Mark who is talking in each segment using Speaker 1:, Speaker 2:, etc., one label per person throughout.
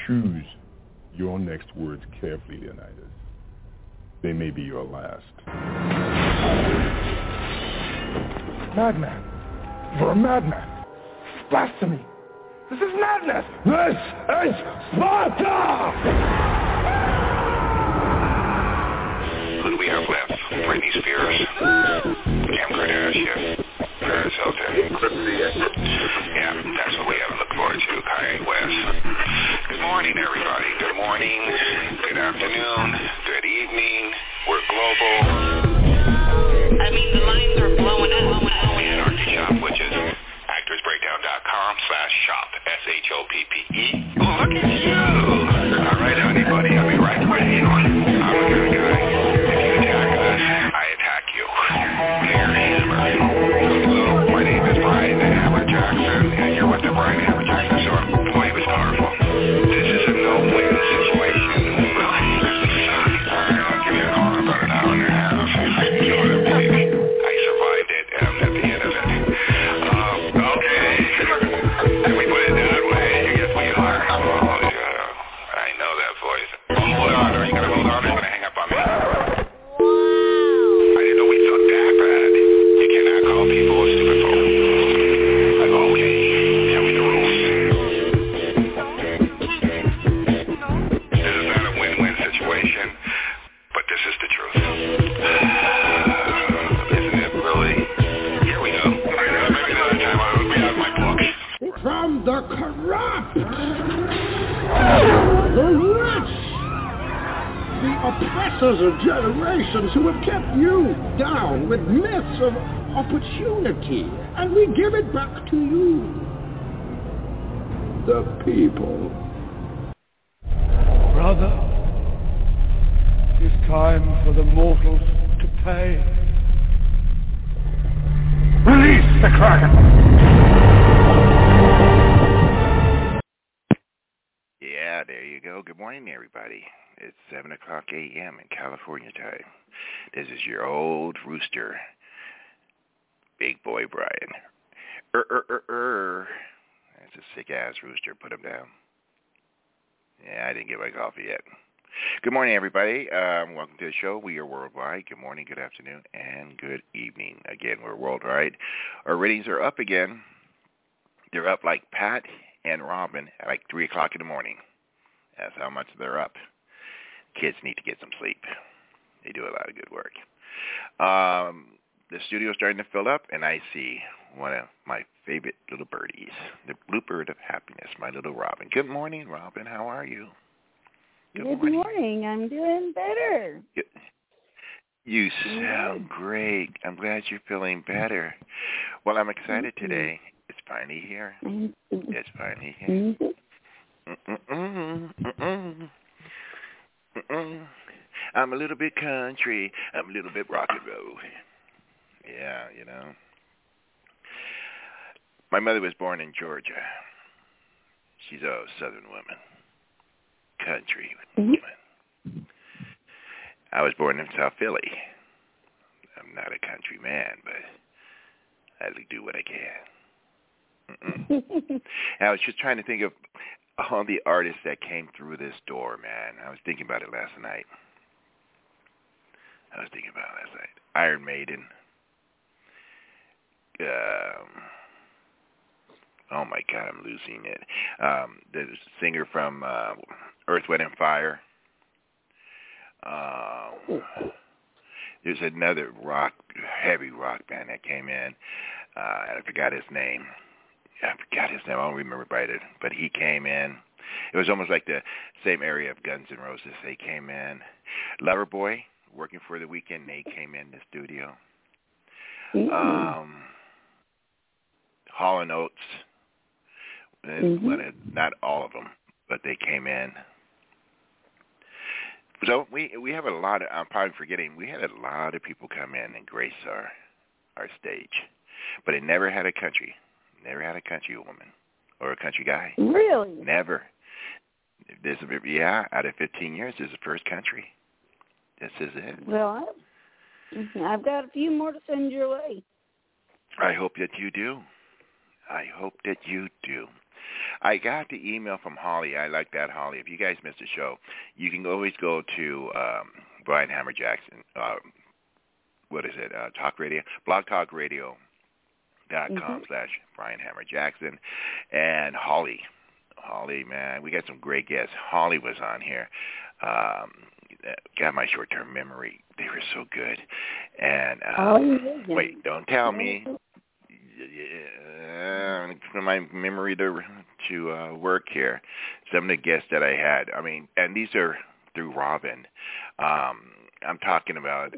Speaker 1: Choose your next words carefully, Leonidas. They may be your last.
Speaker 2: Madman. You're a madman. Blasphemy. This is madness.
Speaker 3: This is Sparta!
Speaker 4: Who do we have left? Britney Spears, Kim Kardashian, Paris Hilton. Yeah, that's what we have to look forward to, Kanye West. Good morning, everybody. Good morning, good afternoon, good evening. We're global.
Speaker 5: I mean, the lines are blowing up.
Speaker 4: Anarchy Shop, which is actorsbreakdown.com/shop, SHOPPE. Oh, look at you. All right, anybody, I'll be right with you. I'm the kind of guy. If you attack us, I attack you. Here, Hammer. Hello, my name is Brian Hammer Jackson, and you're with the Brian Hammer Jackson Show. Boy, it was powerful. This is a no-win situation. I'll give you a call in about an hour and a half. You know what I believe. I survived it, and I'm at the end of it. Okay. Can we put it that way? I guess we are. Oh, yeah. I know that voice. Hold on. Are you going to hold on or are you going to hang up on me? I didn't know we took that bad. You cannot call people a stupid phone. Like, okay. Tell me the rules. This is not a win-win situation, but this is the truth. Isn't it really? Here we go. Maybe another time I'll be out of my book.
Speaker 3: From the corrupt, the rich, the oppressors of generations who have kept you down with myths of opportunity, and we give it back to you, the people.
Speaker 6: Brother, it's time for the mortals to pay. Release the Kraken!
Speaker 4: Yeah, there you go. Good morning, everybody. It's 7 o'clock a.m. in California time. This is your old rooster, Big Boy Brian. That's a sick-ass rooster. Put him down. Yeah, I didn't get my coffee yet. Good morning, everybody. Welcome to the show. We are worldwide. Good morning, good afternoon, and good evening. Again, we're worldwide. Our ratings are up again. They're up like Pat and Robin at like 3 o'clock in the morning. That's how much they're up. Kids need to get some sleep. They do a lot of good work. The studio's starting to fill up, and I see one of my favorite little birdies, the bluebird of happiness, my little Robin. Good morning, Robin. How are you?
Speaker 7: Good morning. I'm doing better.
Speaker 4: You sound great. I'm glad you're feeling better. Well, I'm excited today. It's finally here. It's finally here. I'm a little bit country. I'm a little bit rock and roll. Yeah, you know. My mother was born in Georgia. She's a southern woman. Country woman. I was born in South Philly. I'm not a country man, but I do what I can. I was just trying to think of all the artists that came through this door, man. I was thinking about it last night. Iron Maiden. Oh, my God, I'm losing it. The singer from Earth, Wind & Fire. There's another heavy rock band that came in, and I forgot his name. I don't remember by it, but he came in. It was almost like the same area of Guns N' Roses. They came in. Loverboy, working for the Weekend, they came in the studio. Hall & Oates, not all of them, but they came in. So we have a lot of, I'm probably forgetting, we had a lot of people come in and grace our stage. But it never had a country woman or a country guy.
Speaker 7: Really?
Speaker 4: Never. Out of 15 years, this is the first country. This is it.
Speaker 7: Well, I've got a few more to send your way.
Speaker 4: I hope that you do. I got the email from Holly. I like that, Holly. If you guys missed the show, you can always go to Brian Hammer Jackson. What is it? Talk Radio, blogtalkradio.com/Brian Hammer Jackson, and Holly. Holly, man, we got some great guests. Holly was on here. Got my short-term memory. They were so good. And wait, don't tell me. For my memory to work here, some of the guests that I had. I mean, and these are through Robin. I'm talking about.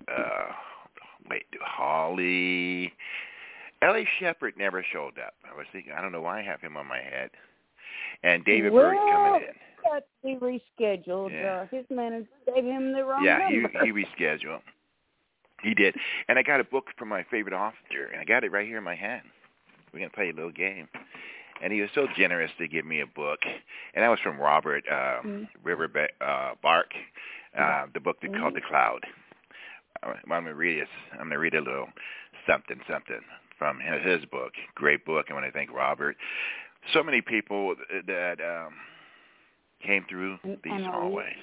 Speaker 4: Holly. L.A. Shepherd never showed up. I was thinking, I don't know why I have him on my head. And David Bird coming in.
Speaker 7: Got to be rescheduled.
Speaker 4: Yeah.
Speaker 7: His manager gave him the wrong number.
Speaker 4: Yeah, he rescheduled. He did. And I got a book from my favorite author, and I got it right here in my hand. We're going to play a little game. And he was so generous to give me a book. And that was from Robert Bark, the book called The Cloud. I'm going to read a little something from his book. Great book. I want to thank Robert. So many people that came through these hallways.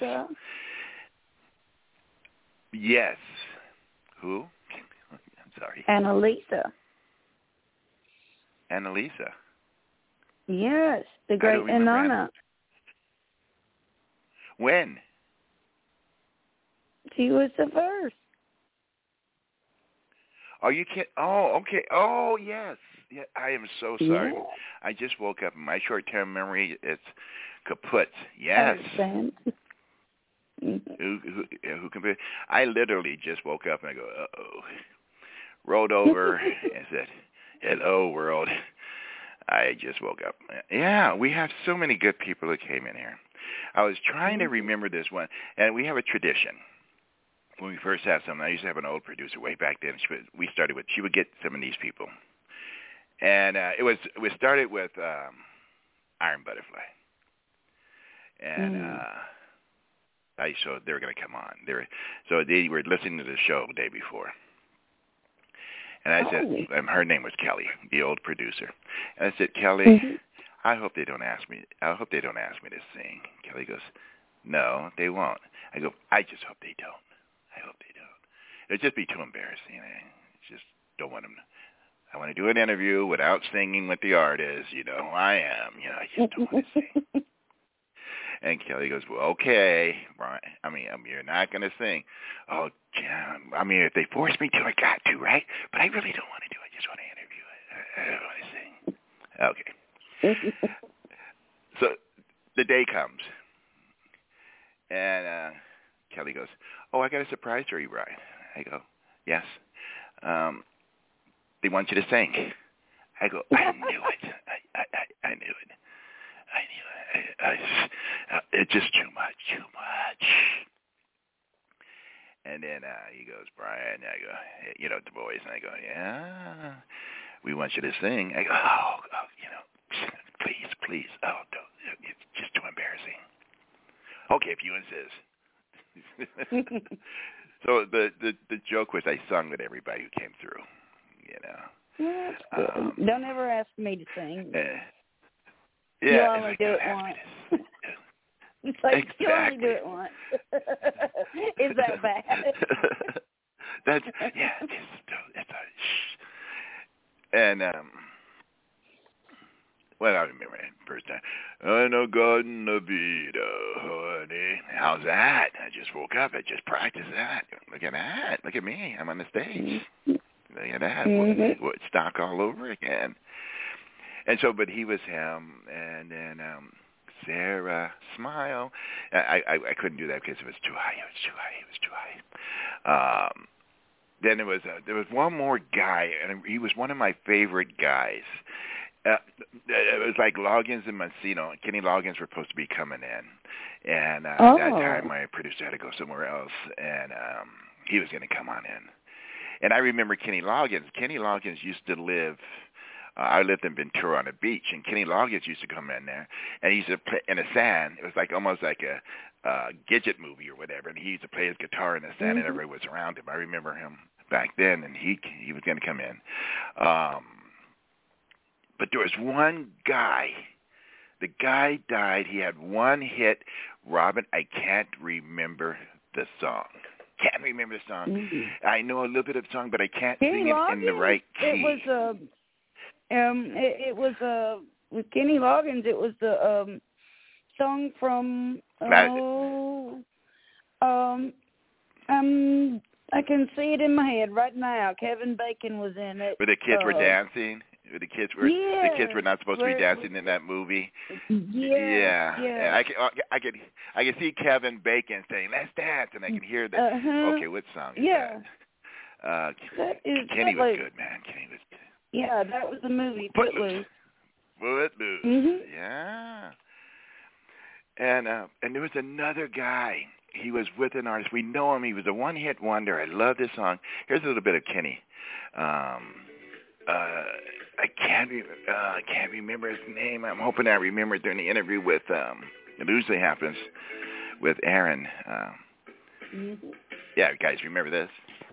Speaker 4: Yes. Who? I'm sorry.
Speaker 7: Annalisa. Yes, the great Inanna.
Speaker 4: When?
Speaker 7: She was the first.
Speaker 4: Oh, you can't. Oh, okay. Oh, yes. Yeah, I am so sorry.
Speaker 7: Yeah.
Speaker 4: I just woke up. My short-term memory is kaput. Yes. Who can? I literally just woke up and I go, uh-oh. Rolled over and said, hello, world. I just woke up. Yeah, we have so many good people that came in here. I was trying to remember this one, and we have a tradition. When we first had something, I used to have an old producer way back then. She would get some of these people. And we started with Iron Butterfly. And so they were going to come on. They were listening to the show the day before. And I said, her name was Kelly, the old producer. And I said, Kelly, I hope they don't ask me to sing. Kelly goes, no, they won't. I go, I just hope they don't. I hope they don't. It'd just be too embarrassing. I just don't want them. I want to do an interview without singing with the artist. You know who I am. I just don't want to sing. And Kelly goes, well, okay, Brian. You're not going to sing. Oh, Jim. If they force me to, I got to, right? But I really don't want to do it. I just want to interview it. I don't want to sing. Okay. So the day comes. And Kelly goes, oh, I got a surprise for you, Brian. I go, yes. They want you to sing. I go, I knew it. I knew it. It's just too much. And then he goes, Brian, I go, the boys, and I go, yeah, we want you to sing. I go, please, oh, don't, it's just too embarrassing. Okay, if you insist. So the joke was I sung with everybody who came through,
Speaker 7: Don't ever ask me to sing.
Speaker 4: Yeah,
Speaker 7: you only do it once. It's like,
Speaker 4: exactly.
Speaker 7: You only do it once. Is that bad?
Speaker 4: That's and well, I remember it first time. I know Garden of Vida, honey. How's that? I just woke up. I just practiced that. Look at that. Look at me. I'm on the stage. Look at that. What stock all over again. And so, but he was him, and then Sarah, smile. I couldn't do that because it was too high. It was too high. Then there was one more guy, and he was one of my favorite guys. It was like Loggins and Mancino. Kenny Loggins were supposed to be coming in, and at that time my producer had to go somewhere else, and he was going to come on in. And I remember Kenny Loggins. Kenny Loggins used to live. I lived in Ventura on the beach, and Kenny Loggins used to come in there, and he used to play in the sand. It was like almost like a Gidget movie or whatever, and he used to play his guitar in the sand, and everybody was around him. I remember him back then, and he was going to come in. But there was one guy The guy died. He had one hit. Robin, I can't remember the song. Can't remember the song. Mm-hmm. I know a little bit of the song, but I can't sing it in the right key.
Speaker 7: It was with Kenny Loggins. It was the song from I can see it in my head right now. Kevin Bacon was in it.
Speaker 4: Where the kids were dancing. The kids were not supposed to be dancing in that movie. Yeah. And I can see Kevin Bacon saying, "Let's dance," and I can hear that. Okay, what song is that? Kenny was good, man. Kenny was good.
Speaker 7: Yeah, that was the movie. Footloose.
Speaker 4: Footloose.
Speaker 7: Mm-hmm.
Speaker 4: Yeah. And there was another guy. He was with an artist. We know him. He was a one-hit wonder. I love this song. Here's a little bit of Kenny. I can't remember his name. I'm hoping I remember it during the interview with. It usually happens with Aaron. Yeah, guys, remember this?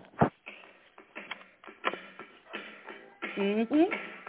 Speaker 7: Mm-hmm.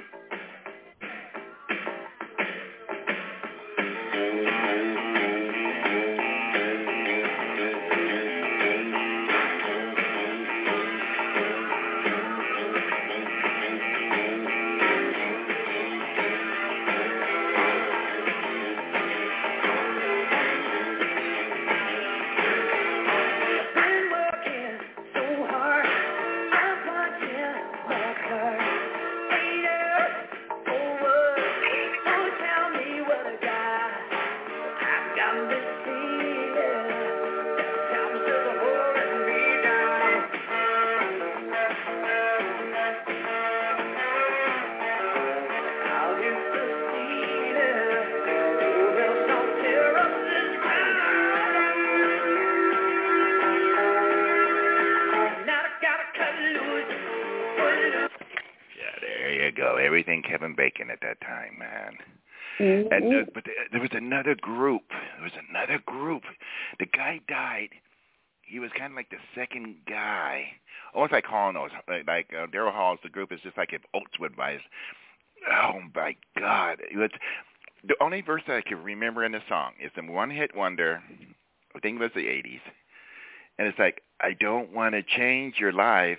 Speaker 4: Everything Kevin Bacon at that time, man.
Speaker 7: Mm-hmm.
Speaker 4: And but there was another group. The guy died. He was kind of like the second guy, almost like Hall & Oates. Like Daryl Hall's the group is just like if Oates would buy his. Oh my God! It was the only verse that I can remember in the song is the one-hit wonder. I think it was the '80s, and it's like, I don't want to change your life.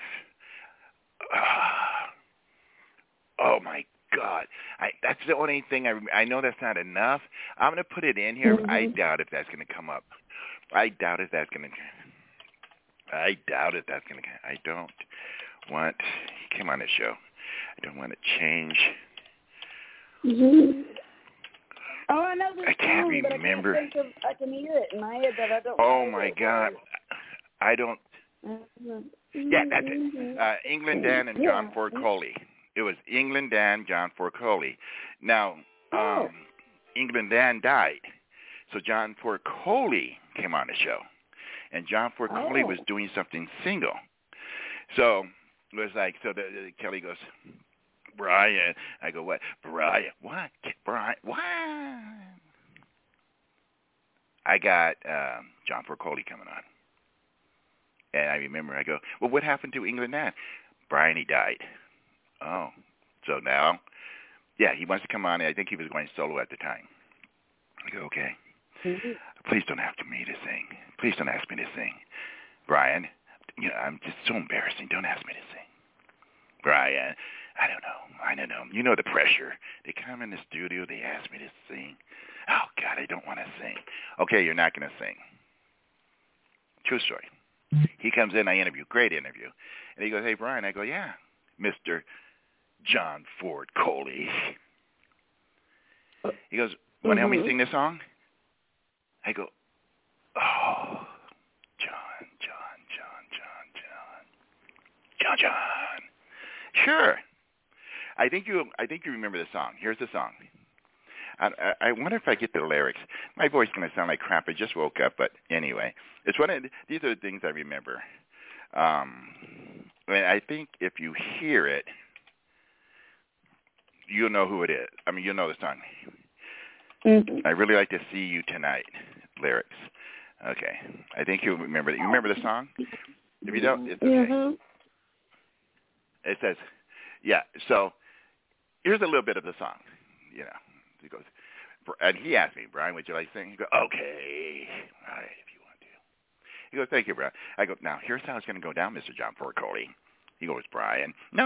Speaker 4: Oh, my God. That's the only thing I know that's not enough. I'm going to put it in here. Mm-hmm. I doubt if that's going to come up. I don't want, he came on the show. I don't want to change.
Speaker 7: Mm-hmm. Oh, I know this
Speaker 4: I can't
Speaker 7: song,
Speaker 4: remember.
Speaker 7: But I can hear it in my head, but I don't
Speaker 4: know.
Speaker 7: Oh,
Speaker 4: my God. I don't.
Speaker 7: Mm-hmm.
Speaker 4: Yeah, that's it. England Dan and John Ford Coley. It was England Dan, John Ford Coley. Now, England Dan died, so John Ford Coley came on the show, and John Ford Coley was doing something single. So it was like, Kelly goes, Brian. I go, what? Brian, what? Brian, what? I got John Ford Coley coming on. And I remember, I go, well, what happened to England Dan? Brian, he died. Oh, so now, yeah, he wants to come on. I think he was going solo at the time. I go, okay. Mm-hmm. Please don't ask me to sing. Please don't ask me to sing. Brian, I'm just so embarrassing. Don't ask me to sing. Brian, I don't know. You know the pressure. They come in the studio, they ask me to sing. Oh, God, I don't want to sing. Okay, you're not going to sing. True story. He comes in, I interview, great interview. And he goes, hey, Brian. I go, yeah, Mr. John Ford Coley. He goes, want to help me sing this song? I go, oh, John. Sure. I think you remember the song. Here's the song. I wonder if I get the lyrics. My voice is going to sound like crap. I just woke up, but anyway, it's these are the things I remember. And I think if you hear it, you'll know who it is. I mean, you'll know the song. Mm-hmm. I really like to see you tonight. Lyrics. Okay. I think you'll remember that. You remember the song? If you don't, it's okay. Mm-hmm. It says, yeah. So here's a little bit of the song. It goes, And he asked me, Brian, would you like to sing? He goes, okay, all right, if you want to. He goes, thank you, Brian. I go, now, here's how it's going to go down, Mr. John Ford Coley. He goes, Brian, no.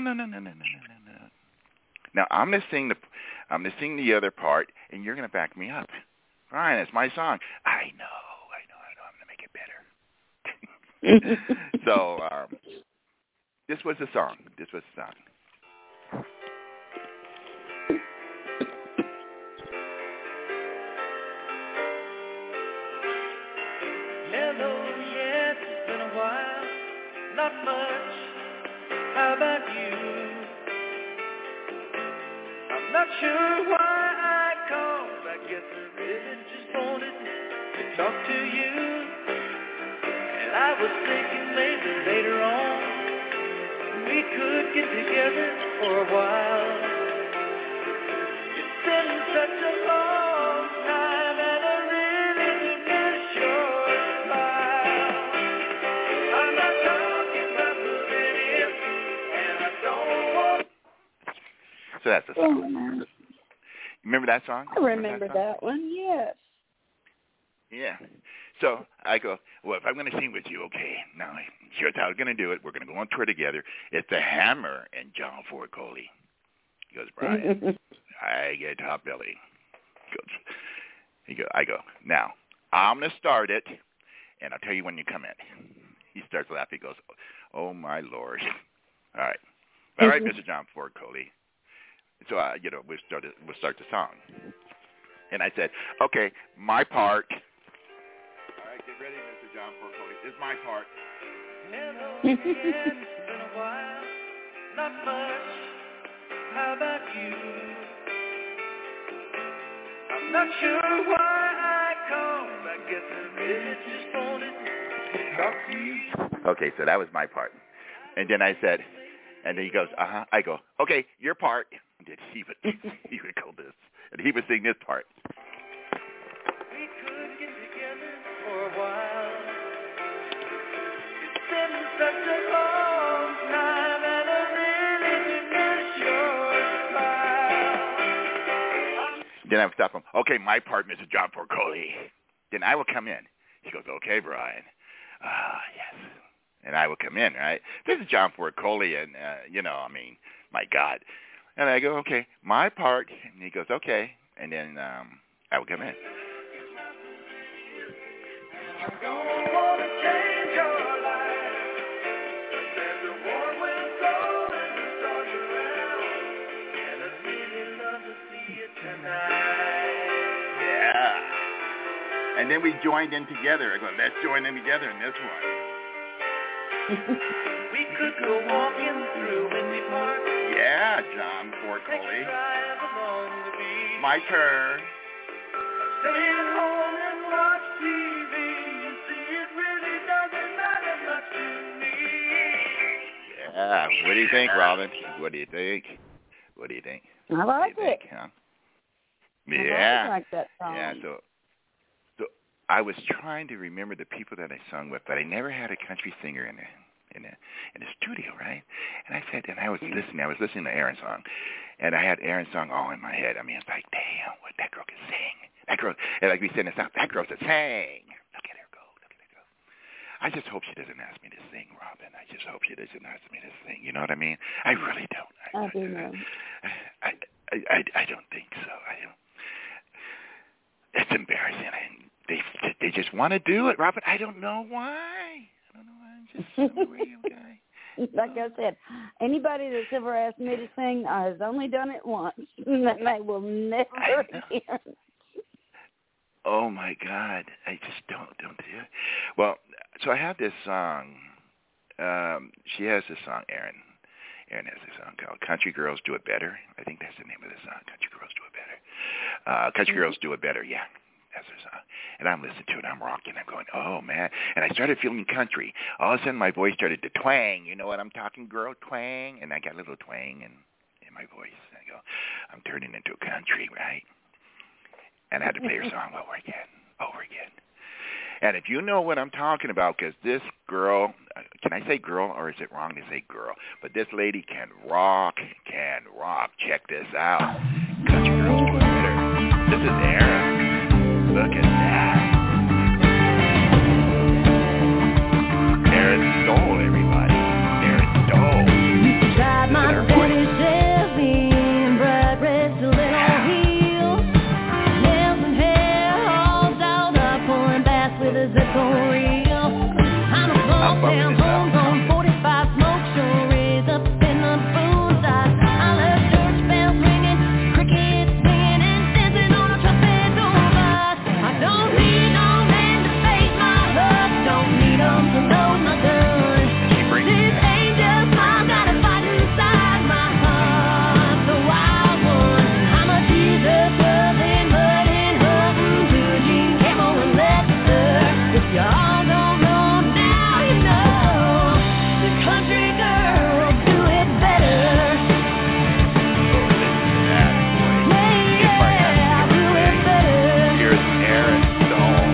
Speaker 4: Now, I'm going to sing the other part, and you're going to back me up. Brian, it's my song. I know. I'm going to make it better. So this was the song.
Speaker 8: Hello, yes, it's been a while. Not much. How about you? I'm not sure why I called. I guess I really just wanted to talk to you. And I was thinking maybe later on we could get together for a while. It's been such a long time and I really miss your smile. I'm not talking about millennium and I don't want.
Speaker 4: So that's the song. Remember that song?
Speaker 7: I remember that one, yes.
Speaker 4: Yeah. So I go, well, if I'm going to sing with you, okay, now here's how we're going to do it. We're going to go on tour together. It's the Hammer and John Ford Coley. He goes, Brian, I get top belly. I go, now, I'm going to start it, and I'll tell you when you come in. He starts laughing. He goes, oh, my Lord. All right, Mr. John Ford Coley. So, we'll start the song. And I said, okay, my part. All right, get ready, Mr. John Ford Coley. This is my part.
Speaker 8: Hello, yes, it's been a while. Not much. How about you? I'm not sure why I called. I guess I really just wanted to talk to you.
Speaker 4: Okay, so that was my part. And then I said, and then he goes, uh-huh. I go, okay, your part. And then he would go this. And he would sing this part.
Speaker 8: We could get together for a while. It's been such a long time and I really miss your smile.
Speaker 4: Then I would stop him. Okay, my part, Mr. John Ford Coley. Then I would come in. He goes, okay, Brian. Yes. And I would come in, right? This is John Ford Coley, and, my God. And I go, okay, my part. And he goes, okay. And then I would come in.
Speaker 8: I don't want to change your life. There's a warm wind blowing the stars around. And I'd really love to see you tonight.
Speaker 4: Yeah. And then we joined in together. I go, let's join in together in this one.
Speaker 8: We could go walking through Windy Park.
Speaker 4: Yeah, John Ford
Speaker 8: Take
Speaker 4: Coley.
Speaker 8: a drive along the beach.
Speaker 4: My turn.
Speaker 8: Stay at home and watch TV. You see, it really doesn't matter much to me.
Speaker 4: Yeah. What do you think, Robin? What do you think?
Speaker 7: I like it.
Speaker 4: Huh?
Speaker 7: I like that song.
Speaker 4: Yeah, so I was trying to remember the people that I sung with, but I never had a country singer in the studio, right? And I was listening to Aaron's song, and I had Aaron's song all in my head. I mean, it's like, damn, what that girl can sing. That girl, and like we said in the South, that girl can sing. Look at her go. I just hope she doesn't ask me to sing, Robin. I just hope she doesn't ask me to sing. You know what I mean? I really don't.
Speaker 7: I do know.
Speaker 4: I don't think so. It's embarrassing. They just want to do it, Robin. I don't know why. I'm just so real guy.
Speaker 7: Like I said, anybody that's ever asked me to sing has only done it once, and they will never again.
Speaker 4: Oh my God! I just don't do it. Well, so I have this song. She has this song, Erin. Erin has this song called "Country Girls Do It Better." I think that's the name of the song. Country Girls Do It Better. Country Girls Do It Better. Yeah. That's her song. And I'm listening to it, I'm rocking, I'm going, oh, man. And I started feeling country. All of a sudden, my voice started to twang. You know what I'm talking, girl? Twang. And I got a little twang in my voice. And I go, I'm turning into a country, right? And I had to play her song over again. And if you know what I'm talking about, because this girl, can I say girl, or is it wrong to say girl? But this lady can rock. Check this out. Country Girls Do It Better. This is Aaron. Look at that. Aaron Stoll, everybody. Aaron Stoll.
Speaker 9: You tried my pretty Chevy in bright red stiletto heels. Nails and hair all dolled up, pulling bass with a Zippo reel. I'm a small town homegrown 45 smoke show, raised up in the boondocks. I love church bells ringing, crickets singing, and dancing on a trumpet bus. I don't need no man to face my love, don't need 'em to load my gun. This ain't just mine, got a fight inside my heart, the wild one. I'm a Jesus loving, mudding, hunting, blue jean, camo, and leather. If y'all don't know now, you know the country girl will do it better. Yeah, I'll do it better.
Speaker 4: Here's Aaron Stoll.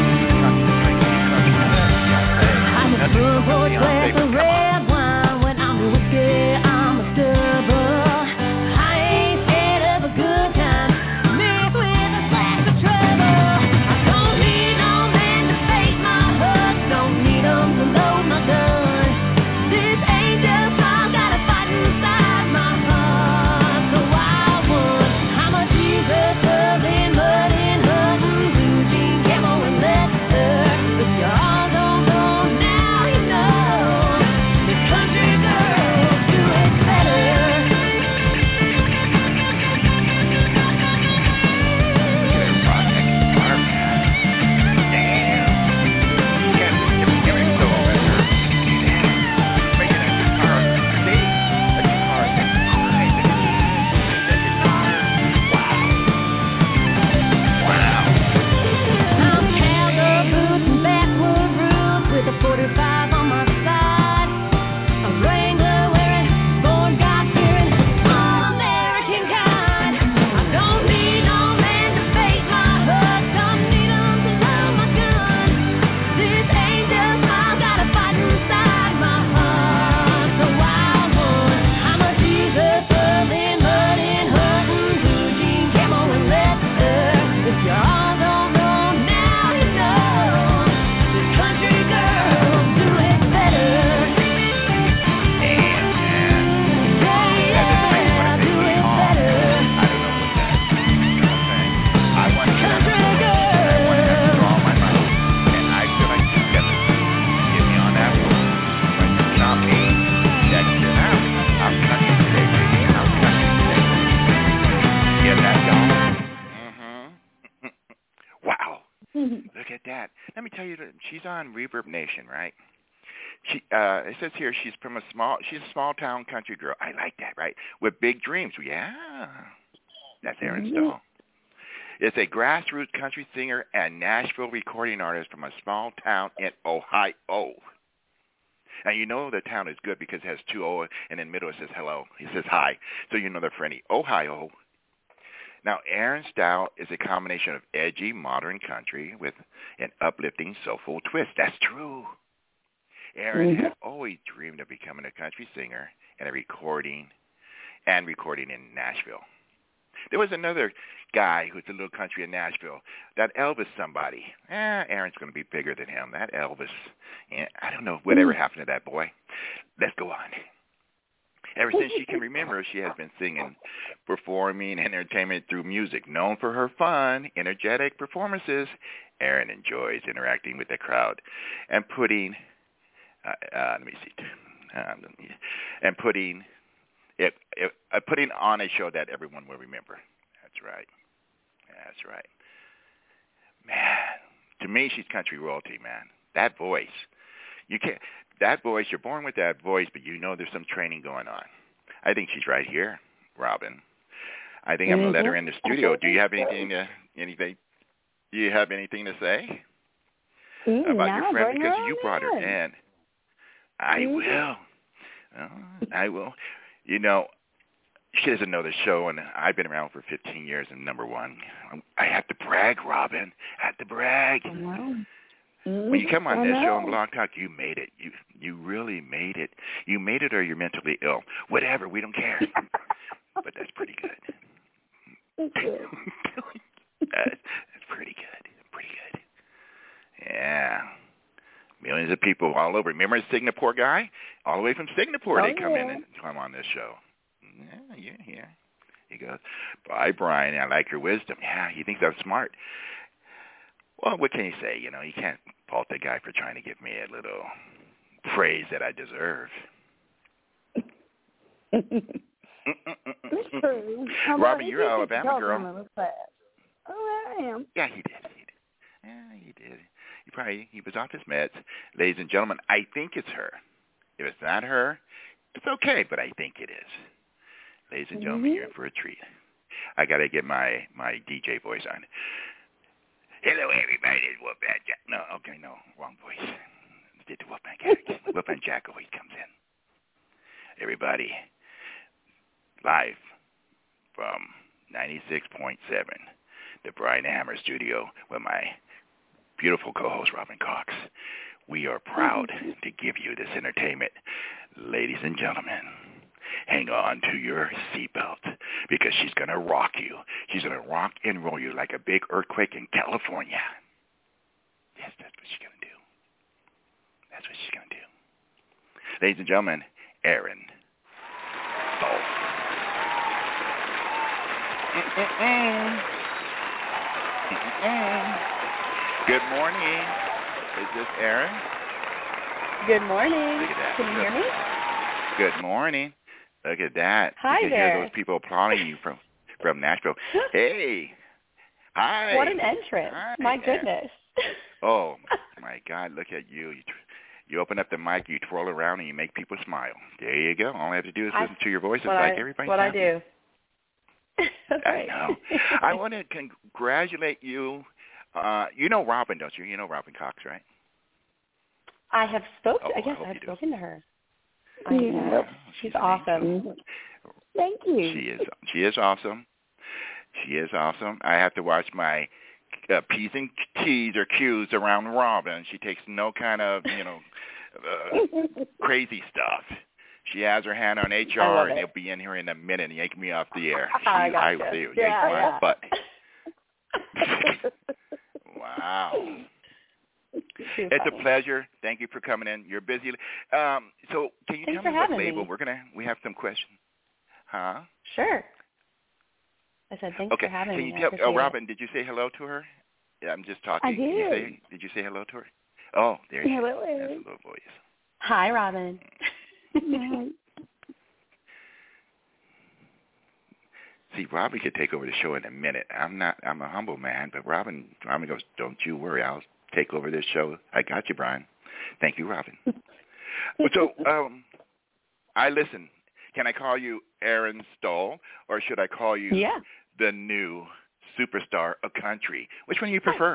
Speaker 9: I'm a full boy glass of red wine. When I'm whiskey, I'm a stubble. I ain't scared of a good time, mixed with a splash of trouble. I don't need no man to face my hug, don't need 'em to load my gun. This ain't just mine, got a fight inside my heart, the wild one. I'm a Jesus loving, mudding, hunting, blue jean, camo, and leather. If y'all don't know now, you know the country girl will do it better. I'm cowgirl boots and backwood roof with a 45 on my side. A Wrangler wearing, born God-fearing, all-American kind. I don't need no man to face my hug, don't need 'em to load my gun. This ain't just mine, got a fight inside my heart, the wild one. I'm a Jesus loving, mudding, hunting, blue jean, camo, and leather. If y'all don't know now, you know the country girl will do it better. Yeah, I'll do it better. Country
Speaker 4: Wow. Look at that. Let me tell you, she's on Reverb Nation, right? She it says here she's a small town country girl. I like that, right? With big dreams. Yeah. That's Aaron Stoll. It's a grassroots country singer and Nashville recording artist from a small town in Ohio. And you know the town is good because it has two O, and in the middle it says hello. It says hi. So you know they're friendly. Ohio. Now, Aaron's style is a combination of edgy, modern country with an uplifting, soulful twist. That's true. Aaron had always dreamed of becoming a country singer and recording in Nashville. There was another guy who's a little country in Nashville, that Elvis somebody. Aaron's going to be bigger than him. That Elvis, I don't know whatever happened to that boy. Let's go on. Ever since she can remember, she has been singing, performing, entertainment through music. Known for her fun, energetic performances, Aaron enjoys interacting with the crowd and putting on a show that everyone will remember. That's right. That's right. Man, to me, she's country royalty, man. That voice. That voice, you're born with that voice, but you know there's some training going on. I think she's right here, Robin. I think I'm going to let her in the studio. Do you have anything to say about your friend? Because you brought her in. I will. You know, she doesn't know the show, and I've been around for 15 years and number one. I have to brag, Robin. I have to brag.
Speaker 7: Wow.
Speaker 4: When you come on this show on Blog Talk, you made it. You really made it. You made it or you're mentally ill. Whatever, we don't care. But that's pretty good. Millions of people all over. Remember the Singapore guy? All the way from Singapore, they come in and come on this show. Yeah. He goes, "Bye, Brian. I like your wisdom." Yeah, he thinks I'm smart. Well, what can you say? You can't fault the guy for trying to give me a little praise that I deserve.
Speaker 7: It's true.
Speaker 4: Robin, you're an Alabama girl.
Speaker 7: Oh, I am.
Speaker 4: Yeah, he did. Yeah, he did. He was off his meds. Ladies and gentlemen, I think it's her. If it's not her, it's okay, but I think it is. Ladies and gentlemen, you're in for a treat. I got to get my DJ voice on. Hello, everybody. It's Wolfman Jack. No, okay, no, wrong voice. Let's get to Wolfman Jack. Wolfman Jack always comes in. Everybody, live from 96.7, the Brian Hammer Studio with my beautiful co-host, Robin Cox. We are proud to give you this entertainment. Ladies and gentlemen, hang on to your seatbelt because she's going to rock you. She's going to rock and roll you like a big earthquake in California. Yes, that's what she's going to do. That's what she's going to do. Ladies and gentlemen, Erin Stoll. Good morning. Is this Erin?
Speaker 10: Good morning.
Speaker 4: Look at that.
Speaker 10: Can you hear me?
Speaker 4: Good morning. Look at that.
Speaker 10: Hi
Speaker 4: you can
Speaker 10: there.
Speaker 4: hear those people applauding you from Nashville. Hey. Hi.
Speaker 10: What an entrance.
Speaker 4: Hi.
Speaker 10: My goodness.
Speaker 4: Oh, my God. Look at you. You open up the mic, you twirl around, and you make people smile. There you go. All I have to do is listen to your voice. It's like everybody's
Speaker 10: what
Speaker 4: happy.
Speaker 10: I do.
Speaker 4: I know. I want to congratulate you. You know Robin, don't you? You know Robin Cox, right?
Speaker 10: I have spoken.
Speaker 4: Oh,
Speaker 10: I guess I've spoken to her. I
Speaker 7: Yeah.
Speaker 10: know. She's awesome.
Speaker 7: Thank you.
Speaker 4: She is awesome. She is awesome. I have to watch my P's and T's or Q's around Robin. She takes no kind of, crazy stuff. She has her hand on HR, and they'll be in here in a minute and yank me off the air. I will yank my butt. Wow. It's a pleasure. Thank you for coming in. You're busy. So can you tell me what label we have some questions? Huh?
Speaker 10: Sure. I said thanks for having me.
Speaker 4: Can you tell Robin, did you say hello to her? Yeah, I'm just talking.
Speaker 7: I did.
Speaker 4: Did you say hello to her? Oh, there you go.
Speaker 7: Hello.
Speaker 4: That's a little voice.
Speaker 10: Hi, Robin.
Speaker 4: See, Robin could take over the show in a minute. I'm a humble man, but Robin goes, "Don't you worry, I'll take over this show. I got you, Brian." Thank you, Robin. So, I listen. Can I call you Erin Stoll, or should I call you the new superstar of country? Which one do you prefer?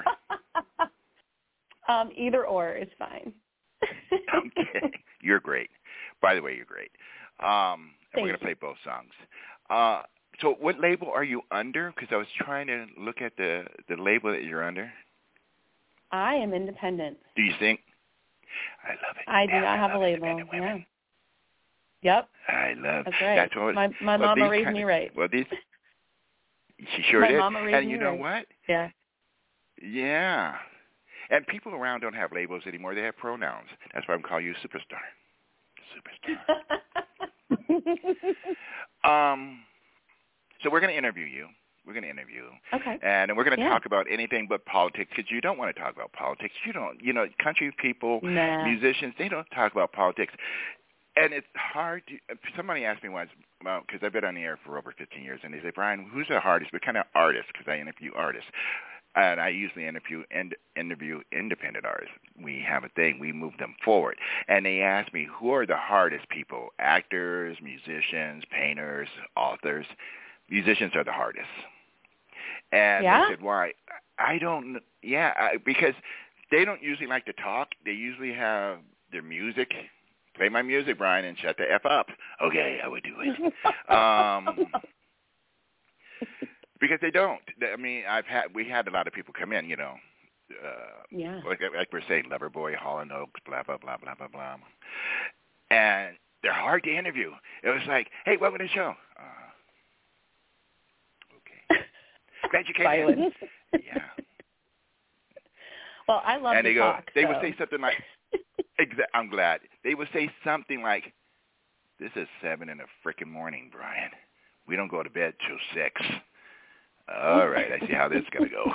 Speaker 10: Either or is fine.
Speaker 4: Okay. You're great. By the way, you're great. And we're going to play both songs. So what label are you under? Because I was trying to look at the label that you're under.
Speaker 10: I am independent.
Speaker 4: Do you sing? I love it.
Speaker 10: I do not have a label. Yeah. Yep.
Speaker 4: I love it.
Speaker 10: That's right.
Speaker 4: That's what,
Speaker 10: my mama raised me right.
Speaker 4: Well, she sure did.
Speaker 10: My mama raised me right.
Speaker 4: And you know what?
Speaker 10: Yeah.
Speaker 4: Yeah. And people around don't have labels anymore. They have pronouns. That's why I'm calling you Superstar. So we're going to interview you. Okay. And we're going to talk about anything but politics because you don't want to talk about politics. Country people, musicians, they don't talk about politics. And it's hard somebody asked me once, because I've been on the air for over 15 years, and they say, "Brian, who's the hardest?" What kind of artist? Because I interview artists. And I usually interview independent artists. We have a thing. We move them forward. And they ask me, who are the hardest people? Actors, musicians, painters, authors. Musicians are the hardest. And I said, why? I don't – because they don't usually like to talk. They usually have their music. Play my music, Brian, and shut the F up. Okay, I would do it. Because they don't. I mean, we had a lot of people come in, like we're saying, Loverboy, Hall & Oates, blah, blah, blah, blah, blah, blah. And they're hard to interview. It was like, hey, welcome to the show. Okay. Glad you came in. Yeah.
Speaker 10: Well, I love
Speaker 4: and
Speaker 10: to talk.
Speaker 4: They would say something like, I'm glad. They would say something like, "This is 7 in the frickin' morning, Brian. We don't go to bed till 6. All right, I see how this is going to go."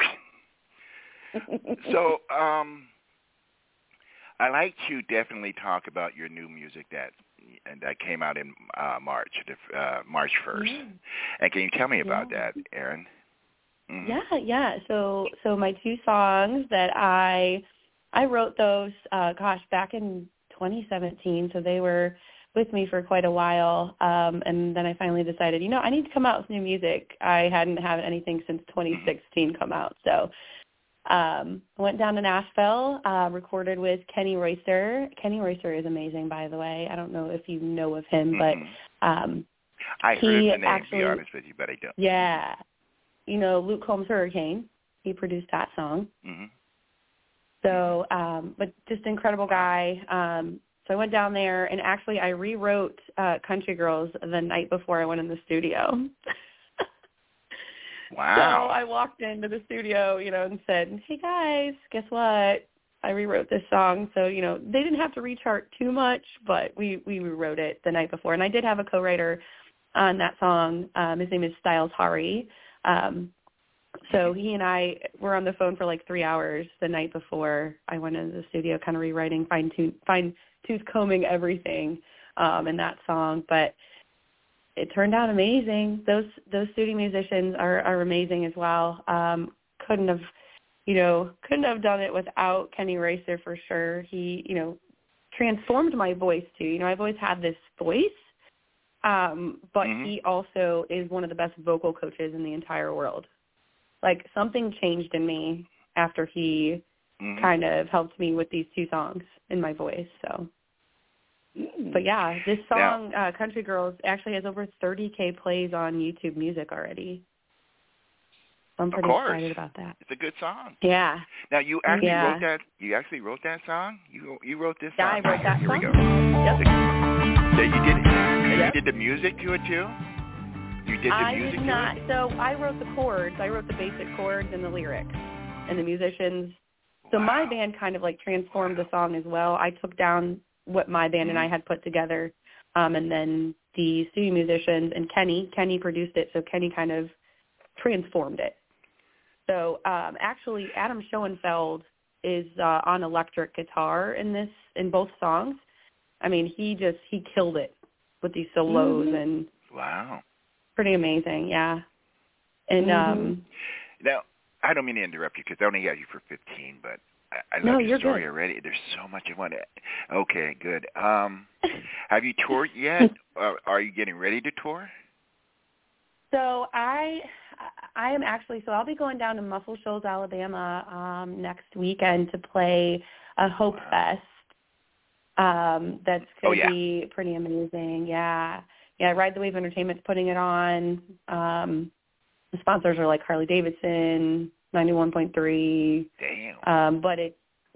Speaker 4: So I like to definitely talk about your new music that came out in March 1st.
Speaker 10: Yeah.
Speaker 4: And can you tell me about that, Erin?
Speaker 10: Mm-hmm. Yeah. So my 2 songs that I wrote those, back in 2017. So they were with me for quite a while. And then I finally decided, I need to come out with new music. I hadn't had anything since 2016 come out. So I went down to Nashville, recorded with Kenny Royster. Kenny Royster is amazing, by the way. I don't know if you know of him, but
Speaker 4: I heard the name, to be honest with you, but I don't.
Speaker 10: Yeah. Luke Combs' Hurricane. He produced that song.
Speaker 4: Mm-hmm.
Speaker 10: So, but just incredible guy. So I went down there, and actually I rewrote Country Girls the night before I went in the studio.
Speaker 4: Wow.
Speaker 10: So I walked into the studio, and said, "Hey, guys, guess what? I rewrote this song." So, they didn't have to rechart too much, but we rewrote it the night before. And I did have a co-writer on that song. His name is Styles Hari. So he and I were on the phone for like 3 hours the night before I went into the studio, kind of rewriting, fine-tooth combing everything in that song. But it turned out amazing. Those studio musicians are amazing as well. Couldn't have done it without Kenny Royster for sure. He, transformed my voice too. I've always had this voice, but he also is one of the best vocal coaches in the entire world. Like, something changed in me after he kind of helped me with these 2 songs in my voice. So, but yeah, this song, Country Girls, actually has over 30K plays on YouTube Music already. So I'm pretty excited about that.
Speaker 4: It's a good song.
Speaker 10: Yeah.
Speaker 4: Now, you actually wrote that. You actually wrote that song. You wrote this song.
Speaker 10: Yeah, I wrote that
Speaker 4: Here
Speaker 10: song.
Speaker 4: we go.
Speaker 10: Yep.
Speaker 4: So you did. And you did the music to it too. You did the music
Speaker 10: did not.
Speaker 4: to it?
Speaker 10: So I wrote the chords. I wrote the basic chords and the lyrics and the musicians. So my band kind of like transformed the song as well. I took down what my band and I had put together, and then the studio musicians and Kenny produced it. So Kenny kind of transformed it. So actually, Adam Schoenfeld is on electric guitar in both songs. I mean, he killed it with these solos and pretty amazing, yeah. And
Speaker 4: now, I don't mean to interrupt you because I only got you for 15, but I love your story already. There's so much I want to. Okay, good. Have you toured yet? Are you getting ready to tour?
Speaker 10: So I am actually. So I'll be going down to Muscle Shoals, Alabama, next weekend to play a Hope Fest. That's going to be pretty amazing. Yeah. Ride the Wave Entertainment's putting it on. The sponsors are like Harley Davidson, 91.3.
Speaker 4: Damn.
Speaker 10: But it,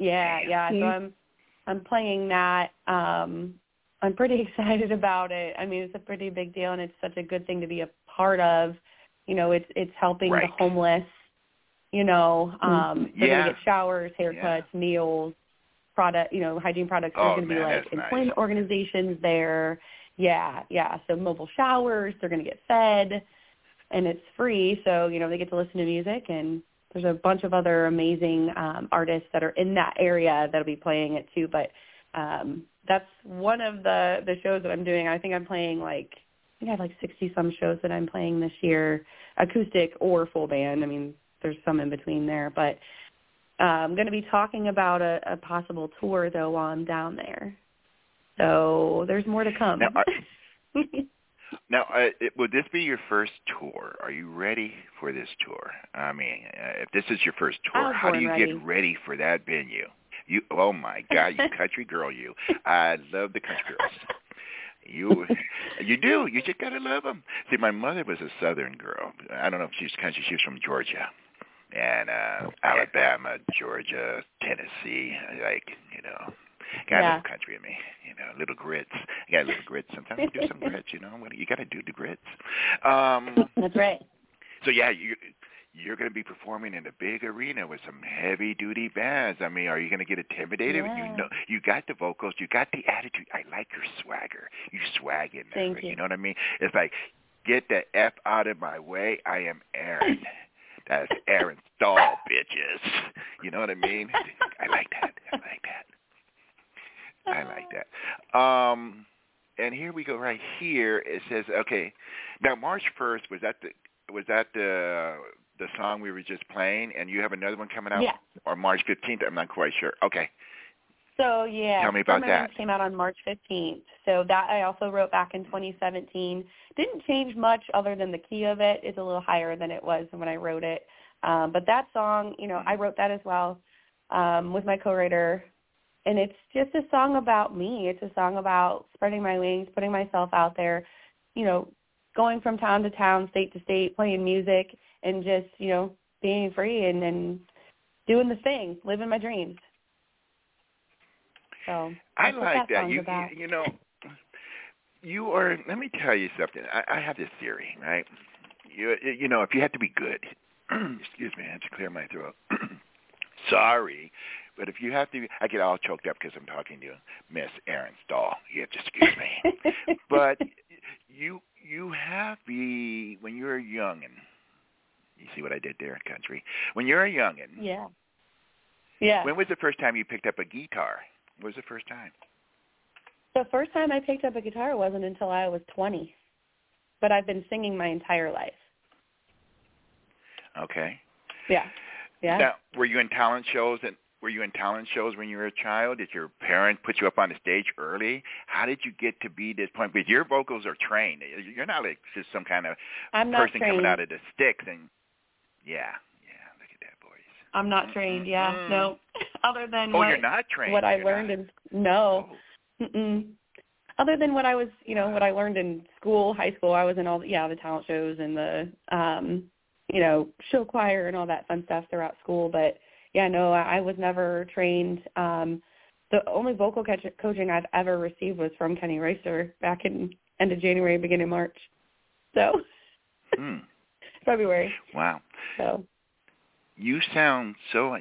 Speaker 10: So I'm playing that. I'm pretty excited about it. I mean, it's a pretty big deal, and it's such a good thing to be a part of. It's helping the homeless. They're gonna get showers, haircuts, meals, hygiene products. There's gonna be like employment organizations there. Yeah. So mobile showers. They're gonna get fed, and it's free. So they get to listen to music, and there's a bunch of other amazing artists that are in that area that'll be playing it too. But that's one of the shows that I'm doing. I think I'm playing I have 60-some shows that I'm playing this year, acoustic or full band. I mean, there's some in between there. But I'm going to be talking about a possible tour, though, while I'm down there. So there's more to come.
Speaker 4: Now, would this be your first tour? Are you ready for this tour? I mean, if this is your first tour, how do you get ready for that venue? Oh my God, you country girl, you! I love the country girls. You do. You just gotta love them. See, my mother was a Southern girl. I don't know if she's country. She was from Georgia, and Alabama, Georgia, Tennessee. Got a little country in me, little grits. I got a little grits. Sometimes I do some grits, you got to do the grits.
Speaker 10: That's right.
Speaker 4: So, yeah, you're going to be performing in a big arena with some heavy-duty bands. I mean, are you going to get intimidated?
Speaker 10: Yeah.
Speaker 4: You got the vocals, you got the attitude. I like your swagger. You swag in there.
Speaker 10: Thank you.
Speaker 4: You know what I mean? It's like, get the F out of my way. I am Aaron. That's Aaron Stahl, bitches. You know what I mean? I like that. And here we go right here. It says, okay, now March 1st, was that the song we were just playing, and you have another one coming out?
Speaker 10: Yeah.
Speaker 4: Or March 15th? I'm not quite sure. Okay.
Speaker 10: So, yeah.
Speaker 4: Tell me about
Speaker 10: My
Speaker 4: that.
Speaker 10: Wings came out on March 15th. So that I also wrote back in 2017. Didn't change much other than the key of it is a little higher than it was when I wrote it. But that song, I wrote that as well with my co-writer. And it's just a song about me. It's a song about spreading my wings, putting myself out there, going from town to town, state to state, playing music, and just, being free and doing the thing, living my dreams. So
Speaker 4: I like that. You are, let me tell you something. I have this theory, right? If you have to be good, excuse me, I have to clear my throat. Sorry. But if you have to, I get all choked up because I'm talking to Miss Aaron Stahl. You have to excuse me. But you have when you're a youngin', you see what I did there, country? When you're a youngin'.
Speaker 10: Yeah. Yeah.
Speaker 4: When was the first time you picked up a guitar? When was the first time?
Speaker 10: The first time I picked up a guitar wasn't until I was 20. But I've been singing my entire life.
Speaker 4: Okay.
Speaker 10: Yeah. Yeah.
Speaker 4: Now, were you in talent shows when you were a child? Did your parents put you up on the stage early? How did you get to be this point? Because your vocals are trained. You're not like just some kind of person coming out of the sticks. And yeah, look at that, boys.
Speaker 10: I'm not trained. Yeah, no. Other than
Speaker 4: you're not trained.
Speaker 10: What I learned in Other than what I was, what I learned in school, high school, I was in all the talent shows and the show choir and all that fun stuff throughout school, but yeah, no, I was never trained. The only vocal coaching I've ever received was from Kenny Reister back in end of January, beginning of March. So, February.
Speaker 4: Wow.
Speaker 10: So.
Speaker 4: You sound so,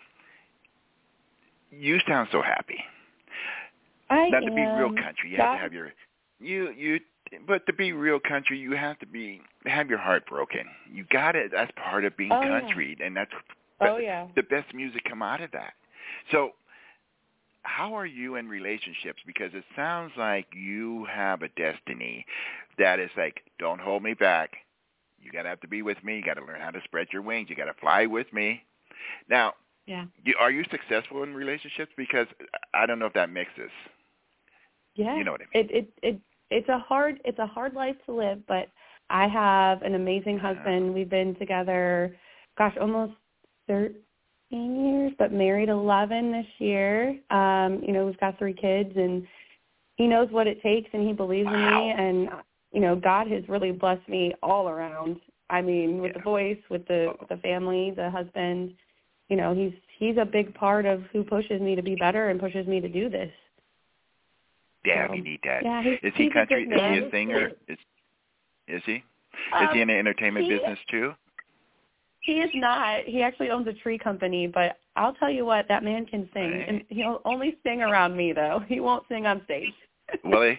Speaker 4: you sound so happy. Not to be real country, you have to have your, but to be real country, you have to have your heart broken. You got it. That's part of being country, and that's the best music come out of that. So how are you in relationships? Because it sounds like you have a destiny that is like, don't hold me back. You got to have to be with me. You got to learn how to spread your wings. You got to fly with me. Now, are you successful in relationships? Because I don't know if that mixes.
Speaker 10: Yeah.
Speaker 4: You know what I mean?
Speaker 10: It's a hard life to live, but I have an amazing husband. We've been together, almost 13 years, but married 11 this year. We've got 3 kids, and he knows what it takes, and he believes in me. And God has really blessed me all around. I mean, with the voice, with the family, the husband. He's a big part of who pushes me to be better and pushes me to do this.
Speaker 4: Damn, you need that.
Speaker 10: Yeah,
Speaker 4: is he country? Is he a singer? Is he? Is he in the entertainment business too?
Speaker 10: He is not. He actually owns a tree company, but I'll tell you what, that man can sing. Right. And he'll only sing around me, though. He won't sing on stage.
Speaker 4: Well,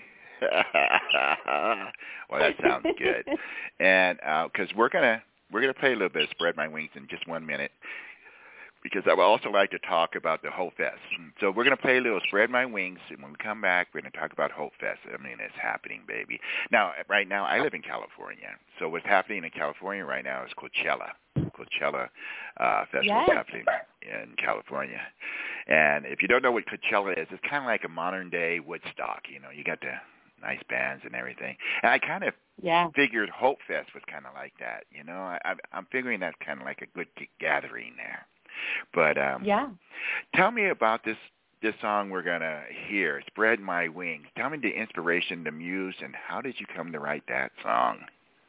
Speaker 4: that sounds good. And because we're gonna play a little bit of Spread My Wings in just 1 minute, because I would also like to talk about the Hope Fest. So we're going to play a little Spread My Wings, and when we come back, we're going to talk about Hope Fest. I mean, it's happening, baby. Now, right now, I live in California. So what's happening in California right now is Coachella. Coachella Festival is happening in California. And if you don't know what Coachella is, it's kind of like a modern-day Woodstock. You got the nice bands and everything. And I kind of figured Hope Fest was kind of like that. I'm figuring that's kind of like a good gathering there. But tell me about this song we're going to hear, Spread My Wings. Tell me the inspiration, the muse, and how did you come to write that song?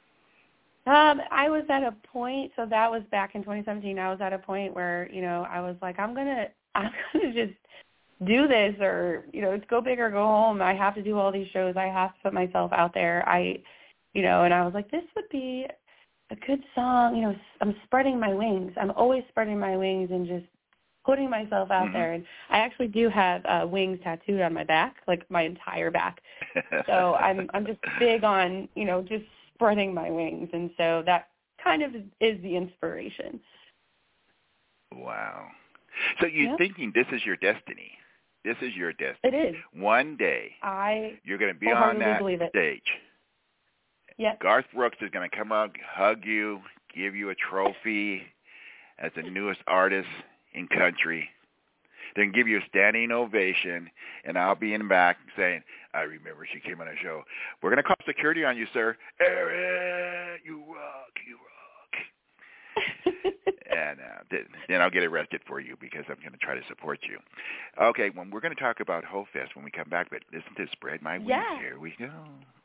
Speaker 10: I was at a point, so that was back in 2017. I was at a point where, I was like, I'm gonna just do this, or, it's go big or go home. I have to do all these shows. I have to put myself out there. And I was like, this would be a good song, you know, I'm spreading my wings. I'm always spreading my wings and just putting myself out there. And I actually do have wings tattooed on my back, like my entire back. So I'm just big on, you know, just spreading my wings. And so that kind of is the inspiration.
Speaker 4: Wow. So you're thinking this is your destiny. This is your destiny.
Speaker 10: It is.
Speaker 4: One day you're going to be on that stage.
Speaker 10: Yep.
Speaker 4: Garth Brooks is going to come up, hug you, give you a trophy as the newest artist in country. They're going to give you a standing ovation, and I'll be in the back saying, I remember she came on the show. We're going to call security on you, sir. Aaron, you rock, you rock. And then I'll get arrested for you because I'm going to try to support you. Okay, well, we're going to talk about Hope Fest when we come back, but listen to Spread My Wings.
Speaker 10: Yeah.
Speaker 4: Here we go.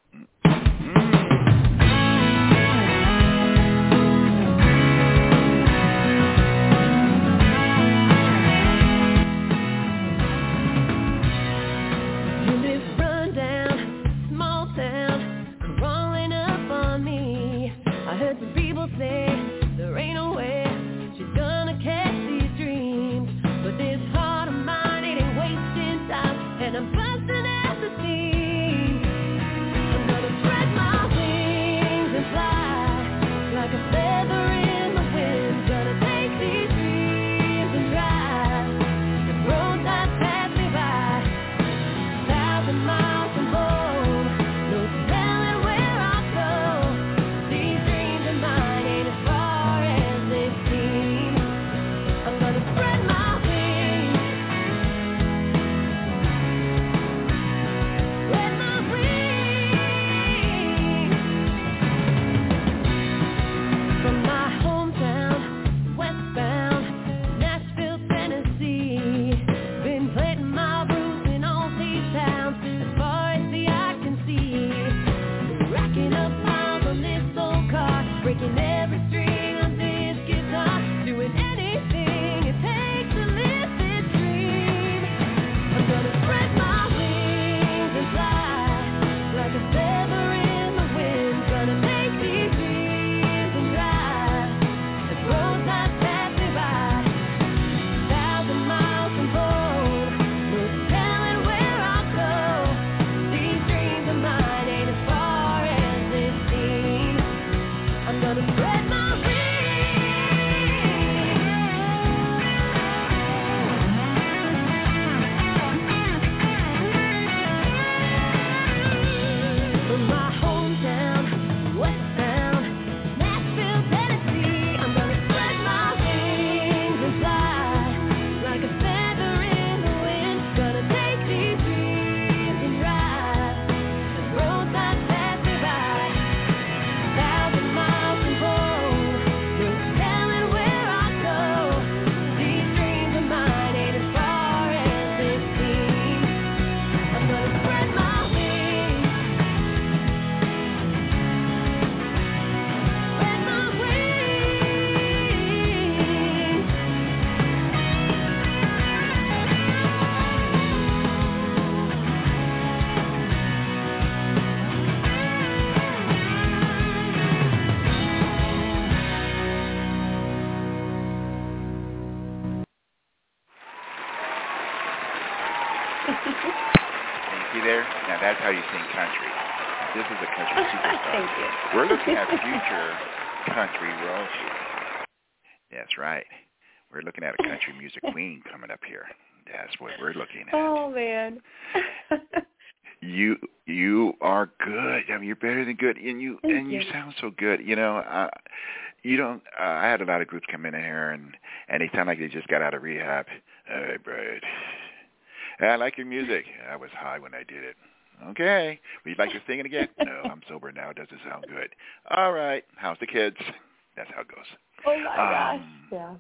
Speaker 4: That's how you sing country. This is a country superstar.
Speaker 10: Thank you.
Speaker 4: We're looking at future country royalty. That's right. We're looking at a country music queen coming up here. That's what we're looking at.
Speaker 10: Oh, man.
Speaker 4: You are good. I mean, you're better than good, and you sound so good. You know, I had a lot of groups come in here, and they sound like they just got out of rehab. Hey, Brad. I like your music. I was high when I did it. Okay. Would you like to sing it again? No, I'm sober now. It doesn't sound good. All right. How's the kids? That's how it goes.
Speaker 10: Oh, my gosh. Yeah.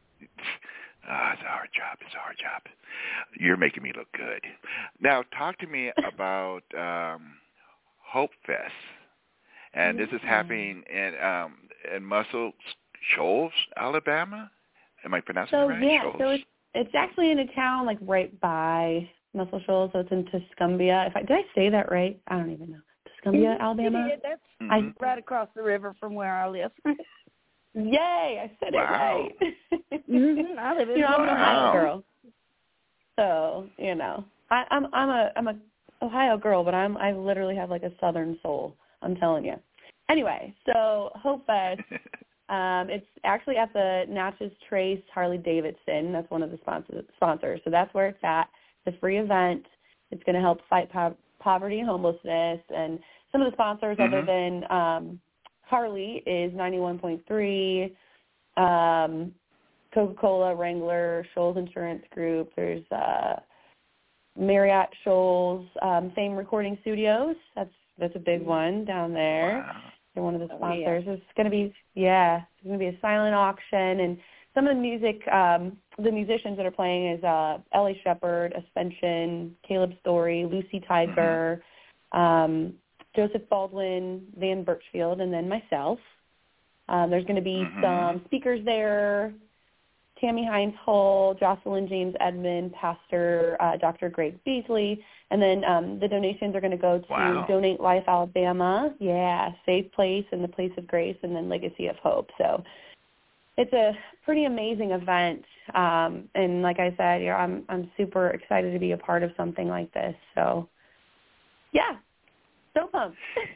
Speaker 4: It's a hard job. It's a hard job. You're making me look good. Now, talk to me about Hope Fest. And this is happening in Muscle Shoals, Alabama? Am I pronouncing it right?
Speaker 10: Yeah,
Speaker 4: Shoals?
Speaker 10: so it's actually in a town like right by Muscle Shoals, so it's in Tuscumbia. Did I say that right? I don't even know. Escambia, Alabama.
Speaker 7: That's right across the river from where I live.
Speaker 10: Yay! I said it right.
Speaker 7: I live in
Speaker 10: I'm an Ohio girl, so I'm a Ohio girl, but I literally have like a Southern soul. I'm telling you. Anyway, so Hope Fest. It's actually at the Natchez Trace Harley Davidson. That's one of the sponsors. So that's where it's at. It's a free event. It's going to help fight poverty and homelessness. And some of the sponsors other than Harley is 91.3, Coca-Cola, Wrangler, Shoals Insurance Group. There's Marriott, Shoals, Fame Recording Studios. That's a big one down there.
Speaker 4: Wow.
Speaker 10: They're one of the sponsors. It's going to be it's going to be a silent auction, and some of the music, the musicians that are playing is Ellie Shepherd, Ascension, Caleb Story, Lucy Tiger, Joseph Baldwin, Van Birchfield, and then myself. There's going to be some speakers there, Tammy Hines Hull, Jocelyn James Edmond, Pastor Dr. Greg Beasley, and then the donations are going to go to Donate Life Alabama, Safe Place and the Place of Grace, and then Legacy of Hope. So it's a pretty amazing event, and like I said, I'm super excited to be a part of something like this. So, so pumped.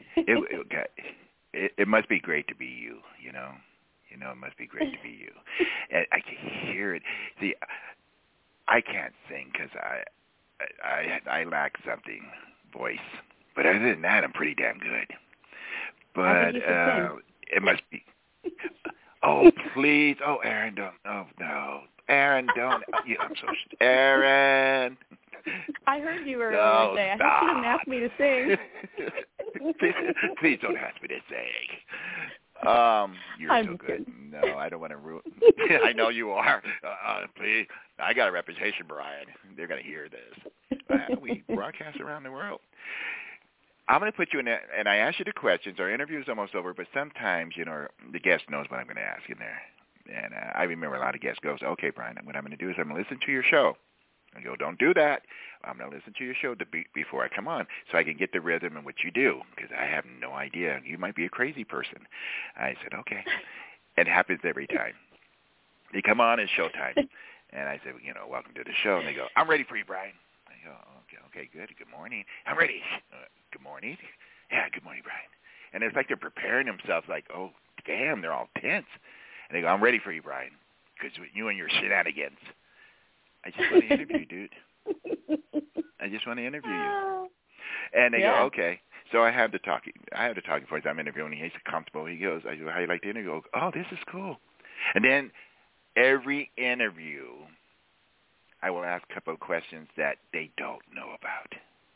Speaker 4: It must be great to be you, it must be great to be you. And I can hear it. See, I can't sing because I lack something, voice. But other than that, I'm pretty damn good. But it must be. Oh, please. Oh, Aaron, don't. Oh, no. Aaron, don't. I'm so. Aaron.
Speaker 10: I heard you earlier today. I hope you didn't ask me to sing.
Speaker 4: Please don't ask me to sing. You're
Speaker 10: I'm
Speaker 4: so good.
Speaker 10: kidding.
Speaker 4: No, I don't want to ruin. I know you are. Please, I got a reputation, Brian. They're going to hear this. We broadcast around the world. I'm going to put you in, and I ask you the questions. Our interview is almost over, but sometimes, the guest knows what I'm going to ask in there. And I remember a lot of guests goes, okay, Brian, what I'm going to do is I'm going to listen to your show. I go, don't do that. I'm going to listen to your show before I come on so I can get the rhythm and what you do because I have no idea. You might be a crazy person. I said, okay. It happens every time. They come on, it's showtime. And I said, welcome to the show. And they go, I'm ready for you, Brian. I go, okay, good. Good morning. I'm ready. Good morning. Yeah, good morning, Brian. And it's like they're preparing themselves like, oh, damn, they're all tense. And they go, I'm ready for you, Brian, because you and your shenanigans. I just want to interview you, dude. I just want to interview you. And they go, okay. So I have the talking points. I'm interviewing. He's comfortable. He goes, I go, how you like the interview? Oh, this is cool. And then every interview, I will ask a couple of questions that they don't know about.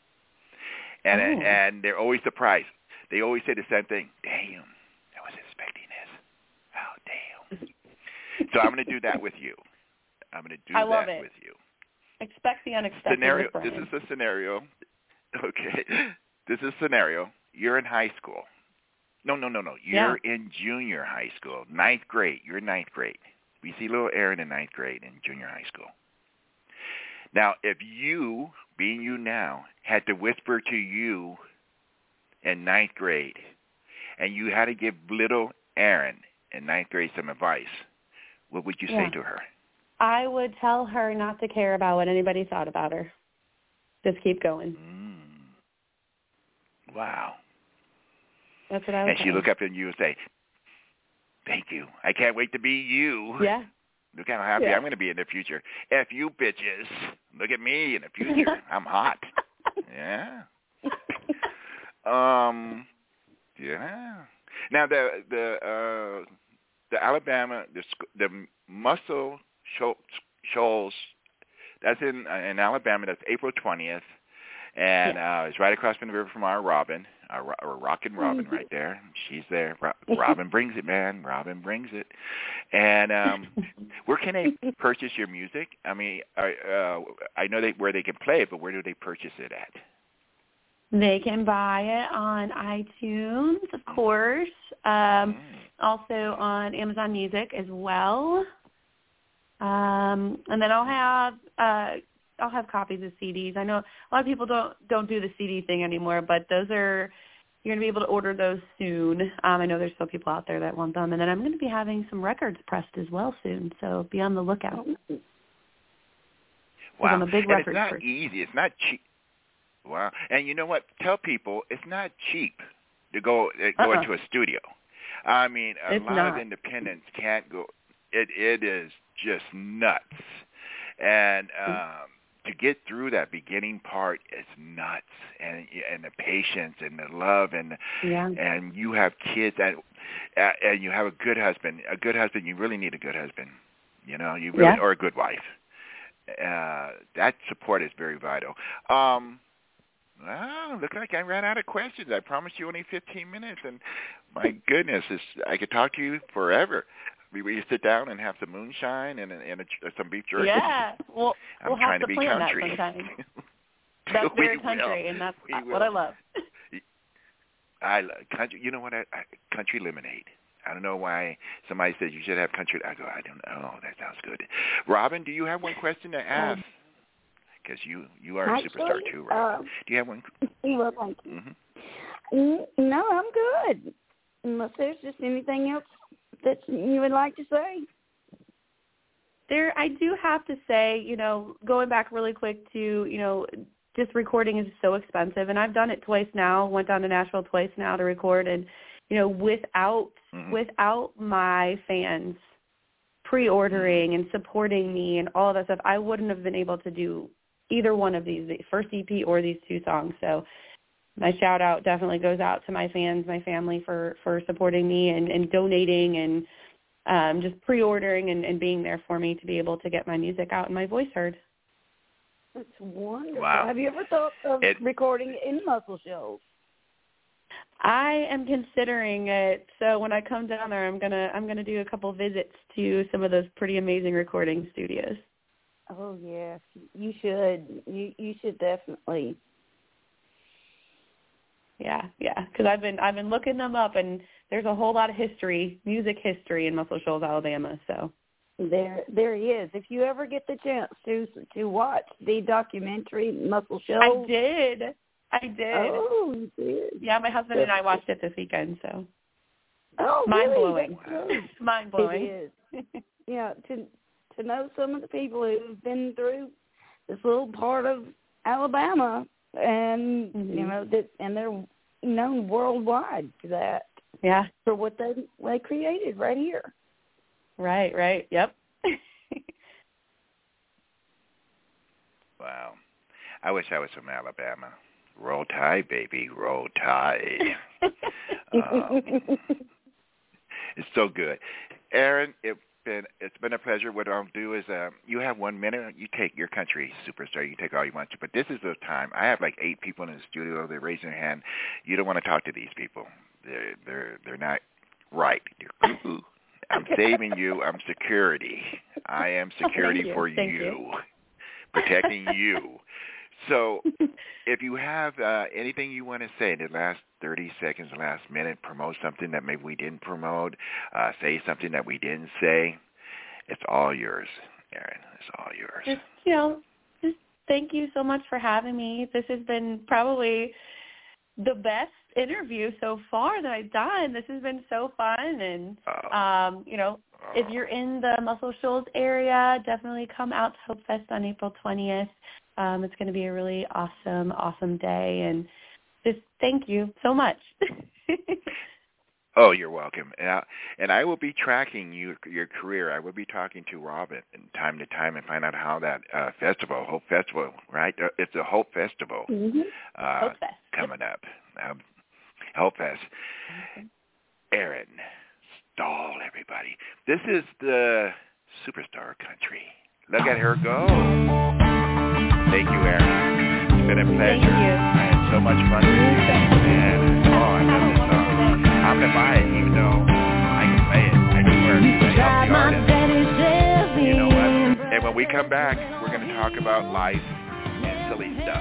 Speaker 4: And they're always surprised. They always say the same thing. Damn, I was expecting this. Oh, damn. So I'm going to do that with you. I'm going to do that with you.
Speaker 10: Expect the unexpected.
Speaker 4: Scenario. This is the scenario. Okay. This is a scenario. You're in high school. No. You're in junior high school. 9th grade. You're in 9th grade. We see little Aaron in 9th grade in junior high school. Now, if you, being you now, had to whisper to you in 9th grade, and you had to give little Aaron in 9th grade some advice, what would you say to her?
Speaker 10: I would tell her not to care about what anybody thought about her. Just keep going.
Speaker 4: Wow.
Speaker 10: That's what I would say.
Speaker 4: And she look up at you and say, thank you. I can't wait to be you.
Speaker 10: Yeah.
Speaker 4: Look how happy I'm going to be in the future. F you bitches. Look at me in the future. I'm hot. Yeah. Yeah. Now the Alabama, the Muscle Shoals, that's in Alabama. That's April 20th, and it's right across from the river from our Robin, our Rockin' Robin right there. She's there. Robin brings it, man. Robin brings it. And where can they purchase your music? I mean, I know where they can play it, but where do they purchase it at?
Speaker 10: They can buy it on iTunes, of course. Also on Amazon Music as well. And then I'll have copies of CDs. I know a lot of people don't do the CD thing anymore, but those are you're going to be able to order those soon. I know there's still people out there that want them. And then I'm going to be having some records pressed as well soon, so be on the lookout.
Speaker 4: Wow.
Speaker 10: I'm a big
Speaker 4: and it's
Speaker 10: record
Speaker 4: not
Speaker 10: person.
Speaker 4: easy. It's not cheap. Wow. And you know what? Tell people it's not cheap to go into a studio. I mean, a lot of independents can't go. It is just nuts. And to get through that beginning part is nuts, and the patience and the love, and you have kids, and you have a good husband. A good husband, you really need a good husband, you know, or a good wife. That support is very vital. Well, look like I ran out of questions. I promised you only 15 minutes, and my goodness, I could talk to you forever. We sit down and have some moonshine and some beef jerky.
Speaker 10: Yeah, we'll
Speaker 4: trying
Speaker 10: have to
Speaker 4: be
Speaker 10: plan
Speaker 4: country.
Speaker 10: that sometime. That's very country, and that's what I love.
Speaker 4: I love country. You know what? Country lemonade. I don't know why somebody says you should have country. I go, I don't know. That sounds good. Robin, do you have one question to ask? Because you are a superstar too, Robin. Do you have one?
Speaker 7: Well, thank you. No, I'm good. Unless there's just anything else that you would like to say.
Speaker 10: I do have to say, you know, going back really quick to, you know, just recording is so expensive, and I've done it twice now. Went down to Nashville twice now to record, and you know, without my fans pre-ordering and supporting me and all of that stuff, I wouldn't have been able to do either one of these, the first EP or these two songs. So my shout out definitely goes out to my fans, my family for supporting me and donating and just pre-ordering and being there for me to be able to get my music out and my voice heard.
Speaker 7: That's wonderful.
Speaker 4: Wow.
Speaker 7: Have you ever thought of recording in Muscle Shoals?
Speaker 10: I am considering it. So when I come down there, I'm gonna do a couple visits to some of those pretty amazing recording studios.
Speaker 7: Oh yes, you should. You should definitely.
Speaker 10: Yeah, because I've been looking them up, and there's a whole lot of history, music history in Muscle Shoals, Alabama. So
Speaker 7: there is. If you ever get the chance to watch the documentary Muscle Shoals, I did. Oh, you did.
Speaker 10: Yeah, my husband and I watched it this weekend. So
Speaker 7: mind
Speaker 10: blowing, mind blowing.
Speaker 7: It is. Yeah, to know some of the people who've been through this little part of Alabama, and you know that, and they're known worldwide for that.
Speaker 10: Yeah,
Speaker 7: for what they created right here.
Speaker 10: Right. Yep.
Speaker 4: Wow, I wish I was from Alabama. Roll Tide, baby, Roll Tide. It's so good, Aaron. It's been a pleasure. What I'll do is, you have 1 minute. You take your country superstar. You take all you want to. But this is the time. I have like 8 people in the studio. They're raising their hand. You don't want to talk to these people. They're not right. They're cuckoo. I'm saving you. I'm security. I am security for you. Protecting you. So if you have anything you want to say in the last 30 seconds, the last minute, promote something that maybe we didn't promote, say something that we didn't say, it's all yours, Aaron. It's all yours.
Speaker 10: Just thank you so much for having me. This has been probably the best interview so far that I've done. This has been so fun. And, if you're in the Muscle Shoals area, definitely come out to Hope Fest on April 20th. It's going to be a really awesome day, and just thank you so much.
Speaker 4: Oh, you're welcome. And I will be tracking your career. I will be talking to Robin from time to time and find out how that festival, Hope Festival, right? It's a Hope Festival
Speaker 10: Hope Fest.
Speaker 4: Coming up. Hope Fest. Aaron Stahl, everybody. This is the superstar country. Look at her go. Thank you, Aaron. It's been a pleasure.
Speaker 10: Thank you.
Speaker 4: I had so much fun with you. And, I love this song. I'm going to buy it, even though I can play it. I just wear it to help the artist. You know what? And when we come back, we're going to talk about life and silly stuff.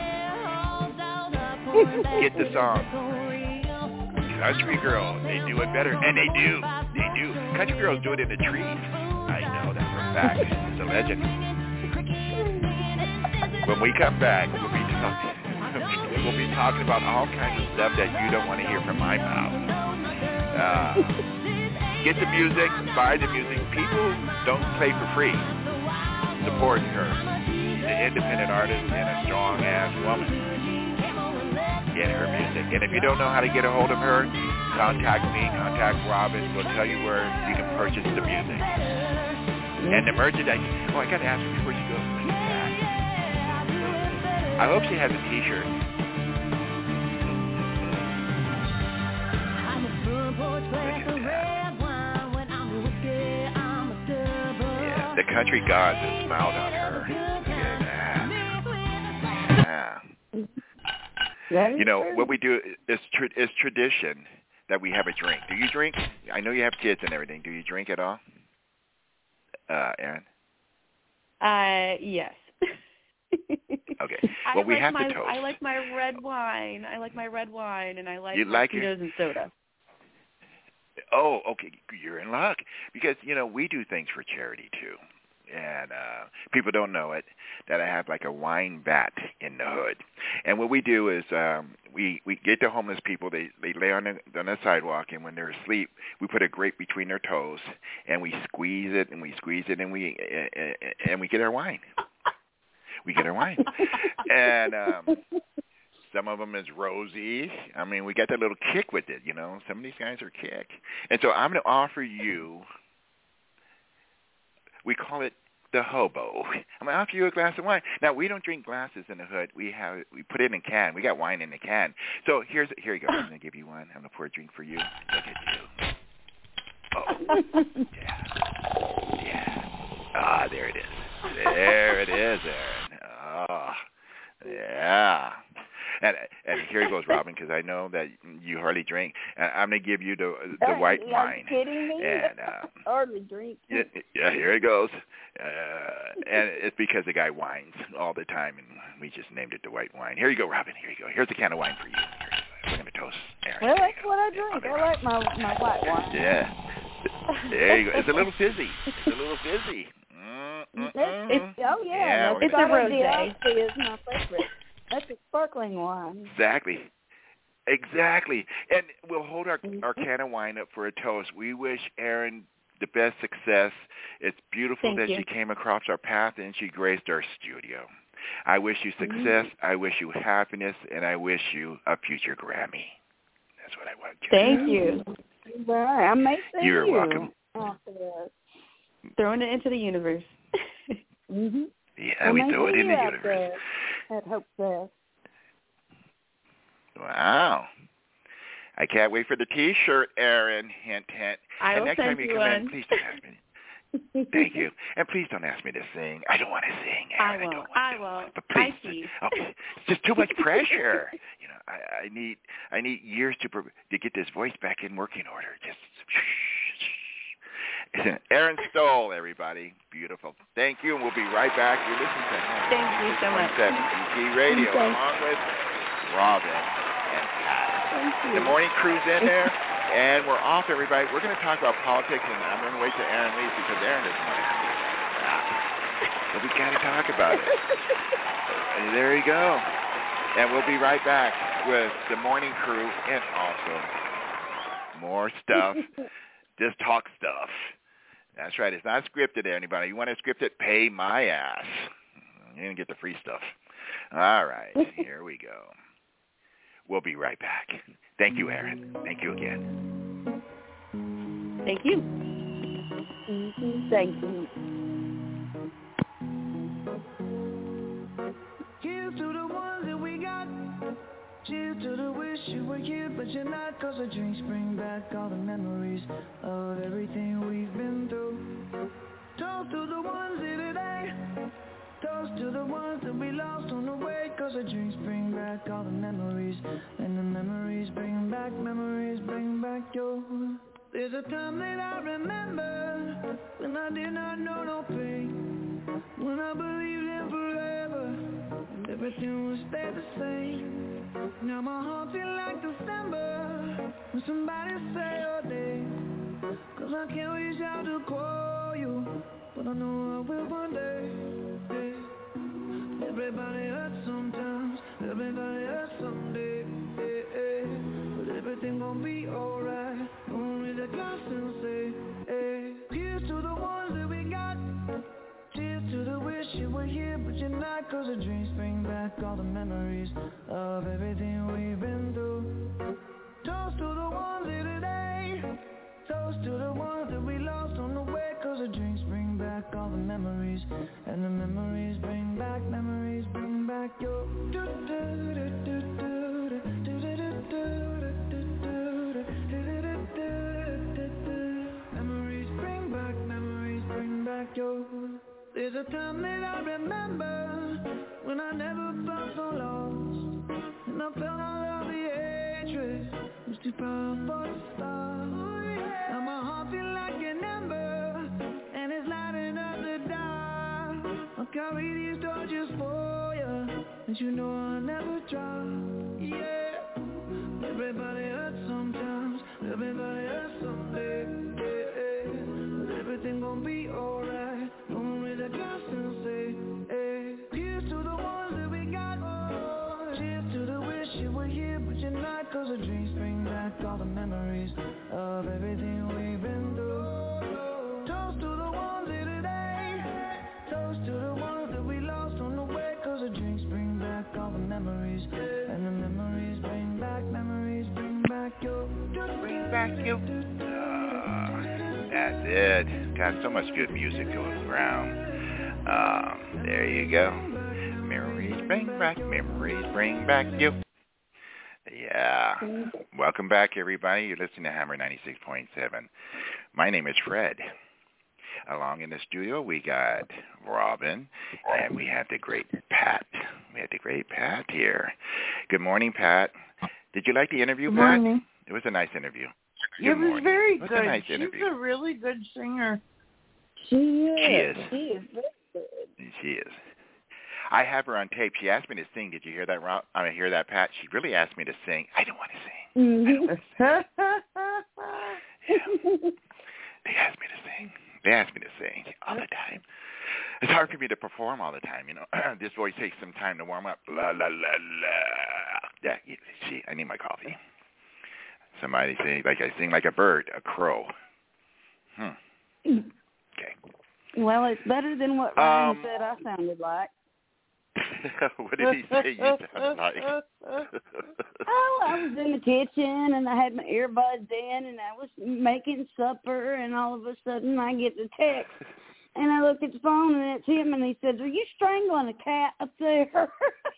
Speaker 4: Get the song. Country Girl, they do it better. And they do. Country Girls do it in the trees. I know that for a fact. It's a legend. When we come back, we'll be talking. We'll be talking about all kinds of stuff that you don't want to hear from my mouth. Get the music, buy the music. People don't play for free. Support her. She's an independent artist and a strong-ass woman. Get her music. And if you don't know how to get a hold of her, contact me, contact Robin. We'll tell you where you can purchase the music. And the merchandise. Oh, I got to ask her before she goes. I hope she has a T-shirt. Yeah, the country gods have smiled on her. Yeah. You know, what we do is tradition that we have a drink. Do you drink? I know you have kids and everything. Do you drink at all? Erin?
Speaker 10: Yes.
Speaker 4: Okay. Well, we have to toast.
Speaker 10: I like my red wine. And I like mosquitoes and soda.
Speaker 4: Oh, okay. You're in luck because we do things for charity too, and people don't know it that I have like a wine vat in the hood, and what we do is we get the homeless people. They lay on the sidewalk, and when they're asleep, we put a grape between their toes, and we squeeze it and we get our wine. We get our wine. And some of them is rosy. I mean, we got that little kick with it, Some of these guys are kick. And so I'm going to offer you, we call it the hobo. I'm going to offer you a glass of wine. Now, we don't drink glasses in the hood. We put it in a can. We got wine in a can. So here you go. I'm going to give you one. I'm going to pour a drink for you. Look at you. Oh, yeah. Ah, there it is. There it is, Erin. Oh, yeah. And here goes, Robin, because I know that you hardly drink. And I'm going to give you the white wine.
Speaker 7: Are you kidding me?
Speaker 4: And,
Speaker 7: hardly drink.
Speaker 4: Yeah, here it goes. And it's because the guy whines all the time, and we just named it the white wine. Here you go, Robin. Here you go. Here's a can of wine for you. We're going to toast Erin.
Speaker 7: Well, that's what I drink. I like my white wine.
Speaker 4: Yeah. There you go. It's a little fizzy.
Speaker 7: Oh, yeah.
Speaker 10: It's a rosé.
Speaker 7: Is my favorite. That's a sparkling wine.
Speaker 4: Exactly. And we'll hold our can of wine up for a toast. We wish Erin the best success. It's beautiful that she came across our path and she graced our studio. I wish you success. I wish you happiness. And I wish you a future Grammy. That's what I want you.
Speaker 10: Thank you.
Speaker 7: Right. I may see
Speaker 4: You're welcome.
Speaker 10: Throwing it into the universe.
Speaker 7: Mm-hmm.
Speaker 4: Yeah, we throw it in the universe.
Speaker 7: At Hope Fest.
Speaker 4: Wow. I can't wait for the T-shirt, Erin. Hint, hint.
Speaker 10: And
Speaker 4: next time you come in, please don't ask me. Thank you. And please don't ask me to sing. I don't want to sing, Erin.
Speaker 10: I won't.
Speaker 4: But please. Okay. It's just too much pressure. I need years to get this voice back in working order. Just Erin Stoll, everybody. Beautiful. Thank you, and we'll be right back. You're listening to
Speaker 10: Thank you so much.
Speaker 4: PG Radio, along with Robin and Pat. The morning crew's in there, and we're off, everybody. We're going to talk about politics, and I'm going to wait till Erin leaves because Erin doesn't want to have this. But we got to talk about it. And there you go. And we'll be right back with the morning crew and also more stuff. Just talk stuff. That's right. It's not scripted, anybody. You want to script it? Pay my ass. You're going to get the free stuff. All right. Here we go. We'll be right back. Thank you, Erin. Thank you again.
Speaker 10: Thank you.
Speaker 7: Thank you.
Speaker 11: Here's to the ones that we got. Cheers to the wish you were here, but you're not. Cause the drinks bring back all the memories of everything we've been through. Toast to the ones here today. Toast to the ones that we lost on the way. Cause the drinks bring back all the memories. And the memories bring back your. There's a time that I remember when I did not know no pain. When I believed in forever and everything would stay the same. Now my heart feels like December when somebody say your name. Cause I can't reach out to call you, but I know I will one day. Everybody hurts sometimes, everybody hurts someday. But everything gon' be alright. Don't raise a glass and say, here's to the ones that we got. Cheers to the wish you were here, but you're not. Cause the dreams bring back all the memories of everything we've been through. Toast to the ones here today. Toast to the ones that we lost on the way. Cause the drinks bring back all the memories. And the memories bring back your memories bring back your. There's a time that I remember when I never felt so lost, and I felt all of the hatred was too powerful to stop. Now my heart feels like an ember, and it's lighting up the dark. I'll carry these torches for you, and you know I'll never drop. Yeah, everybody hurts sometimes, everybody hurts someday. But everything gon' be alright. Don't raise a glass and say, here's to the ones that we got. Cheers to the wish you were here, but you're not. Cause the dreams bring back all the memories of everything we've been through. Toast to the ones here today. Toast to the ones that we lost on the way. Cause the drinks bring back all the memories. And the memories bring back your.
Speaker 4: Bring back your. That's it. Got so much good music going around. There you go. Memories bring back you. Yeah. Welcome back, everybody. You're listening to Hammer 96.7. My name is Fred. Along in the studio, we got Robin, and we have the great Pat. Here. Good morning, Pat. Did you like the interview, Pat?
Speaker 12: Good morning.
Speaker 4: It was a nice interview.
Speaker 12: It was very
Speaker 4: good.
Speaker 12: A
Speaker 4: nice
Speaker 12: She's
Speaker 4: interview.
Speaker 12: a really good singer.
Speaker 7: She is.
Speaker 4: She is.
Speaker 7: She is very good.
Speaker 4: She is. I have her on tape. She asked me to sing. Did you hear that, Rob? I hear that, Pat? She really asked me to sing. I don't want to sing.
Speaker 7: Mm-hmm.
Speaker 4: I don't want to sing. Yeah. They asked me to sing. All the time. It's hard for me to perform all the time, you know. This voice takes some time to warm up. La, la, la, la. Yeah, see, I need my coffee. Somebody say, like I sing like a bird, a crow. Okay.
Speaker 7: Well, it's better than what Ryan said I sounded like.
Speaker 4: What did he say you sounded like?
Speaker 7: Oh, I was in the kitchen, and I had my earbuds in, and I was making supper, and all of a sudden I get the text. And I looked at the phone, and it's him, and he said, "Are you strangling a cat up there?"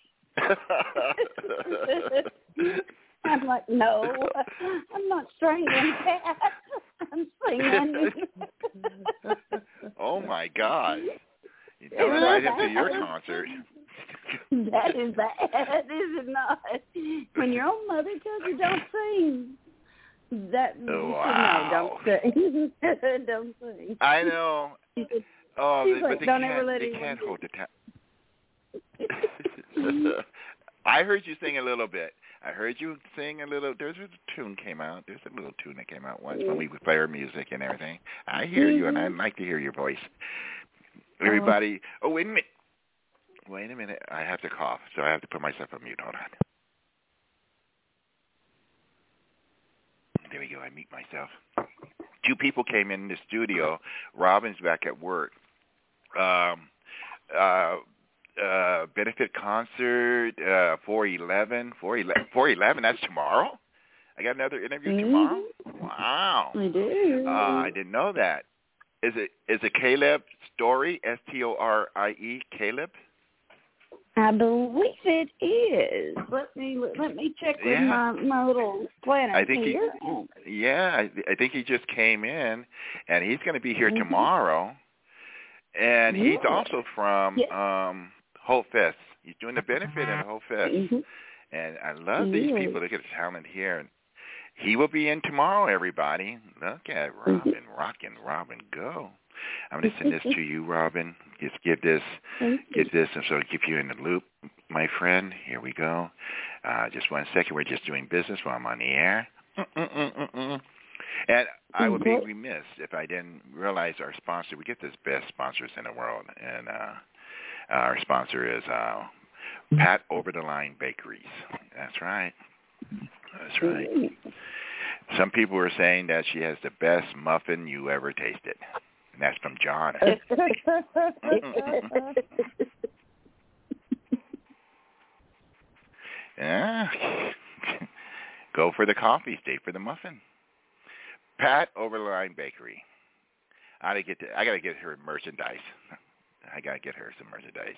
Speaker 7: I'm like, "No, I'm not strangling a cat. I'm singing."
Speaker 4: Oh, my God. You don't invite him to your concert.
Speaker 7: That is bad, is it not? When your own mother tells you don't sing. That
Speaker 4: wow.
Speaker 7: No, don't sing. Don't sing.
Speaker 4: I know. Oh,
Speaker 7: she's
Speaker 4: but
Speaker 7: like,
Speaker 4: they
Speaker 7: don't
Speaker 4: can't,
Speaker 7: ever let
Speaker 4: they can't hold the time. I heard you sing a little bit. I heard you sing a little. There's a tune came out. There's a little tune that came out once when we would play our music and everything. I hear you, and I like to hear your voice. Everybody. Oh, wait a minute. Wait a minute. I have to cough, so I have to put myself on mute. Hold on. There we go. I mute myself. Two people came in the studio. Robin's back at work. Benefit concert, 4/11. That's tomorrow? I got another interview tomorrow? Wow.
Speaker 7: I do.
Speaker 4: I didn't know that. Is it Caleb Story, Storie, Caleb?
Speaker 7: I believe it is. Let me check with my little planner
Speaker 4: I think
Speaker 7: here.
Speaker 4: I think he just came in, and he's going to be here tomorrow. And he's also from Hope Fest. He's doing the benefit in Hope Fest. And I love these people. Look at the talent here. And he will be in tomorrow, everybody. Look at Robin, rockin' Robin, go. I'm going to send this to you, Robin. Just get this, and so I'll keep you in the loop, my friend. Here we go. Just 1 second. We're just doing business while I'm on the air. And I would be remiss if I didn't realize our sponsor. We get the best sponsors in the world, and Our sponsor is Pat Over the Line Bakeries. That's right. That's right. Some people were saying that she has the best muffin you ever tasted. And that's from John. Yeah. Go for the coffee, stay for the muffin. Pat Over the Line Bakery. I gotta get her merchandise. I gotta get her some merchandise.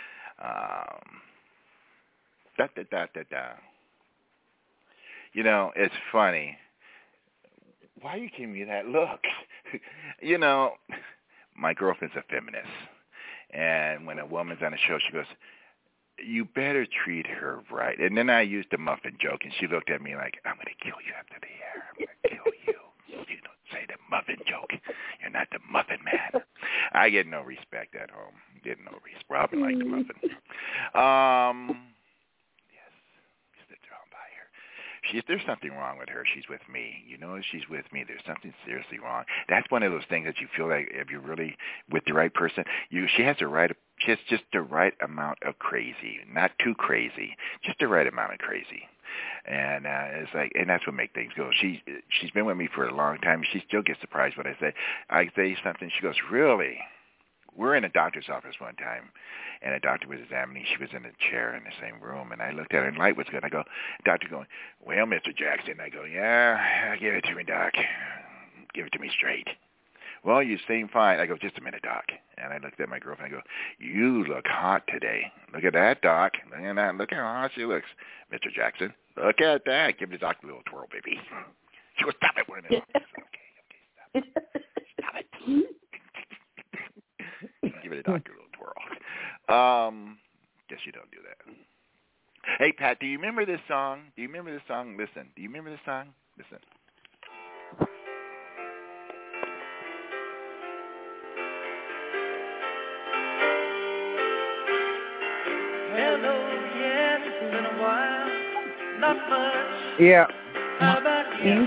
Speaker 4: You know, it's funny. Why are you giving me that look? You know, my girlfriend's a feminist. And when a woman's on a show, she goes, you better treat her right. And then I used the muffin joke, and she looked at me like, I'm going to kill you after the air. I'm going to kill you. You don't say the muffin joke. You're not the muffin man. I get no respect at home. Get no respect. Robin liked the muffin. If there's something wrong with her, she's with me. You know, if she's with me, there's something seriously wrong. That's one of those things that you feel like if you're really with the right person, she has just the right amount of crazy, not too crazy, just the right amount of crazy. And it's like, and that's what makes things go. She's been with me for a long time. She still gets surprised when I say something. She goes, really? We're in a doctor's office one time, and a doctor was examining. She was in a chair in the same room, and I looked at her, and light was good. I go, doctor going, well, Mr. Jackson. I go, yeah, give it to me, doc. Give it to me straight. Well, you seem fine. I go, just a minute, doc. And I looked at my girlfriend. I go, you look hot today. Look at that, doc. Look at that. Look how hot she looks. Mr. Jackson, look at that. Give the doc a little twirl, baby. She goes, stop it. We're in the office. Okay, stop it. Give it a doctor a little twirl. Guess you don't do that. Hey, Pat, do you remember this song? Listen. Do you remember this song? Listen.
Speaker 8: Hello, yes, it's been a while. Not much.
Speaker 12: Yeah.
Speaker 8: How about you?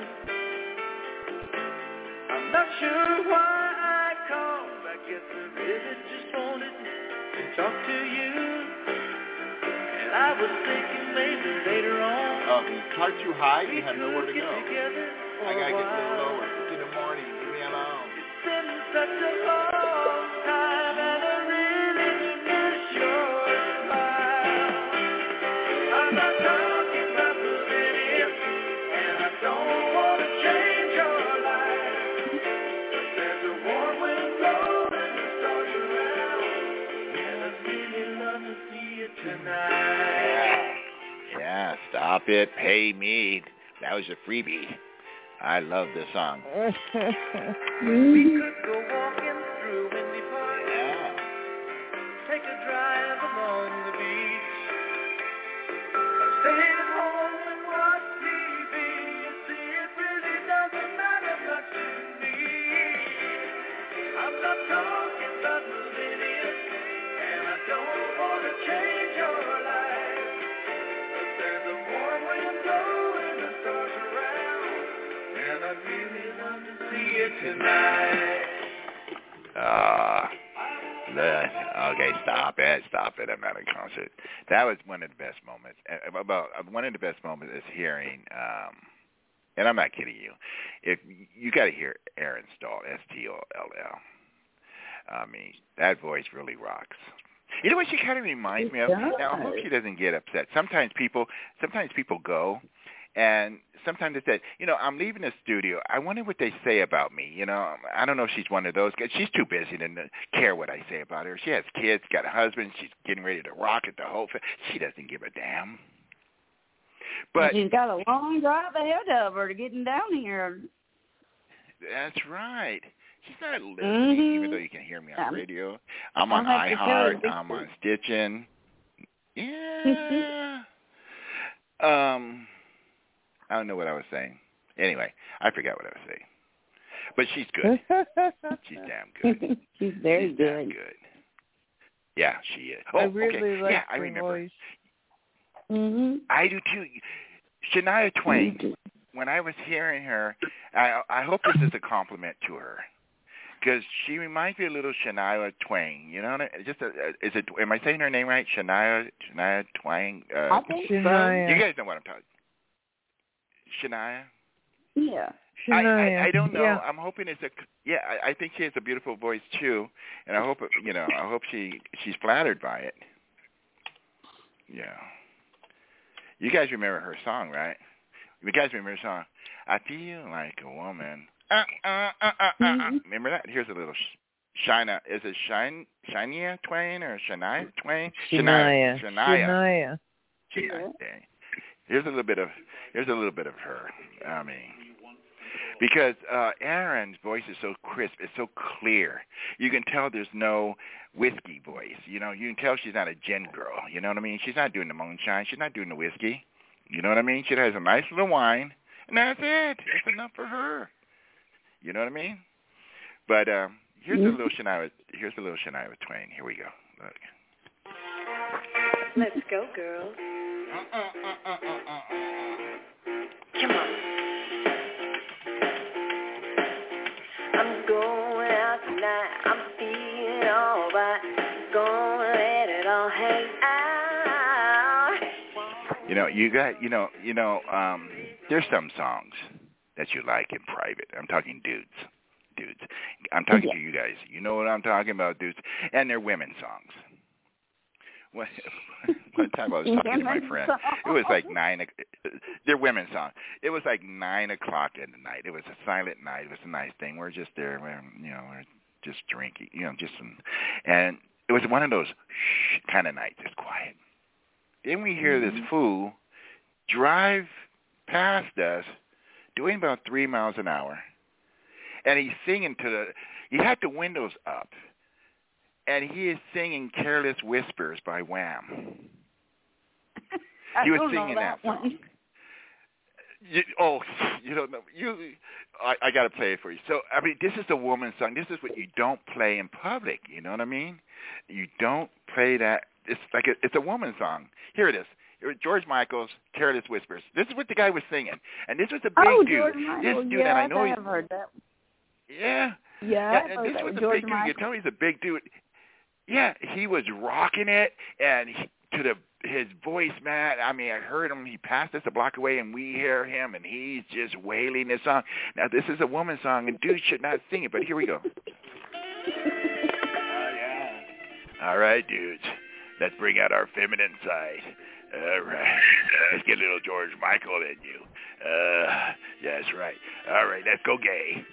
Speaker 8: I'm not sure why I called. I guess I really just wanted to talk to you. And I was thinking maybe later on.
Speaker 4: Car too high, you have nowhere to go.
Speaker 8: I
Speaker 4: gotta get a little lower. It's in the morning. Leave me alone.
Speaker 8: It's been such a long time, and I really miss your smile. I'm not talking about millennium, and I don't want to change your life. But there's a warm wind blowing the stars around, and I'd really love to see you tonight.
Speaker 4: Yeah, stop it. Pay me. That was a freebie. I love this song.
Speaker 8: We could go walking through Windy Park.
Speaker 4: Yeah.
Speaker 8: Take a drive along the beach. Stay at home and watch TV. You see, it really doesn't matter much to me. I'm not talking about millennium, and I don't want to change your life. But there's a warm wind blowing the stars around, and I'd really love to see you tonight.
Speaker 4: Okay, stop it. I'm not in concert. That was one of the best moments. One of the best moments is hearing, and I'm not kidding you. If you got to hear Erin Stoll, S-T-O-L-L. I mean, that voice really rocks. You know what she kind of reminds me of? Now, I hope she doesn't get upset. Sometimes people go, and sometimes they say, you know, I'm leaving the studio. I wonder what they say about me. You know, I don't know if she's one of those. She's too busy to care what I say about her. She has kids, got a husband. She's getting ready to rock at the whole thing. She doesn't give a damn. But
Speaker 7: she's got a long drive ahead of her to getting down here.
Speaker 4: That's right. She's not listening, even though you can hear me on radio. I'm on iHeart. I'm on Stitching. Yeah. I don't know what I was saying. Anyway, I forgot what I was saying. But she's good. She's damn good.
Speaker 7: She's very good.
Speaker 4: Damn good. Yeah, she is. Oh,
Speaker 12: I really like
Speaker 4: I remember.
Speaker 12: Voice.
Speaker 7: Mm-hmm.
Speaker 4: I do too. Shania Twain. When I was hearing her, I hope this is a compliment to her. because she reminds me a little Shania Twain. You know, is it? Am I saying her name right? Shania Twain.
Speaker 7: I think so.
Speaker 4: You guys know what I'm talking. Shania.
Speaker 7: Yeah.
Speaker 4: I don't know.
Speaker 12: Yeah.
Speaker 4: I'm hoping it's I think she has a beautiful voice too, and I hope she's flattered by it. Yeah. You guys remember her song, right? You guys remember her song? I feel like a woman. Remember that? Here's a little Shania. Is it Shania Twain or Shania Twain?
Speaker 12: Shania.
Speaker 4: Here's a little bit of her. I mean, because Aaron's voice is so crisp, it's so clear. You can tell there's no whiskey voice. You know, you can tell she's not a gin girl. You know what I mean? She's not doing the moonshine. She's not doing the whiskey. You know what I mean? She has a nice little wine, and that's it. That's enough for her. You know what I mean? But here's a little Shania. Here's a little Shania Twain. Here we go. Look.
Speaker 13: Let's go, girls. Come on. I'm going out tonight. I'm feeling alright. Gonna let it all hang out.
Speaker 4: There's some songs that you like in private. I'm talking dudes. I'm talking to you guys. You know what I'm talking about, dudes. And they're women's songs. One time I was talking to my friend. It was like 9. They're women's songs. It was like 9 o'clock at night. It was a silent night. It was a nice thing. We're just there. We're just drinking. And it was one of those kind of nights. It's quiet. Then we hear this fool drive past us, doing about 3 miles an hour, and he's singing he had the windows up. And he is singing "Careless Whispers" by Wham. He was singing that song. You don't know. I got to play it for you. So, I mean, this is a woman's song. This is what you don't play in public. You know what I mean? You don't play that. It's like it's a woman's song. Here it is. It was George Michael's "Careless Whispers." This is what the guy was singing, and this was a big dude.
Speaker 7: George Michael.
Speaker 4: This dude, and I know
Speaker 7: I've heard that.
Speaker 4: Yeah.
Speaker 7: Yeah,
Speaker 4: and this was a big dude. You tell he's a big dude. Yeah, he was rocking it, and his voice, man. I mean, I heard him. He passed us a block away, and we hear him, and he's just wailing this song. Now, this is a woman's song, and dudes should not sing it, but here we go. All right, dudes, let's bring out our feminine side. All right, let's get a little George Michael in you. Yeah, that's right. All right, let's go gay.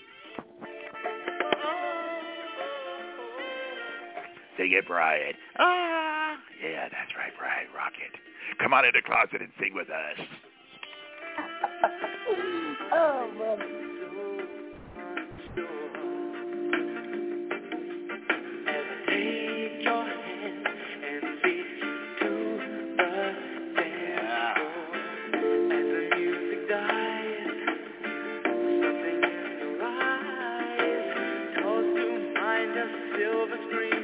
Speaker 4: Sing it, Brian. Yeah, that's right, Brian. Rock it. Come on in the closet and sing with us.
Speaker 7: Oh, brother.
Speaker 8: Take your hand and lead you to the dance floor. As the music dies, something in your eyes calls to mind a silver screen.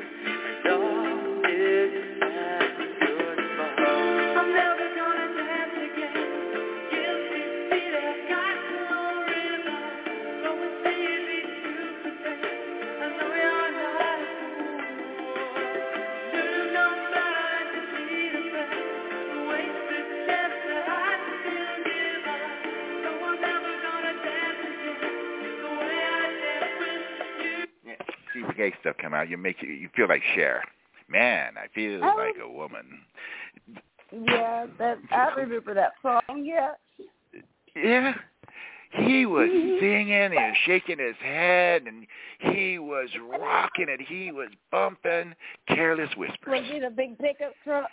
Speaker 8: I'm never gonna dance again. Give me Peter, got no rhythm. So it's easy to pretend. I know you're not a fool. Should've known better than to see the best. The wasted chance that I still give up. So I'm never gonna dance again the way I danced with you.
Speaker 4: Yeah, see the gay stuff come out. You feel like Cher. Man, I feel like a woman.
Speaker 7: Yeah, I remember that song. Yeah.
Speaker 4: Yeah, he was singing and shaking his head, and he was rocking it. He was bumping "Careless Whispers."
Speaker 7: Was it a big pickup truck?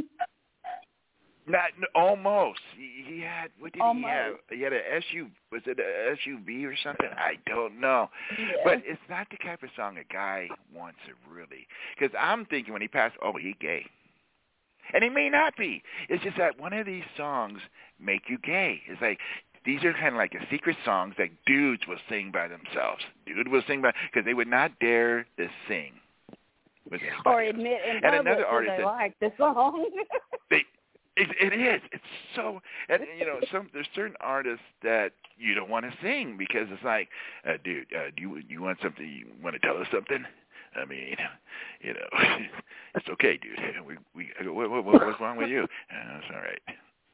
Speaker 4: Almost. He had, what did
Speaker 7: Almost.
Speaker 4: he have? He had an SUV. Was it an SUV or something? I don't know.
Speaker 7: Yeah.
Speaker 4: But it's not the type of song a guy wants to really. Because I'm thinking when he passed, he gay. And he may not be. It's just that one of these songs make you gay. It's like, these are kind of like a secret songs that dudes will sing by themselves. Dude will sing because they would not dare to sing with anybody
Speaker 7: or admit in public that they like the song.
Speaker 4: It is. It's so, and there's certain artists that you don't want to sing because it's like, dude, do you want something? You want to tell us something? I mean, it's okay, dude. What's wrong with you? It's all right.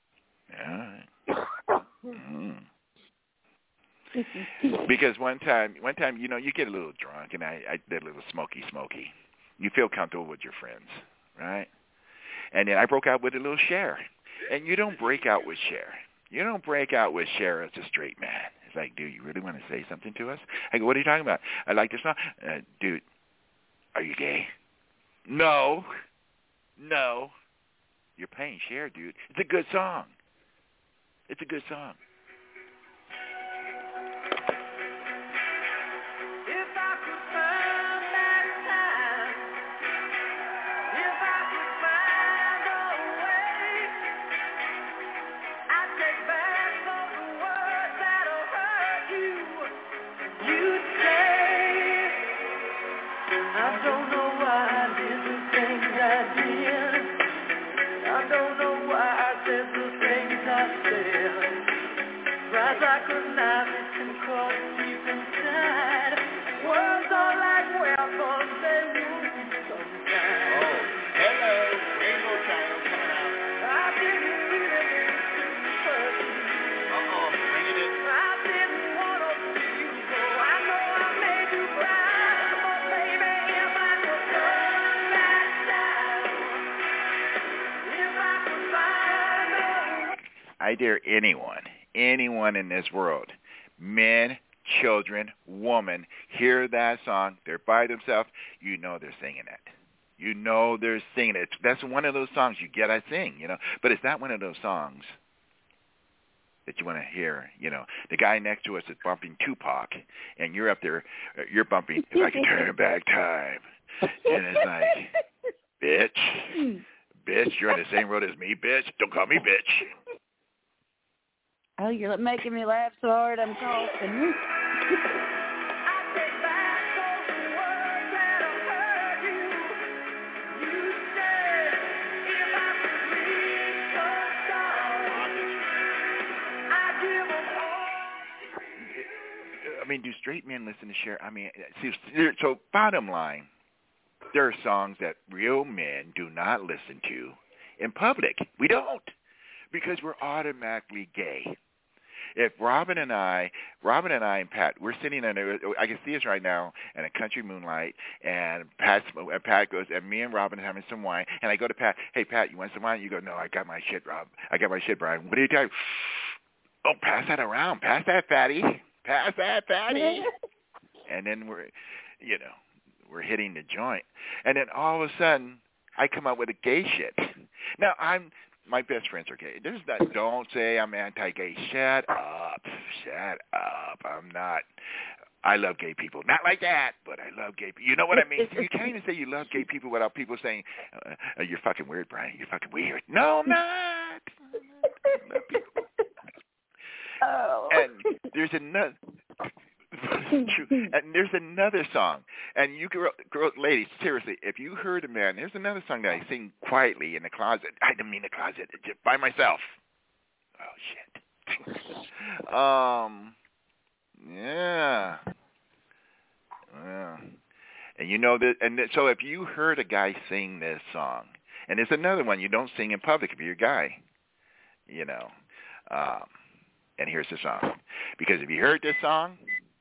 Speaker 4: Because one time, you get a little drunk, and I did a little smoky. You feel comfortable with your friends, right? And then I broke out with a little Cher. And you don't break out with Cher. You don't break out with Cher as a straight man. It's like, dude, you really want to say something to us? I go, what are you talking about? I like this song. Dude, are you gay? No. You're playing Cher, dude. It's a good song. I dare anyone in this world, men, children, woman, hear that song, they're by themselves, they're singing it. They're singing it. That's one of those songs you get, I sing, but it's not one of those songs that you want to hear, The guy next to us is bumping Tupac, and you're up there, you're bumping, If I Could Turn Back Time. And it's like, bitch, you're on the same road as me, bitch. Don't call me bitch.
Speaker 7: Oh, you're making me laugh so hard I'm coughing.
Speaker 4: I mean, do straight men listen to Cher? I mean, so bottom line, there are songs that real men do not listen to in public. We don't, because we're automatically gay. If Robin and I and Pat, we're sitting in I can see us right now in a country moonlight, and Pat goes, and me and Robin are having some wine, and I go to Pat, hey, Pat, you want some wine? You go, no, I got my shit, Rob. I got my shit, Brian. What are you talking? Oh, pass that around. Pass that, fatty. Pass that, fatty. And then we're hitting the joint. And then all of a sudden, I come up with a gay shit. Now, my best friends are gay. There's that. Don't say I'm anti-gay. Shut up. I'm not. I love gay people. Not like that, but I love gay people. You know what I mean? You can't even say you love gay people without people saying, you're fucking weird, Brian. You're fucking weird. No, I'm not. I love people.
Speaker 7: Oh.
Speaker 4: And there's another song. And you girls, ladies, seriously, if you heard a man, there's another song that I sing quietly in the closet. I didn't mean the closet, just by myself. Oh shit. Yeah. And so if you heard a guy sing this song, and there's another one you don't sing in public if you're a guy, and here's the song. Because if you heard this song,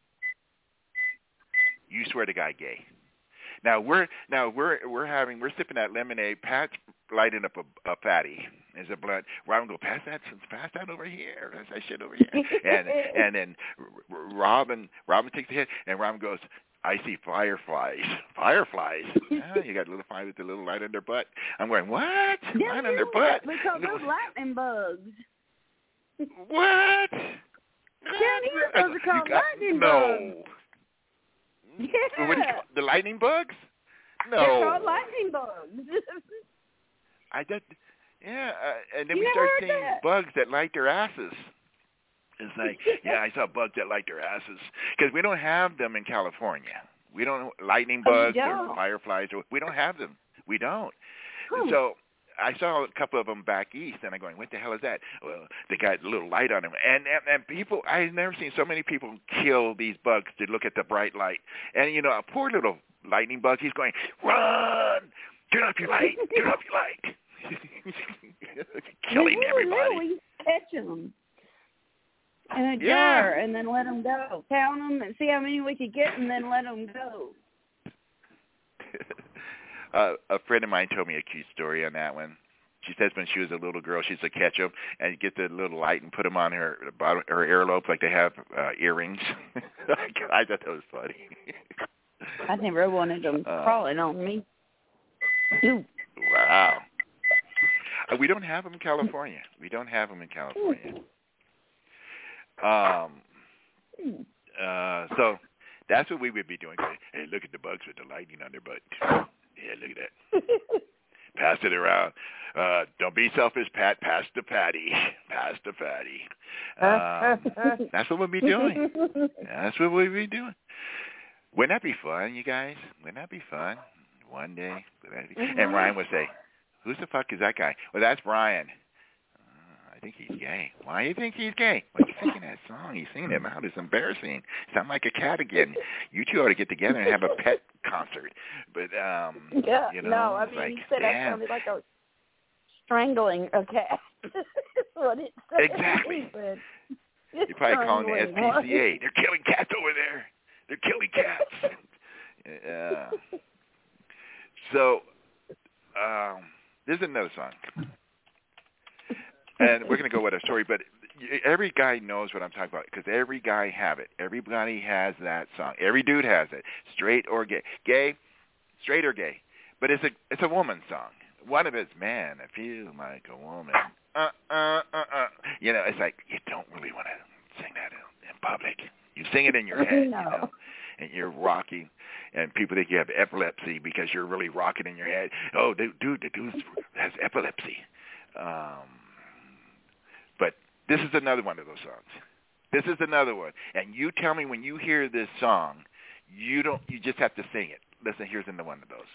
Speaker 4: you swear to God gay. Now we're sipping that lemonade. Pat's lighting up a fatty. There's a blunt. Robin go, pass that over here. Pass that shit over here. and then Robin takes the hit, and Robin goes, I see fireflies. Fireflies. You got a little fire with a little light on their butt. I'm going, what?
Speaker 7: Yeah,
Speaker 4: light on their butt?
Speaker 7: We call those lightning bugs.
Speaker 4: What?
Speaker 7: Those are called lightning bugs. Yeah.
Speaker 4: What do you call the lightning bugs? No.
Speaker 7: They're called lightning bugs.
Speaker 4: And then we start seeing bugs that light their asses. It's like, I saw bugs that light their asses. Because we don't have them in California. We don't lightning bugs or fireflies. We don't have them. We don't. So I saw a couple of them back east, and I'm going, what the hell is that? Well, they got a little light on them. And people, I've never seen so many people kill these bugs to look at the bright light. And, you know, a poor little lightning bug, he's going, run! Turn off your light! Turn off your light! Killing everybody.
Speaker 7: We catch them in a jar and then let them go. Count them and see how many we could get and then let them go.
Speaker 4: A friend of mine told me a cute story on that one. She says when she was a little girl, she used to catch them and get the little light and put them on her earlobe like they have earrings. I thought that was funny.
Speaker 7: I never wanted them crawling on me. Ew.
Speaker 4: Wow. We don't have them in California. So that's what we would be doing. Hey, look at the bugs with the lightning on their butt. Yeah, look at that. Pass it around. Don't be selfish, Pat. Pass the patty. Pass the patty. That's what we'll be doing. That's what we'll be doing. Wouldn't that be fun, you guys? Wouldn't that be fun? One day. And Ryan would say, who the fuck is that guy? Well, that's Brian. I think he's gay. Why do you think he's gay? Well, he's singing that song. He's singing it out. It's embarrassing. Sound like a cat again. You two ought to get together and have a pet concert. But,
Speaker 7: yeah,
Speaker 4: you know,
Speaker 7: no, I mean,
Speaker 4: like,
Speaker 7: he said I sounded like a strangling a cat. That's what it said.
Speaker 4: Exactly. You're probably calling the SPCA. They're killing cats over there. They're killing cats. So, there's another song. And we're going to go with a story, but every guy knows what I'm talking about because every guy have it. Everybody has that song. Every dude has it, straight or gay. Straight or gay. But it's a woman's song. One of it's, man, I feel like a woman. You know, it's like you don't really want to sing that in public. You sing it in your head, you know, and you're rocking, and people think you have epilepsy because you're really rocking in your head. Oh, dude, the dude has epilepsy. But this is another one of those songs. This is another one. And you tell me when you hear this song, you just have to sing it. Listen, here's another one of those.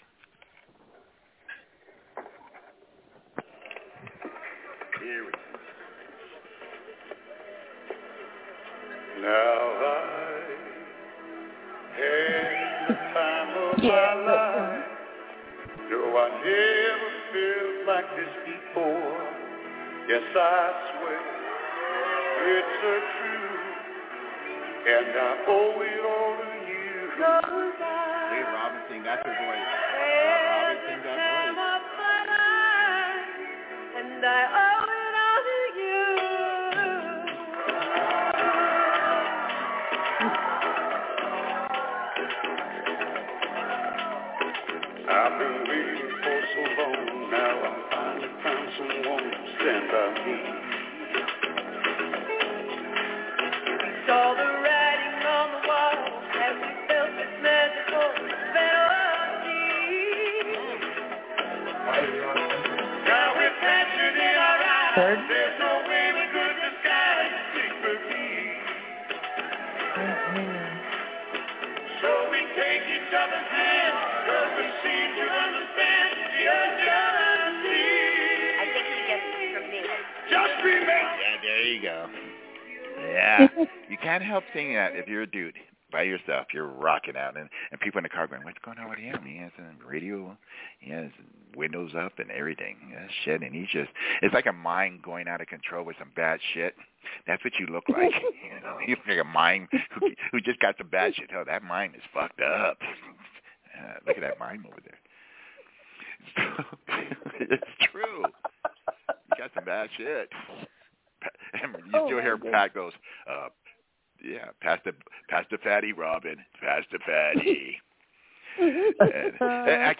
Speaker 4: Here we go.
Speaker 14: Now I had the time of my life. No, I never felt like this before. Yes, I swear it's a truth, and I owe it all to you.
Speaker 4: Look at Robin sing. That's her voice. Robin sings that voice.
Speaker 13: And I owe it all to you.
Speaker 14: I've been waiting for so long. Now I finally found someone to stand by me.
Speaker 13: We saw the writing on the wall as we felt this magical melody.
Speaker 14: Now we're passion in our eyes. There's no way we could disguise secretly. So we take each other's hands, 'cause we seem to understand the urgency.
Speaker 13: I think he gets it from me.
Speaker 14: Just remember.
Speaker 4: Yeah, there you go. Yeah. You can't help singing that if you're a dude by yourself. You're rocking out, and people in the car going, what's going on with him? He has a radio, he has windows up and everything. Shit, and it's like a mind going out of control with some bad shit. That's what you look like. You know, you look like a mind who just got some bad shit. Oh, that mind is fucked up. Look at that mind over there. It's true. You got some bad shit. And you still hear Pat goes, yeah, pass the fatty, Robin. Pass the fatty. And I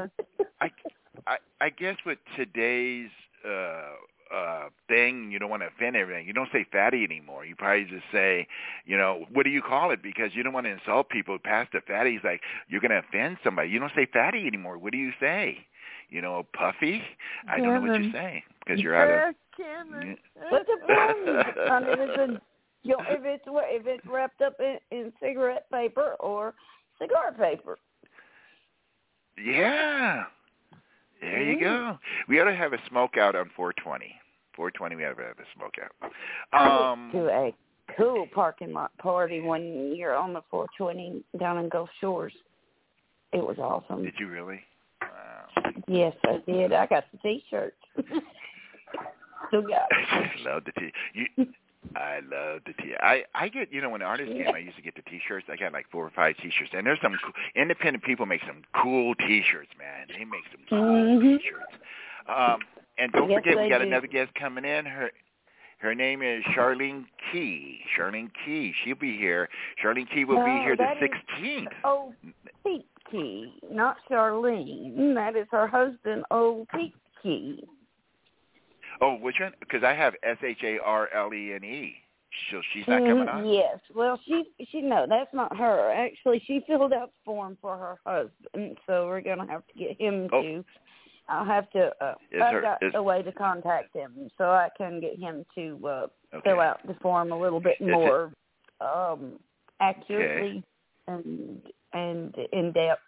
Speaker 4: guess with today's thing, you don't want to offend everything. You don't say fatty anymore. You probably just say, you know, what do you call it? Because you don't want to insult people. Pass the fatty is like you're going to offend somebody. You don't say fatty anymore. What do you say? You know, puffy? I don't know what you say because you're out of.
Speaker 7: What's the problem? I mean, if it's wrapped up in cigarette paper or cigar paper.
Speaker 4: Yeah. There you go. We ought to have a smoke out on 420. 420, we ought to have a smoke out.
Speaker 7: I went to a cool parking lot party one year on the 420 down in Gulf Shores. It was awesome.
Speaker 4: Did you really? Wow.
Speaker 7: Yes, I did. I got the T-shirts. Still got it.
Speaker 4: I love the I love the T. I get, when the artists came, I used to get the T-shirts. I got like 4 or 5 T-shirts, and there's some independent people make some cool T-shirts, man. They make some cool T-shirts. And don't forget, we got another guest coming in. Her name is Charlene Key. Charlene Key. She'll be here. Charlene Key will be here the 16th.
Speaker 7: Oh, Pete Key, not Charlene. That is her husband, Old Pete Key.
Speaker 4: Oh, which one? Because I have Sharlene. So she's not coming on?
Speaker 7: Yes. Well, she no, that's not her. Actually, she filled out the form for her husband, so we're going to have to get him to. I'll have to. I've got a way to contact him, so I can get him to fill out the form a little bit more accurately and in depth.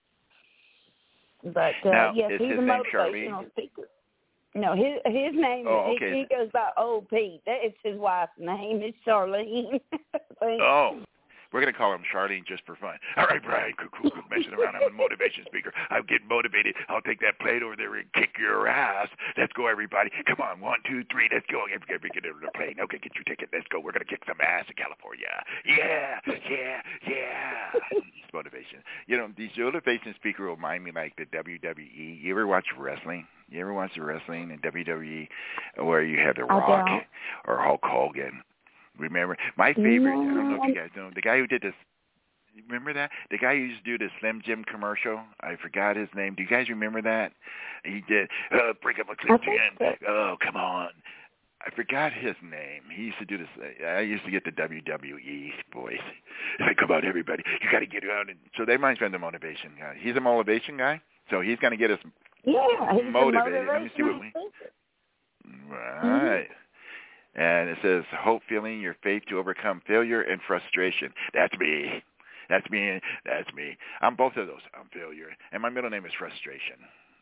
Speaker 7: But
Speaker 4: now,
Speaker 7: yes, he's a motivational speaker. No, his name. He goes by Old Pete. It's his wife's name. It's Charlene.
Speaker 4: We're going to call him Charlene just for fun. All right, Brian, cool, messing around. I'm a motivation speaker. I'm getting motivated. I'll take that plate over there and kick your ass. Let's go, everybody. Come on, 1, 2, 3, let's go. Everybody get on the plane. Okay, get your ticket. Let's go. We're going to kick some ass in California. Yeah. It's motivation. These motivation speakers remind me like the WWE. You ever watch wrestling? You ever watch the wrestling in WWE where you have The Rock or Hulk Hogan? Remember, my favorite, I don't know if you guys know, the guy who did this, remember that? The guy who used to do the Slim Jim commercial, I forgot his name. Do you guys remember that? He did, bring up a Slim Jim, oh, come on. I forgot his name. He used to do this, I used to get the WWE voice. It's like, come on, everybody, you got to get out. So that reminds me of the motivation guy. He's a motivation guy, so he's going to get us motivated. Let me see what we... Right. And it says, hope, feeling your faith to overcome failure and frustration. That's me. I'm both of those. I'm failure. And my middle name is frustration.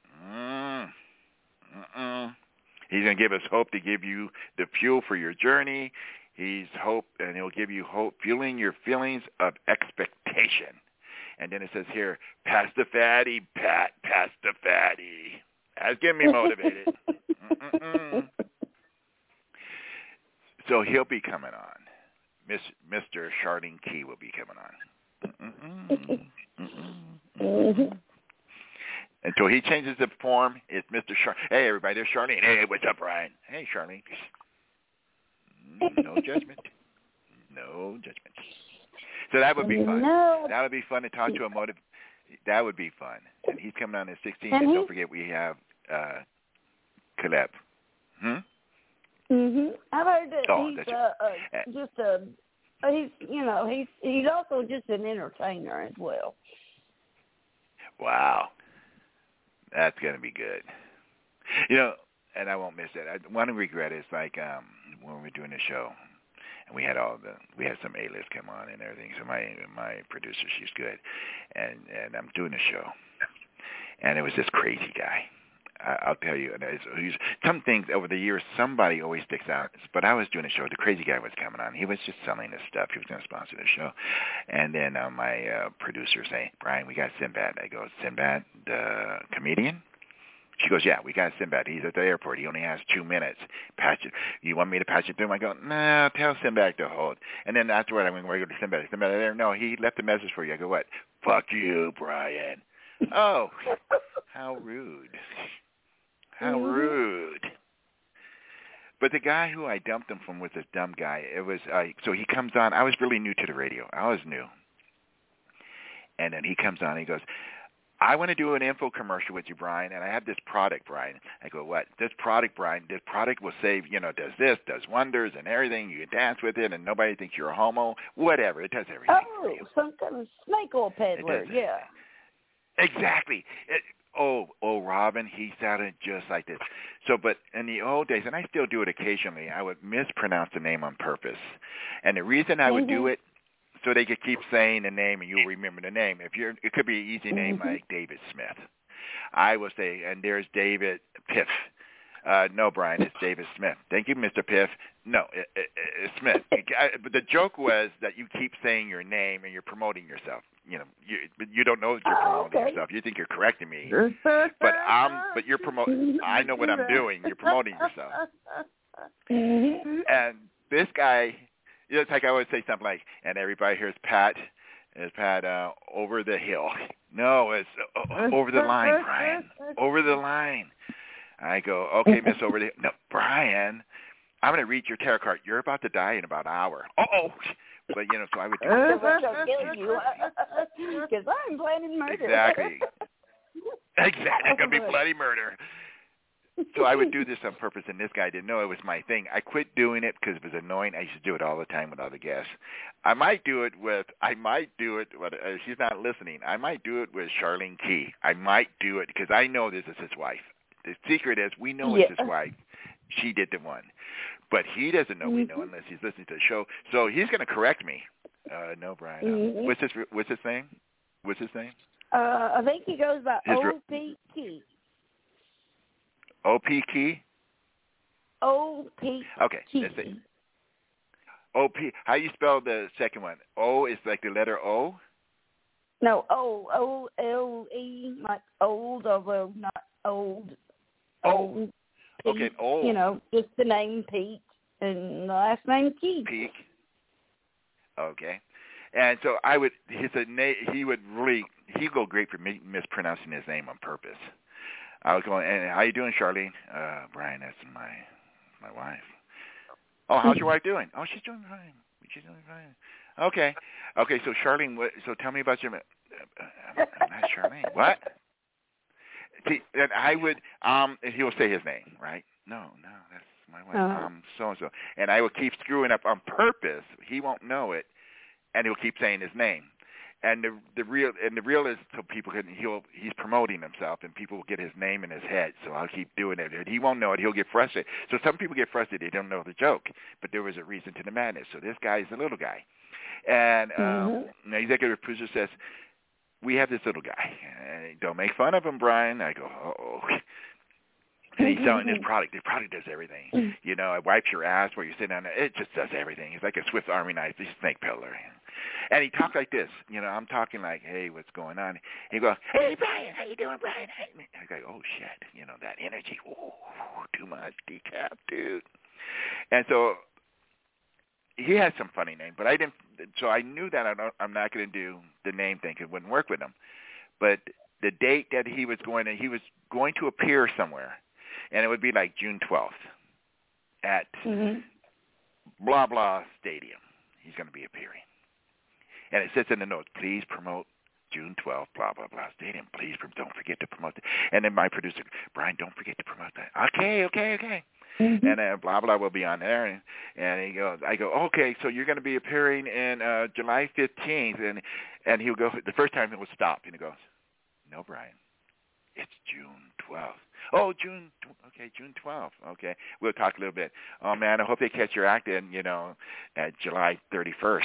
Speaker 4: He's going to give us hope to give you the fuel for your journey. He's hope, and he'll give you hope, fueling your feelings of expectation. And then it says here, pass the fatty, Pat, pass the fatty. That's getting me motivated. So he'll be coming on. Mr. Charlene Key will be coming on. Until he changes the form, it's Mr. Hey, everybody, there's Charlene. Hey, what's up, Brian? Hey, Charlene. No judgment. No judgment. So that would be fun. That would be fun to talk to a That would be fun. And he's coming on at 16. And don't forget, we have Caleb.
Speaker 7: I've heard that he's also just an entertainer as well.
Speaker 4: Wow. That's going to be good. And I won't miss it. One regret is like when we're doing the show, and we had some A-list come on and everything. So my producer, she's good, and I'm doing the show, and it was this crazy guy. I'll tell you, some things over the years, somebody always sticks out. But I was doing a show. The crazy guy was coming on. He was just selling his stuff. He was going to sponsor the show. And then my producer saying, Brian, we got Sinbad. I go, Sinbad, the comedian? She goes, yeah, we got Sinbad. He's at the airport. He only has 2 minutes. Patch it. You want me to patch it through him? I go, no, tell Sinbad to hold. And then afterward, I went, where I go to Sinbad? Sinbad there? No, he left a message for you. I go, what? Fuck you, Brian. Oh, how rude. How rude. But the guy who I dumped him from was this dumb guy. It was so he comes on. I was really new to the radio. I was new. And then he comes on and he goes, I want to do an info commercial with you, Brian, and I have this product, Brian. I go, what? This product, Brian, this product will save, does this, does wonders and everything. You can dance with it and nobody thinks you're a homo. Whatever. It does everything.
Speaker 7: Oh, some kind of snake oil peddler, yeah.
Speaker 4: Exactly. Robin, he sounded just like this. So, but in the old days, and I still do it occasionally, I would mispronounce the name on purpose. And the reason I would do it, so they could keep saying the name and you'll remember the name. It could be an easy name like David Smith. I will say, and there's David Piff. No, Brian, it's David Smith. Thank you, Mr. Piff. No, it's Smith. But the joke was that you keep saying your name and you're promoting yourself. You don't know that you're promoting yourself. You think you're correcting me, but you're promoting. I know what I'm doing. You're promoting yourself. And this guy, it's like I always say something like, and everybody here's Pat. Is Pat over the hill? No, it's over the line, Brian. Over the line. I go, okay, Miss Over the hill. No, Brian, I'm going to read your tarot card. You're about to die in about an hour. Oh, but so I would do
Speaker 7: because I'm planning murder.
Speaker 4: Exactly. It's going to be bloody murder. So I would do this on purpose, and this guy didn't know it was my thing. I quit doing it because it was annoying. I used to do it all the time with other guests. I might do it, but she's not listening. I might do it with Charlene Key. I might do it because I know this is his wife. The secret is we know it's his wife. She did the one. But he doesn't know we know unless he's listening to the show. So he's going to correct me. No, Brian. What's his name? What's his name?
Speaker 7: I think he goes by O.P. Key.
Speaker 4: O.P. Key?
Speaker 7: O.P.
Speaker 4: Okay. Let's see. O.P. How do you spell the second one? O is like the letter O?
Speaker 7: No, O-L-E, like old, although not old. Old.
Speaker 4: Okay, old.
Speaker 7: Just the name Pete and the last name Key.
Speaker 4: Peak. Okay. And so he'd go great for me mispronouncing his name on purpose. I was going, and how you doing, Charlene? Brian, that's my wife. Oh, how's your wife doing? Oh, she's doing fine. She's doing fine. Okay. So Charlene, so tell me about your. I'm not Charlene. What? See, and I would. He'll say his name, right? No, that's my wife. So and so, and I will keep screwing up on purpose. He won't know it, and he'll keep saying his name. And the real is so people can he's promoting himself and people will get his name in his head. So I'll keep doing it. He won't know it. He'll get frustrated. So some people get frustrated. They don't know the joke, but there was a reason to the madness. So this guy is a little guy, and the executive producer says, "We have this little guy. Don't make fun of him, Brian." I go, "Uh-oh." And he's selling this product. The product does everything. It wipes your ass where you're sitting on it. It just does everything. It's like a Swiss Army knife. He's a snake peddler. And he talks like this. I'm talking like, hey, what's going on? He goes, hey, Brian, how you doing, Brian? I go, oh, shit. That energy. Ooh, too much decaf, dude. And so he has some funny name, but I didn't. So I knew that I'm not going to do the name thing. It wouldn't work with him. But the date that he was going to appear somewhere. And it would be like June 12th at blah, blah stadium. He's going to be appearing. And it says in the notes, please promote June 12th, blah, blah, blah stadium. Please don't forget to promote that. And then my producer, Brian, don't forget to promote that. Okay. And then blah, blah will be on there. And I go, okay, so you're going to be appearing in July 15th. And he'll go, the first time he will stop. And he goes, no, Brian, it's June 12th. Oh, June 12th. Okay. We'll talk a little bit. Oh, man, I hope they catch your act in, at July 31st.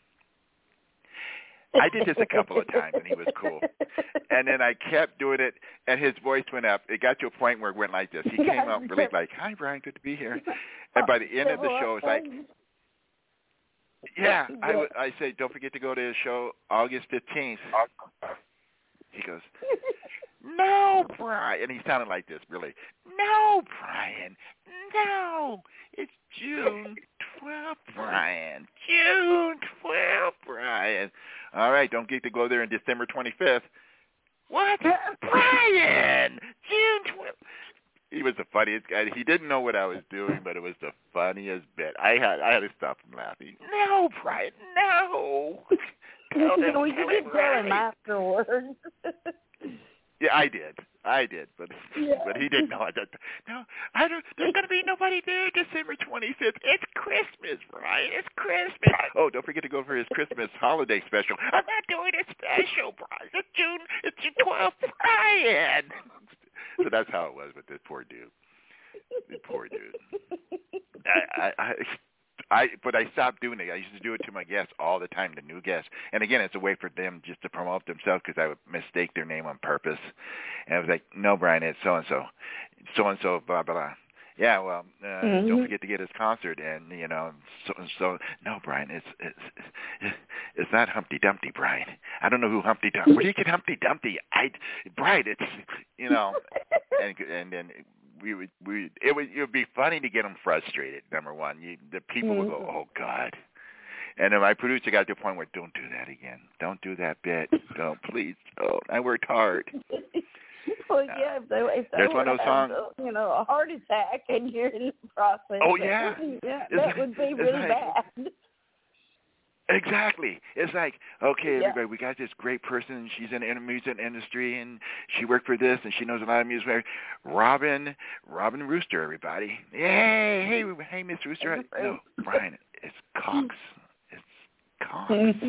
Speaker 4: I did this a couple of times, and he was cool. And then I kept doing it, and his voice went up. It got to a point where it went like this. He came up really like, hi, Brian, good to be here. And by the end of the show, it's like, yeah, I say, don't forget to go to his show August 15th. He goes, no, Brian. And he sounded like this, really. No, Brian. No. It's June 12th, Brian. June 12th, Brian. All right, don't get to go there on December 25th. What? Brian! June 12th. He was the funniest guy. He didn't know what I was doing, but it was the funniest bit. I had to stop him laughing. No, Brian, no.
Speaker 7: We did tell him afterwards.
Speaker 4: Yeah, I did, but he didn't know. There's going to be nobody there December 25th. It's Christmas, Brian. It's Christmas. Oh, don't forget to go for his Christmas holiday special. I'm not doing a special, Brian. It's June 12th, Brian. So that's how it was with this poor dude. But I stopped doing it. I used to do it to my guests all the time, the new guests. And again, it's a way for them just to promote themselves because I would mistake their name on purpose. And I was like, no, Brian, it's so-and-so, blah, blah, blah. Yeah, well, don't forget to get his concert, and so. No, Brian, it's not Humpty Dumpty, Brian. I don't know who Humpty Dumpty. Where do you get Humpty Dumpty? Brian, it's and then it would be funny to get them frustrated. Number one, the people would go, oh God. And then my producer got to the point where, don't do that again. Don't do that bit. Don't, please. Oh, I worked hard.
Speaker 7: Well, yeah, if they
Speaker 4: one of those songs,
Speaker 7: a heart attack, and you're in the process.
Speaker 4: Oh yeah,
Speaker 7: that would be really bad.
Speaker 4: Exactly. It's like, okay, everybody, we got this great person. She's in the music industry, and she worked for this, and she knows a lot of music. Robin Rooster, everybody. Hey, Miss Rooster. No, Brian, it's Cox. It's Cox.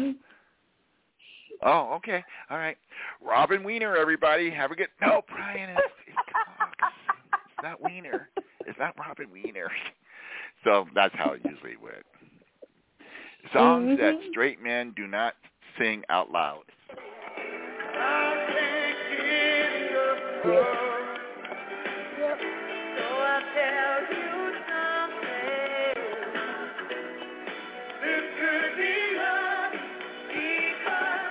Speaker 4: Oh, okay. All right. Robin Wiener, everybody. Have a good... No, Brian, it's Cox. It's not Wiener. It's not Robin Wiener. So that's how it usually went. Songs that straight men do not sing out loud.
Speaker 7: Yep.
Speaker 13: So I tell you something. This could be love because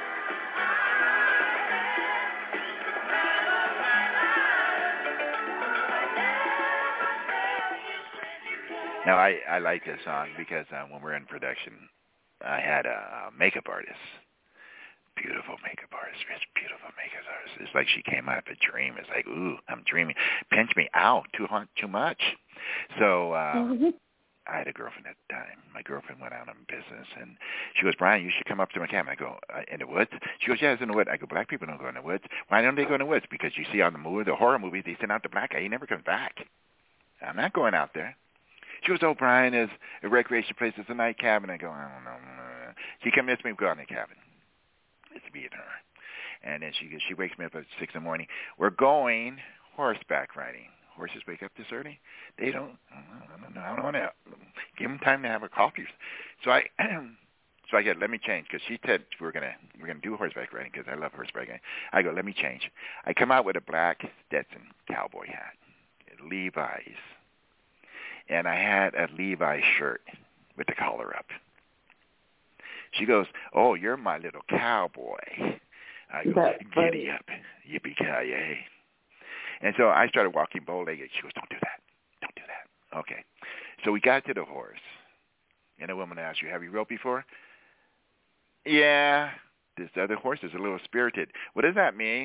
Speaker 4: Now, I like this song because when we're in production, I had a makeup artist, beautiful makeup artist, beautiful makeup artist. It's like she came out of a dream. It's like, ooh, I'm dreaming. Pinch me, ow, too much. So I had a girlfriend at the time. My girlfriend went out on business, and she goes, Brian, you should come up to my cabin. I go, in the woods? She goes, yeah, it's in the woods. I go, black people don't go in the woods. Why don't they go in the woods? Because you see on the horror movies, they send out the black guy. He never comes back. I'm not going out there. She goes, oh, Brian, is a recreation place. It's a night cabin. I go, I don't know. She convinced me to go on the cabin. It's me and her. And then she wakes me up at 6 in the morning. We're going horseback riding. Horses wake up this early? They don't. I don't want to give them time to have a coffee. So I get, let me change, because she said we're gonna do horseback riding because I love horseback riding. I go, let me change. I come out with a black Stetson cowboy hat, Levi's. And I had a Levi's shirt with the collar up. She goes, oh, you're my little cowboy. I go, giddy up, yippee-ki-yay. And so I started walking bow-legged. She goes, don't do that. Okay. So we got to the horse. And the woman asked, have you rode before? Yeah. This other horse is a little spirited. What does that mean?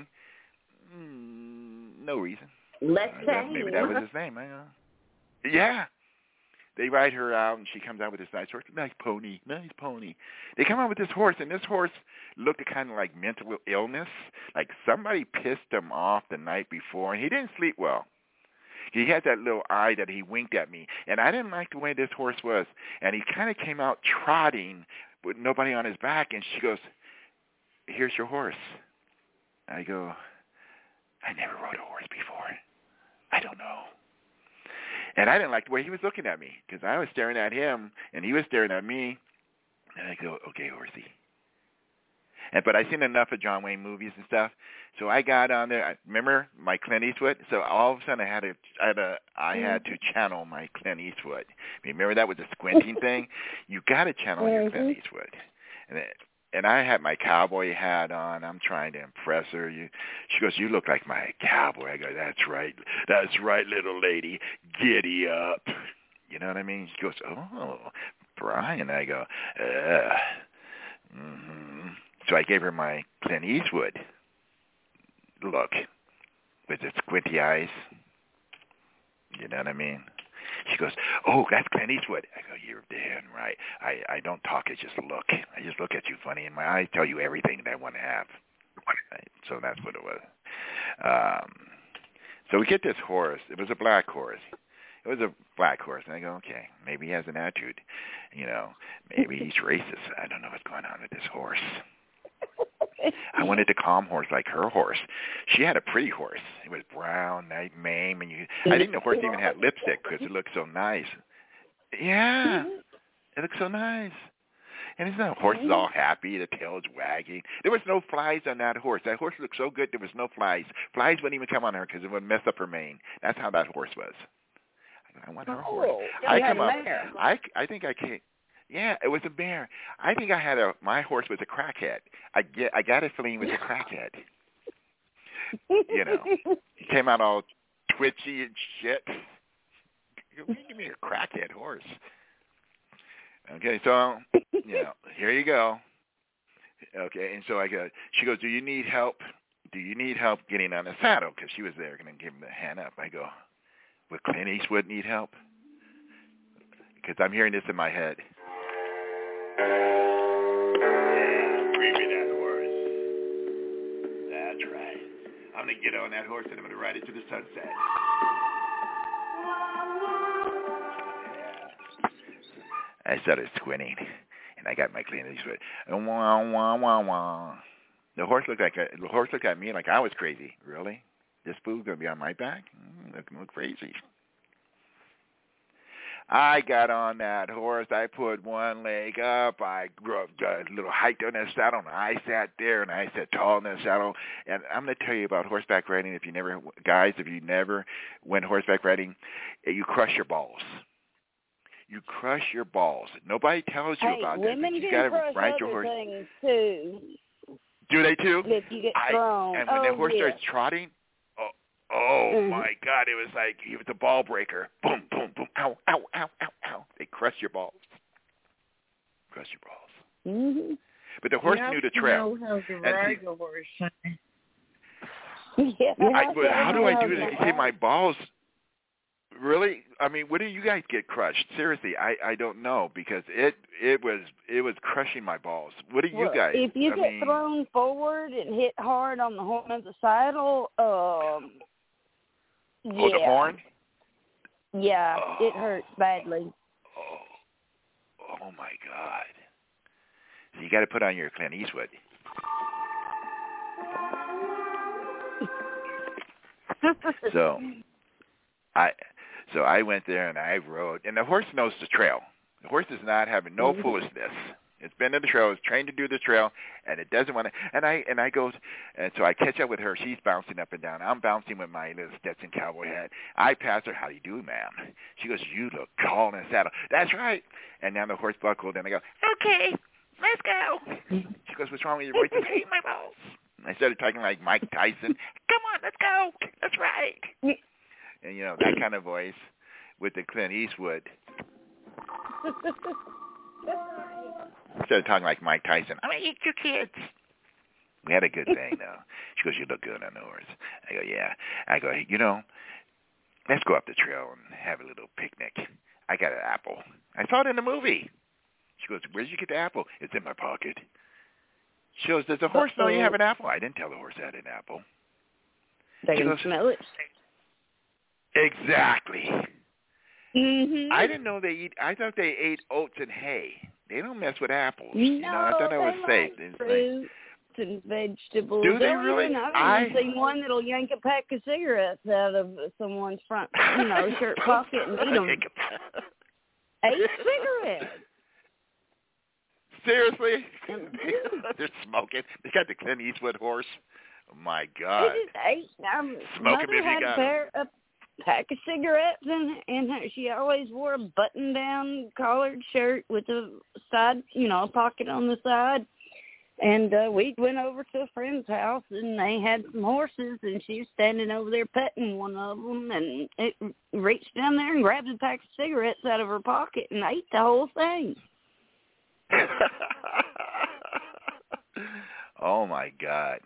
Speaker 4: No reason.
Speaker 15: Let's say.
Speaker 4: Maybe that was his name. I don't know. Yeah. They ride her out, and she comes out with this nice horse. Nice pony. They come out with this horse, and this horse looked kind of like mental illness. Like somebody pissed him off the night before, and he didn't sleep well. He had that little eye that he winked at me, and I didn't like the way this horse was. And he kind of came out trotting with nobody on his back, and she goes, here's your horse. I go, I never rode a horse before. I don't know. And I didn't like the way he was looking at me because I was staring at him and he was staring at me. And I go, okay, horsey. But I seen enough of John Wayne movies and stuff, so I got on there. Remember my Clint Eastwood? So all of a sudden I had to channel my Clint Eastwood. Remember that was a squinting thing? You got to channel your Clint Eastwood. And I had my cowboy hat on. I'm trying to impress her. She goes, you look like my cowboy. I go, that's right, little lady. Giddy up. You know what I mean? She goes, oh, Brian. I go, So I gave her my Clint Eastwood look with the squinty eyes. You know what I mean? She goes, oh, that's Clint Eastwood. I go, you're damn right. I don't talk, I just look. I just look at you funny, and my eyes tell you everything that I want to have. So that's what it was. So we get this horse. It was a black horse. And I go, okay, maybe he has an attitude. Maybe he's racist. I don't know what's going on with this horse. I wanted a calm horse like her horse. She had a pretty horse. It was brown, nice mane, and I think the horse even had lipstick because it looked so nice. Yeah. It looked so nice. And isn't that horse is all happy, the tail's wagging. There was no flies on that horse. That horse looked so good, there was no flies. Flies wouldn't even come on her because it would mess up her mane. That's how that horse was. I want her horse. I come up. I think I can't. Yeah, it was a mare. I think I had my horse was a crackhead. I got a feeling it was a crackhead. You know, he came out all twitchy and shit. Give me a crackhead horse. Okay, so, here you go. Okay, and so she goes, do you need help? Do you need help getting on the saddle? Because she was there going to give him the hand up. I go, would Clint Eastwood need help? Because I'm hearing this in my head. Yeah, bring me that horse. That's right. I'm going to get on that horse and I'm going to ride it to the sunset. I started squinting, and I got my Clint Eastwood. Wah, wah, wah, wah. The horse looked at me like I was crazy. Really? This fool's going to be on my back? Look crazy. I got on that horse. I put one leg up. I got a little height on that saddle, and I sat there, and I sat tall in that saddle. And I'm going to tell you about horseback riding. If you never went horseback riding, you crush your balls. You crush your balls. Nobody tells you about that.
Speaker 7: Women
Speaker 4: You
Speaker 7: can
Speaker 4: gotta
Speaker 7: crush
Speaker 4: ride your
Speaker 7: other
Speaker 4: horse.
Speaker 7: things too.
Speaker 4: Do they too?
Speaker 7: If you get thrown.
Speaker 4: And when the horse starts trotting, my God, it was like he was a ball breaker. Boom, boom, boom. Ow, ow, ow, ow, ow. They crush your balls. Crush your balls.
Speaker 7: Mm-hmm.
Speaker 4: But the horse knew the trail.
Speaker 12: You know how to ride a horse.
Speaker 4: How do I do it? You say my balls. Really? I mean, when do you guys get crushed? Seriously, I don't know because it was crushing my balls. What do you guys?
Speaker 7: If you get thrown forward and hit hard on the horn of the saddle,
Speaker 4: the horn?
Speaker 7: Yeah, it hurts badly.
Speaker 4: Oh my God! So you got to put on your Clint Eastwood. So I went there and I rode, and the horse knows the trail. The horse is not having no foolishness. It's been to the trail, it's trained to do the trail, and it doesn't want to. And I go, and so I catch up with her. She's bouncing up and down. I'm bouncing with my little Stetson cowboy hat. I pass her. How do you do, ma'am? She goes, you look tall in the saddle. That's right. And now the horse buckled, and I go, okay, let's go. She goes, what's wrong with your voice? I hate my balls. I started talking like Mike Tyson. Come on, let's go. Let's ride. And, that kind of voice with the Clint Eastwood. I started talking like Mike Tyson. I'm going to eat your kids. We had a good thing, though. She goes, you look good on the horse. I go, yeah. I go, let's go up the trail and have a little picnic. I got an apple. I saw it in the movie. She goes, where did you get the apple? It's in my pocket. She goes, does the horse know you have an apple? I didn't tell the horse I had an apple.
Speaker 7: They can smell it.
Speaker 4: Exactly.
Speaker 7: Mm-hmm.
Speaker 4: I didn't know they eat. I thought they ate oats and hay. They don't mess with apples.
Speaker 7: No,
Speaker 4: I thought that was safe.
Speaker 7: Fruits and vegetables.
Speaker 4: Do they really?
Speaker 7: I've seen one that'll yank a pack of cigarettes out of someone's front, shirt pocket and eat them. 8 cigarettes.
Speaker 4: Seriously? They're smoking. They got the Clint Eastwood horse. Oh, my God.
Speaker 7: Mother had a pack of cigarettes, and she always wore a button-down collared shirt with a side, a pocket on the side. And we went over to a friend's house, and they had some horses, and she was standing over there petting one of them, and it reached down there and grabbed a pack of cigarettes out of her pocket and ate the whole thing.
Speaker 4: Oh, my God.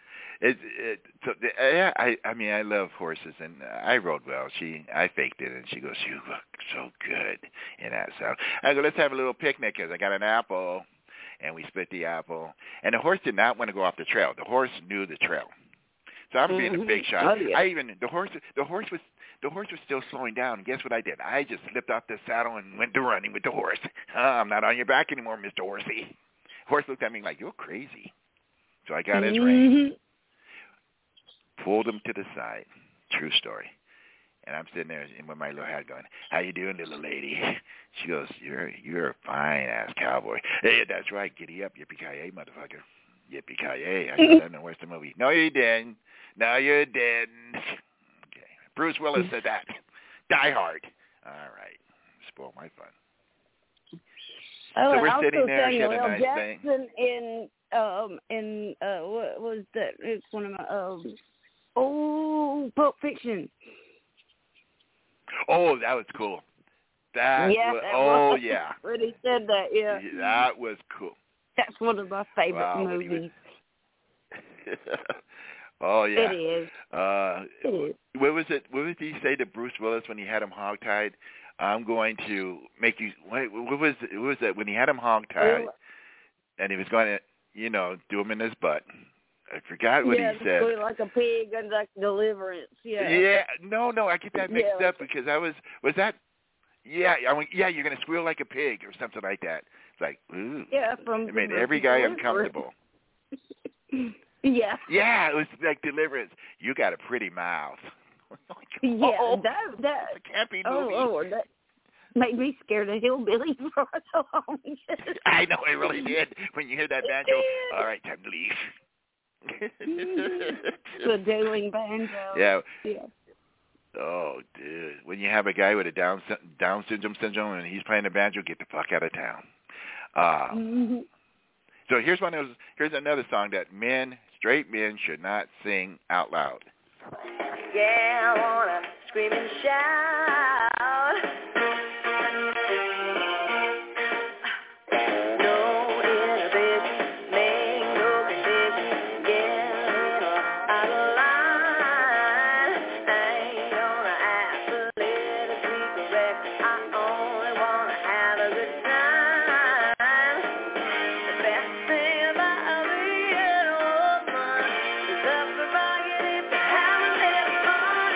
Speaker 4: I love horses, and I rode well. I faked it, and she goes, you look so good in that saddle. I go, let's have a little picnic, because I got an apple, and we split the apple. And the horse did not want to go off the trail. The horse knew the trail. So I'm being a big shot.
Speaker 7: Oh, yeah.
Speaker 4: The horse was still slowing down, and guess what I did? I just slipped off the saddle and went to running with the horse. I'm not on your back anymore, Mr. Horsey. Horse looked at me like, you're crazy. So I got his rein. Pulled him to the side. True story. And I'm sitting there with my little hat going, "How you doing, little lady?" She goes, "You're a fine-ass cowboy." "Hey, that's right. Giddy up, yippee-ki-yay, motherfucker. Yippee-ki-yay." I said, "I know, where's the movie?" "No, you didn't. No, you didn't." Okay. Bruce Willis said that. Die Hard. All right. Spoil my fun.
Speaker 7: Oh,
Speaker 4: so we're
Speaker 7: and
Speaker 4: sitting
Speaker 7: also
Speaker 4: there. She had a
Speaker 7: Samuel
Speaker 4: nice
Speaker 7: Jackson
Speaker 4: thing.
Speaker 7: in what was that? It's one of my Pulp Fiction.
Speaker 4: Oh, that was cool. Yeah.
Speaker 7: When he said that, yeah.
Speaker 4: That was cool.
Speaker 7: That's one of my favorite movies.
Speaker 4: Oh yeah.
Speaker 7: It is. It is.
Speaker 4: What was it? What did he say to Bruce Willis when he had him hogtied? "I'm going to make you." What was that when he had him hogtied, and he was going to, do him in his butt? I forgot what he said.
Speaker 7: Yeah, like a pig and like Deliverance. Yeah.
Speaker 4: Yeah. No, I get that mixed up because was that. Yeah, you're going to squeal like a pig or something like that. It's like, ooh.
Speaker 7: Yeah,
Speaker 4: it made every guy uncomfortable.
Speaker 7: Yeah.
Speaker 4: Yeah, it was like Deliverance. "You got a pretty mouth."
Speaker 7: That
Speaker 4: it's a campy movie.
Speaker 7: Oh, that made me scared of hillbillies for so long.
Speaker 4: I know, it really did. When you hear that banjo, all right, time to leave.
Speaker 7: The dueling banjo.
Speaker 4: Yeah.
Speaker 7: Yeah.
Speaker 4: Oh, dude. When you have a guy with a Down syndrome and he's playing the banjo, get the fuck out of town. So here's another song that straight men should not sing out loud.
Speaker 13: Yeah, I wanna scream and shout. No inhibition, make no condition, get a little out of line. I ain't gonna ask for politically correct. I only wanna have a good time. The best thing about being a woman is the prerogative to have a little fun.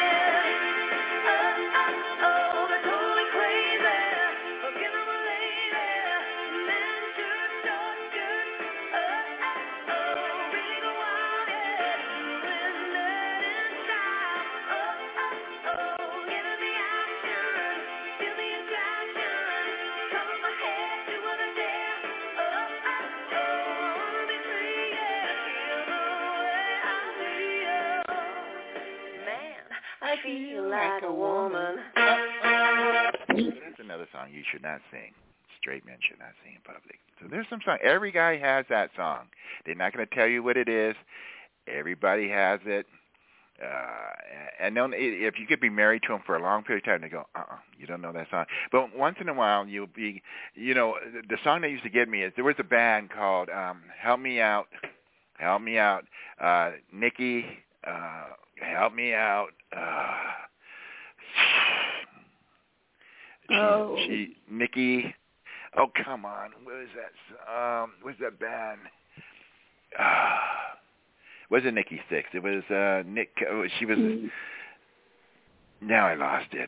Speaker 13: Oh, they're totally crazy. Forget them, lady. Men should talk good. Really go wild, doing that in style. Give me action, feel the attraction. Cover my head, do what I dare. I wanna be free, feel the way I feel. Man, I feel like a woman.
Speaker 4: That's another song you should not sing. Straight men should not sing in public. So there's some song. Every guy has that song. They're not going to tell you what it is. Everybody has it. And then if you could be married to them for a long period of time, they go, you don't know that song. But once in a while, you'll be, the song that used to get me is there was a band called Help Me Out, Nikki, Help Me Out. Nikki. Oh, come on. What is that? What's that band? Wasn't Nikki Sixx. It was Nick. She was. Now I lost it.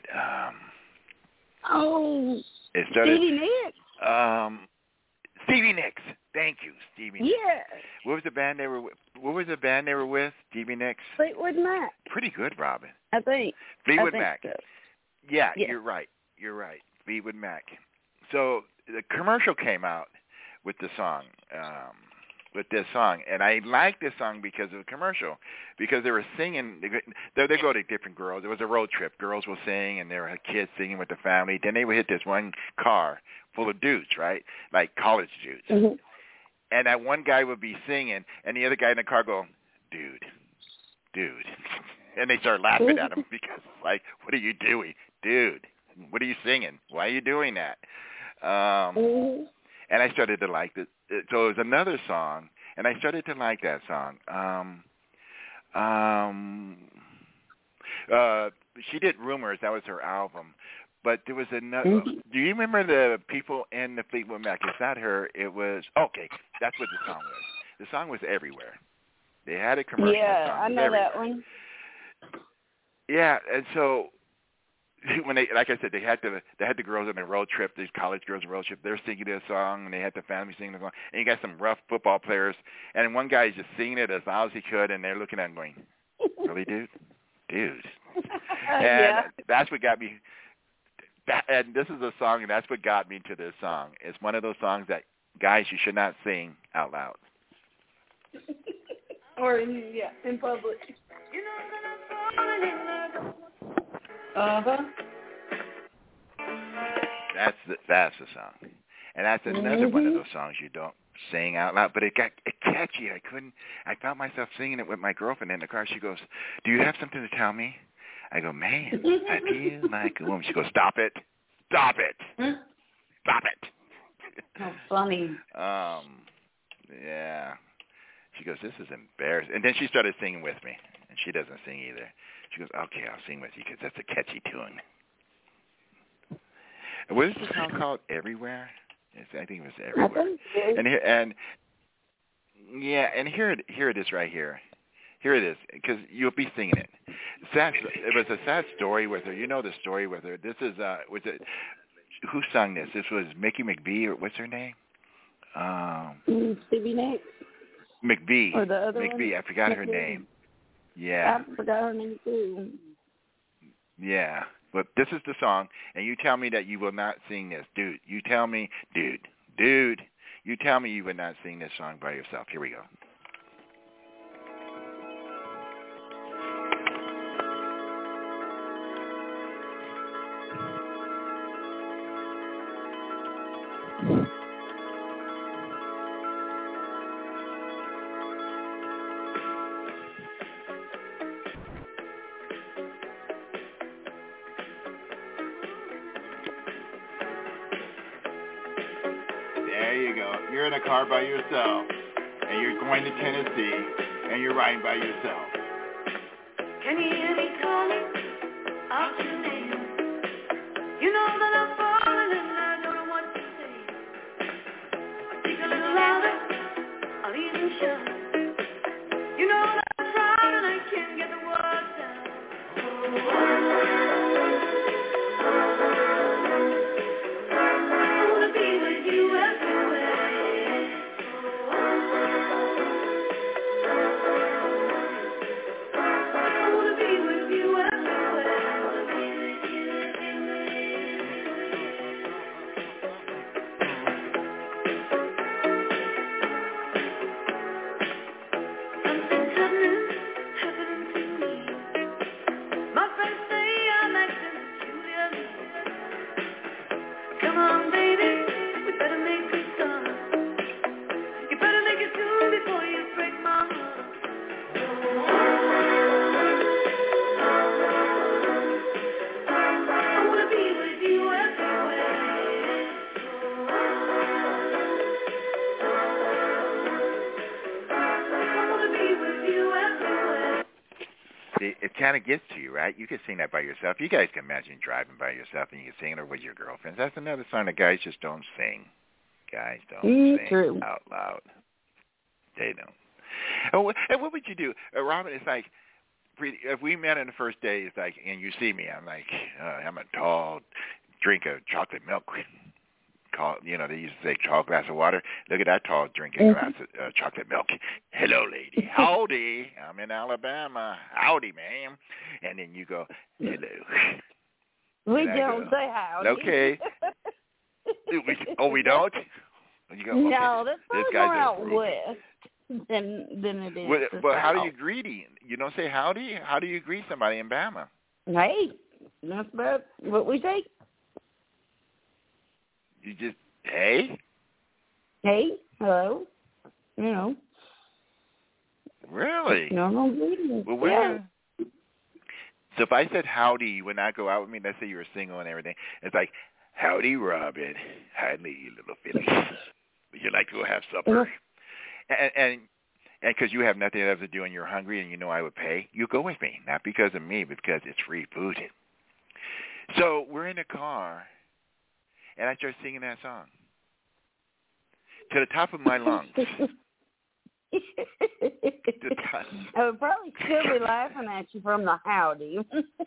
Speaker 4: It started.
Speaker 7: Stevie Nicks.
Speaker 4: Stevie Nicks. Thank you, Stevie Nicks.
Speaker 7: Yeah.
Speaker 4: What was the band they were with? Stevie Nicks.
Speaker 7: Fleetwood Mac.
Speaker 4: Pretty good, Robin.
Speaker 7: I think.
Speaker 4: Fleetwood Mac.
Speaker 7: So.
Speaker 4: Yeah, you're right. Fleetwood Mac. So the commercial came out with the song. With this song, and I liked this song because of the commercial, because they were singing. They go to different girls. It was a road trip. Girls will sing, and there were kids singing with the family. Then they would hit this one car full of dudes, right, like college dudes.
Speaker 7: Mm-hmm.
Speaker 4: And that one guy would be singing, and the other guy in the car go, dude, and they start laughing at him because, like, what are you doing, dude? What are you singing? Why are you doing that? And I started to like it. So it was another song, and I started to like that song. She did Rumors. That was her album. But there was another. Do you remember the people in the Fleetwood Mac? It's not her. It was, okay, that's what the song was. The song was everywhere. They had a commercial.
Speaker 7: Yeah, I know
Speaker 4: everywhere.
Speaker 7: that one.
Speaker 4: Yeah, and so when they, like I said, they had the girls on a road trip, these college girls on a road trip. They're singing this song, and they had the family singing the song. And you got some rough football players, and one guy's just singing it as loud as he could, and they're looking at him going, "Really, dude? And that's what got me. And this is a song, and that's what got me to this song. It's one of those songs that, guys, you should not sing out loud.
Speaker 7: Or in public. Uh-huh.
Speaker 4: That's the song. And that's another one of those songs you don't sing out loud, but it got catchy. I found myself singing it with my girlfriend in the car. She goes, "Do you have something to tell me?" I go, "Man, I feel like a woman." She goes, "Stop it. Stop it. Stop it."
Speaker 7: How funny.
Speaker 4: Yeah. She goes, "This is embarrassing." And then she started singing with me, and she doesn't sing either. She goes, "Okay, I'll sing with you because that's a catchy tune." What is the song called? Everywhere? I think it was Everywhere. And here it is right here. Here it is, because you'll be singing it. It was a sad story with her. You know the story with her. This is who sung this? This was Mickey McBee, or what's her name?
Speaker 7: Stevie Nicks.
Speaker 4: McBee.
Speaker 7: Or the other
Speaker 4: McBee.
Speaker 7: one?
Speaker 4: I forgot her name. Yeah.
Speaker 7: I forgot her name too.
Speaker 4: Yeah. But this is the song, and you tell me that you will not sing this. Dude, you tell me, dude, you tell me you would not sing this song by yourself. Here we go. You're in a car by yourself, and you're going to Tennessee, and you're riding by yourself.
Speaker 11: Can you hear me calling out your name? You know that I'm falling and I don't know what to say. Speak a little louder, I'll even shout. You know that I'm trying and I can't get the words out. I wanna be with you everywhere.
Speaker 4: It kind of gets to you, right? You can sing that by yourself. You guys can imagine driving by yourself and you can sing it with your girlfriends. That's another song that guys just don't sing. Guys don't sing out loud. They don't. Oh, and what would you do? Robin, it's like, if we met on the first day, it's like, and you see me, I'm like, I'm a tall drink of chocolate milk. They used to say tall glass of water. Look at that tall drinking glass of chocolate milk. Hello, lady. Howdy. I'm in Alabama. Howdy, ma'am. And then you go, hello.
Speaker 7: We don't say howdy.
Speaker 4: Okay. We don't? You go, okay,
Speaker 7: no, that's
Speaker 4: this
Speaker 7: more out west than it is.
Speaker 4: But how do you greet him? You don't say howdy? How do you greet somebody in Bama?
Speaker 7: Hey, that's about what we say.
Speaker 4: You just, hey?
Speaker 7: Hey, hello. You know.
Speaker 4: Really?
Speaker 7: Normal greeting.
Speaker 4: Well,
Speaker 7: yeah.
Speaker 4: So if I said howdy, you would not go out with me? Let's say you were single and everything. It's like, howdy, Robin. Howdy, you little Philly. Would you like to go have supper? And because you have nothing else to do and you're hungry and you know I would pay, you go with me. Not because of me, but because it's free food. So we're in a car. And I started singing that song to the top of my lungs.
Speaker 7: I would probably still be laughing at you from the howdy.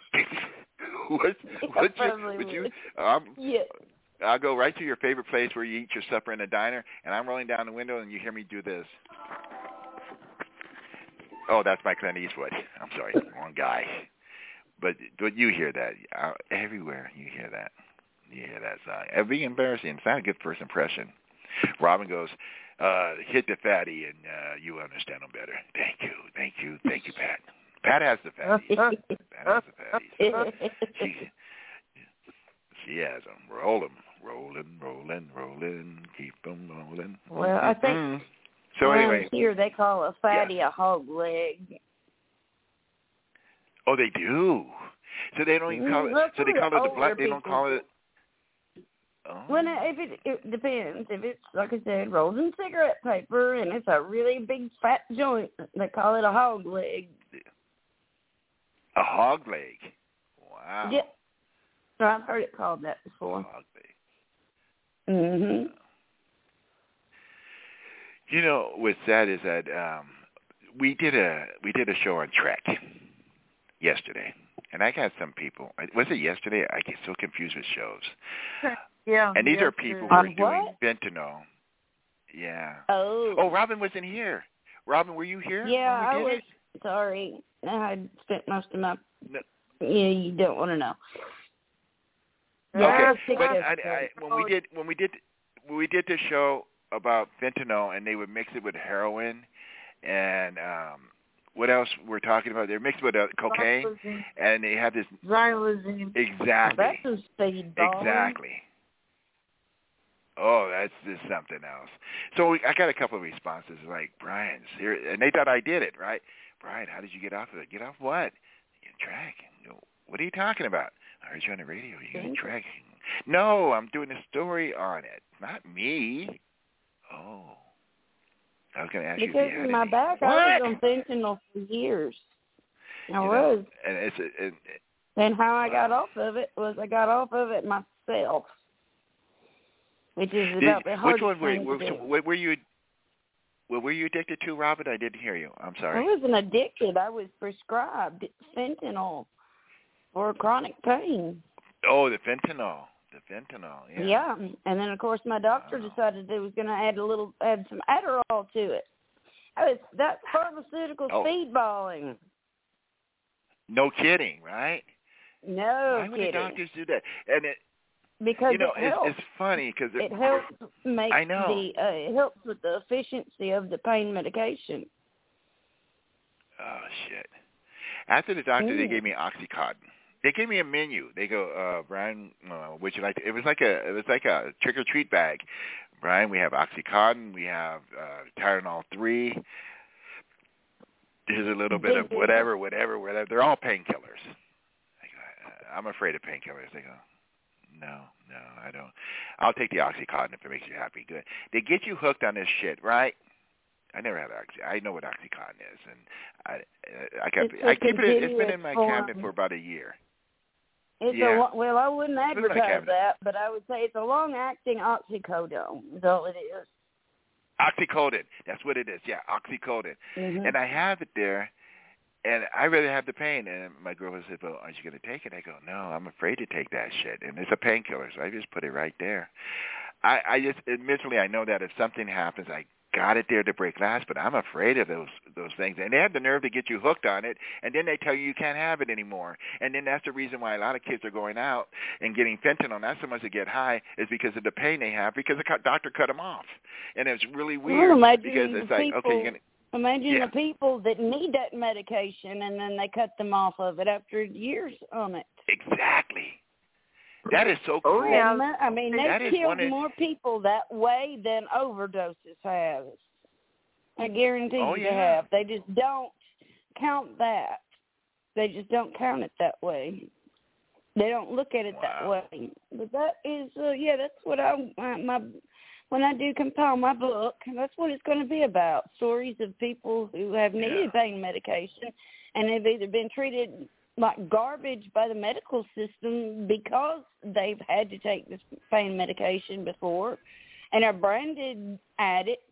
Speaker 4: I'll go right to your favorite place where you eat your supper in a diner, and I'm rolling down the window, and you hear me do this. Oh, that's my Clint Eastwood. I'm sorry, wrong guy. But you hear that everywhere. You hear that. You hear that song. It'd be embarrassing. It's not a good first impression. Robin goes, hit the fatty and you understand them better. Thank you, Pat. Pat has the fatties. Pat has the fatties. She has them. Rolling, keep them rolling.
Speaker 7: Well, I think
Speaker 4: so anyway,
Speaker 7: here they call a fatty a hog leg.
Speaker 4: Oh, they do. So they don't even call it. So they call it the black. They don't call it. Oh.
Speaker 7: Well, if it depends. If it's, like I said, rolled in cigarette paper and it's a really big fat joint, they call it a hog leg.
Speaker 4: A hog leg? Wow.
Speaker 7: Yeah. So I've heard it called that before.
Speaker 4: Hog leg.
Speaker 7: Mm-hmm.
Speaker 4: You know what's sad is that we did a show on Trek yesterday, and I got some people. Was it yesterday? I get so confused with shows.
Speaker 12: Yeah.
Speaker 4: And these are people who are doing fentanyl. Yeah.
Speaker 7: Oh,
Speaker 4: Robin wasn't here. Robin, were you here?
Speaker 7: Yeah, I was. Sorry, I had spent most of my. No. Yeah, you don't want to know.
Speaker 4: Okay, but when we did the show about fentanyl, and they would mix it with heroin, and what else we're talking about? They're mixed with cocaine, and they have this
Speaker 12: xylazine.
Speaker 4: Exactly.
Speaker 7: That's a speedball.
Speaker 4: Exactly. Oh, that's just something else. So I got a couple of responses like, Brian's here, and they thought I did it, right? Brian, how did you get off of it? Get off what? Track. What are you talking about? I heard you on the radio. You're going to track. No, I'm doing a story on it. Not me. Oh. I was going to ask
Speaker 7: because
Speaker 4: you if you had
Speaker 7: in my
Speaker 4: any.
Speaker 7: back,
Speaker 4: What?
Speaker 7: I was on fentanyl for years. I was.
Speaker 4: And
Speaker 7: and how I got off of it was I got off of it myself, which is about the hardest
Speaker 4: which one
Speaker 7: thing to do.
Speaker 4: were you? What were you addicted to, Robin? I didn't hear you. I'm sorry.
Speaker 7: I wasn't addicted. I was prescribed fentanyl for chronic pain.
Speaker 4: Oh, the fentanyl. Yeah.
Speaker 7: Yeah, and then of course my doctor decided they was going to add some Adderall to it. That's pharmaceutical speedballing.
Speaker 4: No kidding, right?
Speaker 7: No
Speaker 4: Why would
Speaker 7: kidding.
Speaker 4: the doctors do that? And
Speaker 7: because
Speaker 4: it helps.
Speaker 7: It's
Speaker 4: funny because
Speaker 7: it helps make
Speaker 4: I know.
Speaker 7: it helps with the efficiency of the pain medication.
Speaker 4: Oh shit! After the doctor, they gave me OxyContin. They gave me a menu. They go, Brian, would you like to? It was like a trick or treat bag. Brian, we have OxyContin. We have Tylenol 3. Here's a little bit of whatever. They're all painkillers. I'm afraid of painkillers. They go, no, I don't. I'll take the OxyContin if it makes you happy. Good. They get you hooked on this shit, right? I never had Oxy. I know what OxyContin is, and I keep it. It's been in my cabinet for about a year.
Speaker 7: Well, I wouldn't advertise that, but I would say it's a long-acting oxycodone. Is all it is.
Speaker 4: Oxycodone. That's what it is. Yeah, oxycodone.
Speaker 7: Mm-hmm.
Speaker 4: And I have it there, and I really have the pain. And my girl said, well, aren't you going to take it? I go, no, I'm afraid to take that shit. And it's a painkiller, so I just put it right there. I just, admittedly, I know that if something happens, I got it there to break glass, but I'm afraid of those things. And they have the nerve to get you hooked on it, and then they tell you can't have it anymore. And then that's the reason why a lot of kids are going out and getting fentanyl, not so much to get high, is because of the pain they have, because the doctor cut them off. And it's really weird, because it's like, okay, you're going to...
Speaker 7: Imagine the people that need that medication, and then they cut them off of it after years on it.
Speaker 4: Exactly. That is so cool.
Speaker 7: Yeah. I mean, they killed more people that way than overdoses have. I guarantee you they have. They just don't count that. They just don't count it that way. They don't look at it that way. But that is, that's what when I do compile my book, that's what it's going to be about. Stories of people who have needed pain medication and have either been treated like garbage by the medical system because they've had to take this pain medication before and are branded addicts,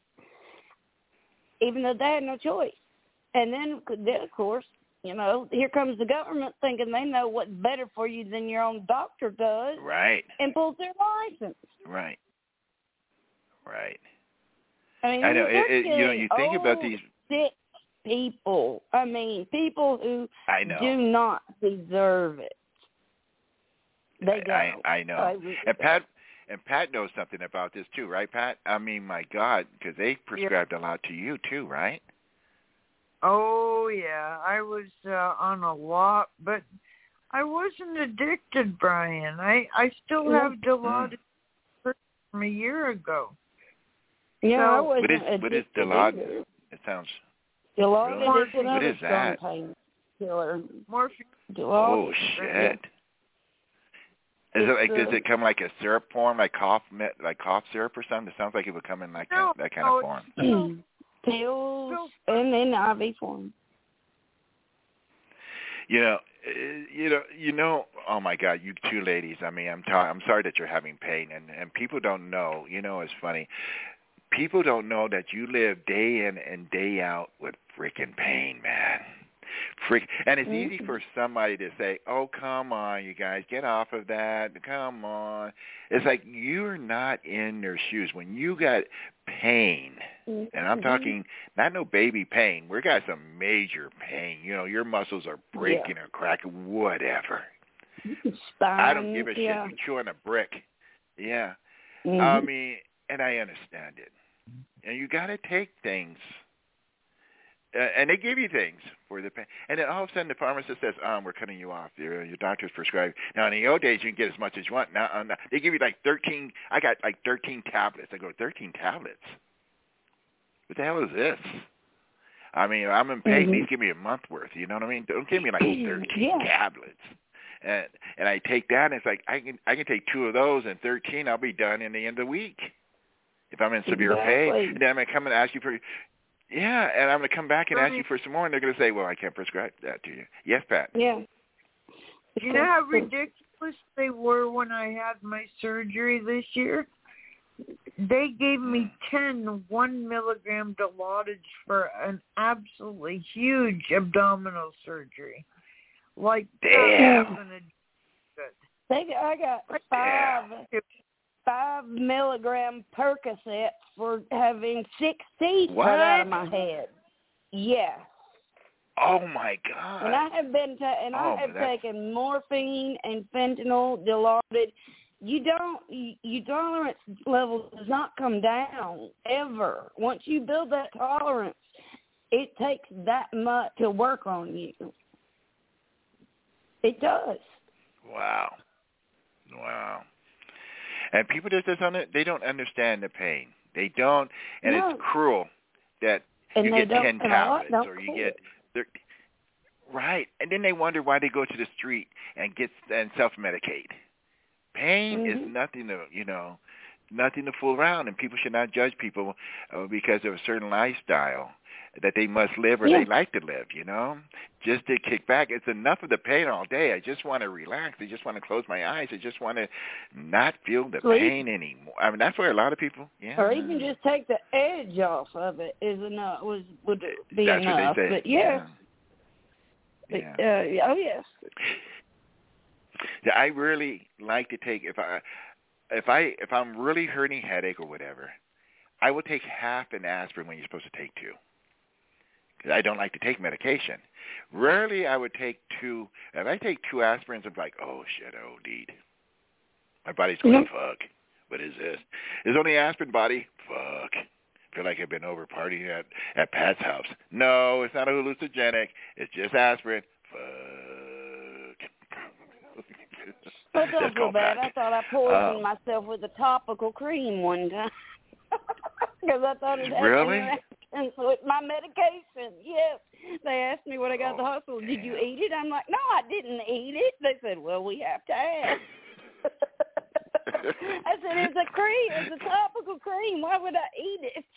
Speaker 7: even though they had no choice. And then of course, here comes the government thinking they know what's better for you than your own doctor does.
Speaker 4: Right.
Speaker 7: And pulls their license.
Speaker 4: Right.
Speaker 7: I mean,
Speaker 4: I know. You think about these...
Speaker 7: sick people. I mean, people who
Speaker 4: I know.
Speaker 7: do not deserve it. They don't.
Speaker 4: I know. And Pat knows something about this too, right, Pat? I mean, my God, because they prescribed a lot to you too, right?
Speaker 12: Oh, yeah. I was on a lot, but I wasn't addicted, Brian. I still have Dilaudid from a year ago.
Speaker 7: Yeah,
Speaker 12: so,
Speaker 7: I wasn't addicted.
Speaker 4: What is Dilaudid? It sounds...
Speaker 7: Dilaudid is another
Speaker 4: what is that?
Speaker 7: painkiller.
Speaker 12: Morphine.
Speaker 4: Oh, shit. Is it like, does it come like a syrup form, like cough syrup or something? It sounds like it would come in like that kind of form.
Speaker 7: Pills and in IV form.
Speaker 4: You know. Oh my God, you two ladies. I mean, I'm sorry that you're having pain, and people don't know. You know, it's funny. People don't know that you live day in and day out with freaking pain, man. And it's easy for somebody to say, "Oh, come on, you guys, get off of that. Come on." It's like you're not in their shoes. When you got pain, and I'm talking not no baby pain. We got some major pain. You know, your muscles are breaking or cracking, whatever. I don't give a shit. You're chewing a brick. Yeah. I mean, and I understand it. And you got to take things. And they give you things for the pain. And then all of a sudden the pharmacist says, we're cutting you off. Your doctor's prescribed. Now, in the old days, you can get as much as you want. Now, they give you like 13. I got like 13 tablets. I go, 13 tablets? What the hell is this? I mean, I'm in pain. Please give me a month worth. You know what I mean? Don't give me like 13 tablets. And I take that, and it's like I can take 2 of those, and 13, I'll be done in the end of the week if I'm in severe pain. And then I'm going to come and ask you for... Yeah, and I'm going to come back and ask you for some more, and they're going to say, well, I can't prescribe that to you. Yes, Pat?
Speaker 7: Yeah.
Speaker 12: You know how ridiculous they were when I had my surgery this year? They gave me 10 1-milligram Dilaudid for an absolutely huge abdominal surgery. Like,
Speaker 4: damn.
Speaker 7: I got 5 milligram Percocet for having 6 teeth cut out of my head. Yeah.
Speaker 4: Oh my God.
Speaker 7: And I have been I have taken morphine and fentanyl, Dilaudid. Your tolerance level does not come down ever. Once you build that tolerance, it takes that much to work on you. It does.
Speaker 4: Wow. And people just they don't understand the pain. They don't, and it's cruel that you get 10 tablets or you get right, and then they wonder why they go to the street and self-medicate. Pain is nothing to fool around, and people should not judge people because of a certain lifestyle that they must live or they like to live, just to kick back. It's enough of the pain all day. I just want to relax. I just want to close my eyes. I just want to not feel the pain anymore. I mean, that's where a lot of people,
Speaker 7: or even just take the edge off of it is enough. Would be
Speaker 4: that's
Speaker 7: enough.
Speaker 4: What they say.
Speaker 7: But yes.
Speaker 4: I really like to take if I'm really hurting headache or whatever, I will take half an aspirin when you're supposed to take 2. I don't like to take medication. Rarely I would take 2. If I take 2 aspirins, I'm like, oh, shit, I OD'd. My body's going, fuck. What is this? It's only aspirin, body. Fuck. I feel like I've been over partying at Pat's house. No, it's not a hallucinogenic. It's just aspirin. Fuck.
Speaker 7: Well, don't feel bad. I thought I poisoned myself with a topical cream one time. Because I thought it had interactions with my medication. Yes. They asked me when I got to the hospital, did you eat it? I'm like, no, I didn't eat it. They said, well, we have to ask. I said, it's a cream. It's a topical cream. Why would I eat it?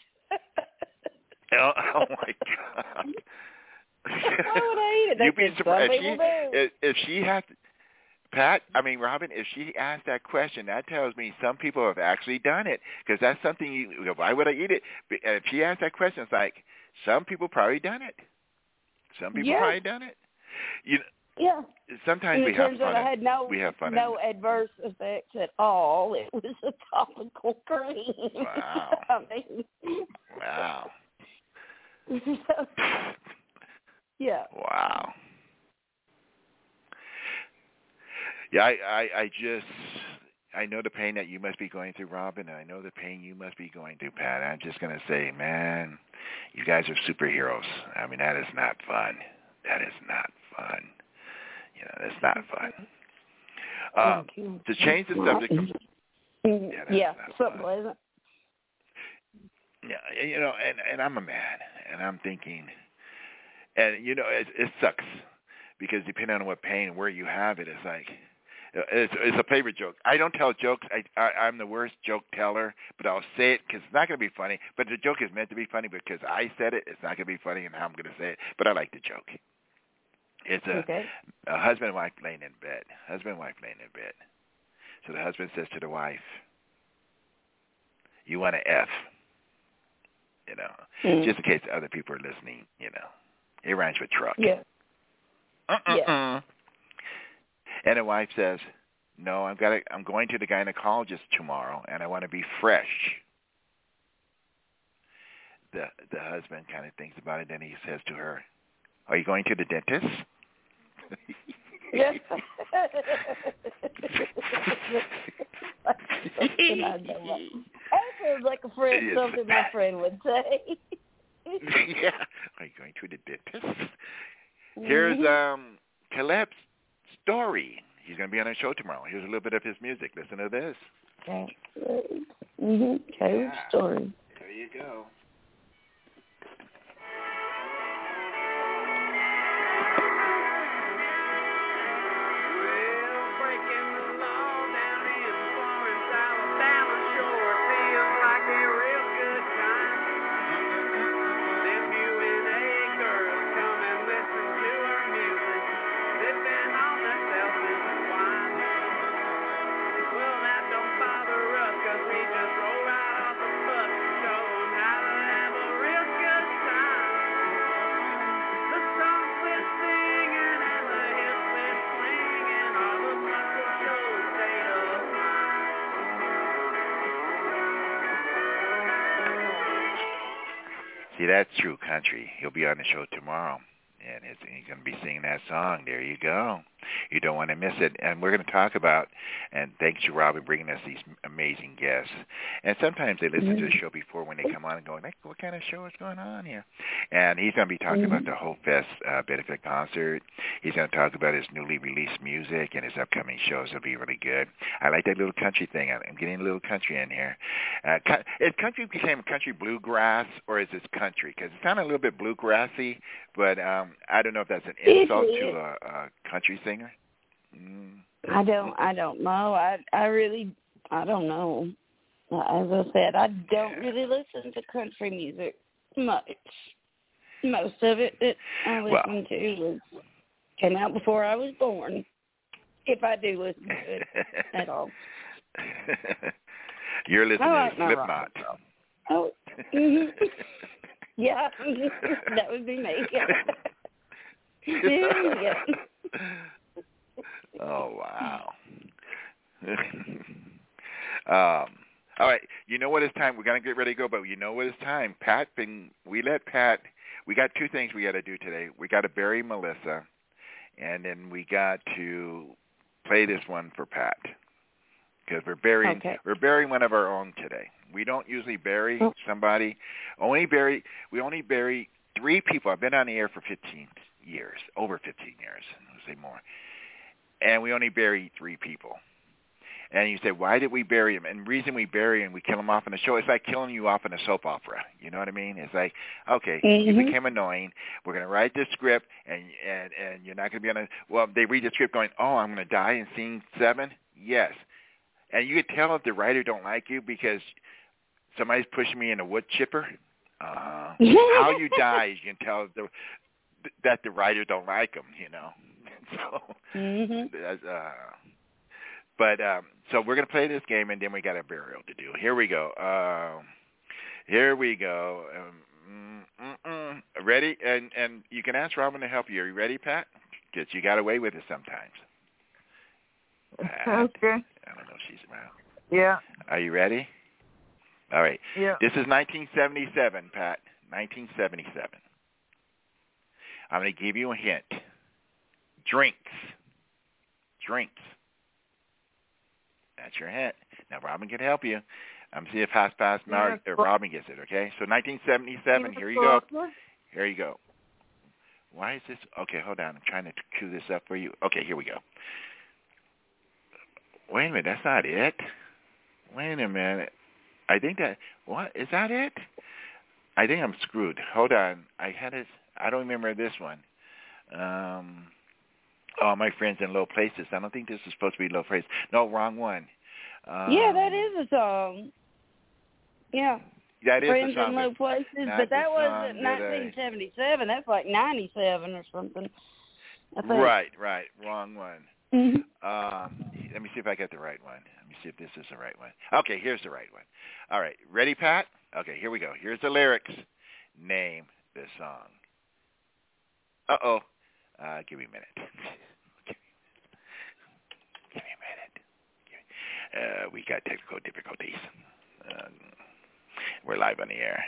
Speaker 4: Oh, my God.
Speaker 7: Why would I eat it?
Speaker 4: You'd be surprised. If she has to, Pat, Robin, if she asked that question, that tells me some people have actually done it, because that's something why would I eat it? If she asked that question, it's like some people probably done it. Some people probably done it. Sometimes we have fun.
Speaker 7: I had no adverse effects at all. It was a topical cream.
Speaker 4: Wow. Wow.
Speaker 7: Yeah.
Speaker 4: Wow. Yeah, I know the pain that you must be going through, Robin, and I know the pain you must be going through, Pat. I'm just going to say, man, you guys are superheroes. I mean, that is not fun. That is not fun. You know, that's not fun. To change the subject.
Speaker 7: Something pleasant.
Speaker 4: Yeah, you know, and I'm a man, and I'm thinking, and, you know, it sucks because depending on what pain, where you have it, it's like, it's a favorite joke. I don't tell jokes. I'm the worst joke teller, but I'll say it because it's not going to be funny. But the joke is meant to be funny because I said it. It's not going to be funny, and how I'm going to say it. But I like the joke. It's a husband and wife laying in bed. Husband and wife laying in bed. So the husband says to the wife, "You want to F?" You know, just in case other people are listening. You know, it rhymes with truck.
Speaker 7: Yeah.
Speaker 4: Yeah. And the wife says, "No, I'm going to the gynecologist tomorrow, and I want to be fresh." The husband kind of thinks about it, and he says to her, "Are you going to the dentist?"
Speaker 7: Yes. That sounds like something my friend would say.
Speaker 4: Yeah. Are you going to the dentist? Here's Caleb's story. He's going to be on our show tomorrow. Here's a little bit of his music. Listen to this.
Speaker 7: Caleb's story.
Speaker 4: There you go. See, that's true country. He'll be on the show tomorrow, and he's going to be singing that song. There you go. You don't want to miss it. And we're going to talk about, and thanks to Robin bringing us these amazing guests. And sometimes they listen to the show before when they come on and go, like, what kind of show is going on here? And he's going to be talking about the Hope Fest benefit concert. He's going to talk about his newly released music and his upcoming shows. It'll be really good. I like that little country thing. I'm getting a little country in here. Is country became country bluegrass, or is it country? Because it sounded a little bit bluegrassy, but I don't know if that's an insult to a country singer.
Speaker 7: I don't know. I don't know. As I said, I don't really listen to country music much. Most of it that I listen to came out before I was born, if I do listen to it at all.
Speaker 4: You're listening to Slipknot.
Speaker 7: Oh, yeah, that would be me. Yeah.
Speaker 4: Oh, wow. All right, you know what it's time. We're going to get ready to go, but you know what it's time. We got two things we got to do today. We got to bury Melissa, and then we got to play this one for Pat, because we're burying one of our own today. We don't usually bury somebody. We only bury 3 people. I've been on the air for 15 years, over 15 years, I'll say more. And we only bury 3 people. And you say, why did we bury him? And the reason we bury him, we kill him off in a show, it's like killing you off in a soap opera. You know what I mean? It's like, okay, you became annoying. We're going to write this script, and you're not going to be on a, well, they read the script going, oh, I'm going to die in scene 7? Yes. And you could tell if the writer don't like you because somebody's pushing me in a wood chipper. How you die, you can tell that the writer don't like them, you know. So, so we're going to play this game, and then we got a burial to do. Here we go. Ready? And you can ask Robin to help you. Are you ready, Pat? Because you got away with it sometimes.
Speaker 12: Okay.
Speaker 4: I don't know if she's around.
Speaker 12: Yeah.
Speaker 4: Are you ready? All right.
Speaker 12: Yeah.
Speaker 4: This is 1977, Pat. 1977. I'm going to give you a hint. Drinks. That's your hint. Now, Robin can help you. I'm see if Robin gets it, okay? So 1977, here you go. Here you go. Why is this? Okay, hold on. I'm trying to cue this up for you. Okay, here we go. Wait a minute. That's not it. Wait a minute. I think that, what? Is that it? I think I'm screwed. Hold on. I don't remember this one. All my friends in low places. I don't think this is supposed to be low places. No, wrong one.
Speaker 7: Yeah, that is a song. Yeah.
Speaker 4: That is
Speaker 7: Friends
Speaker 4: a song.
Speaker 7: in Low Places, but that wasn't 1977. That's like 97 or something. I think.
Speaker 4: Right. Wrong one.
Speaker 7: Mm-hmm.
Speaker 4: Let me see if I got the right one. Let me see if this is the right one. Okay, here's the right one. All right, ready, Pat? Okay, here we go. Here's the lyrics. Name the song. Uh-oh. Give me a minute. Give me a minute. We got technical difficulties. We're live on the air.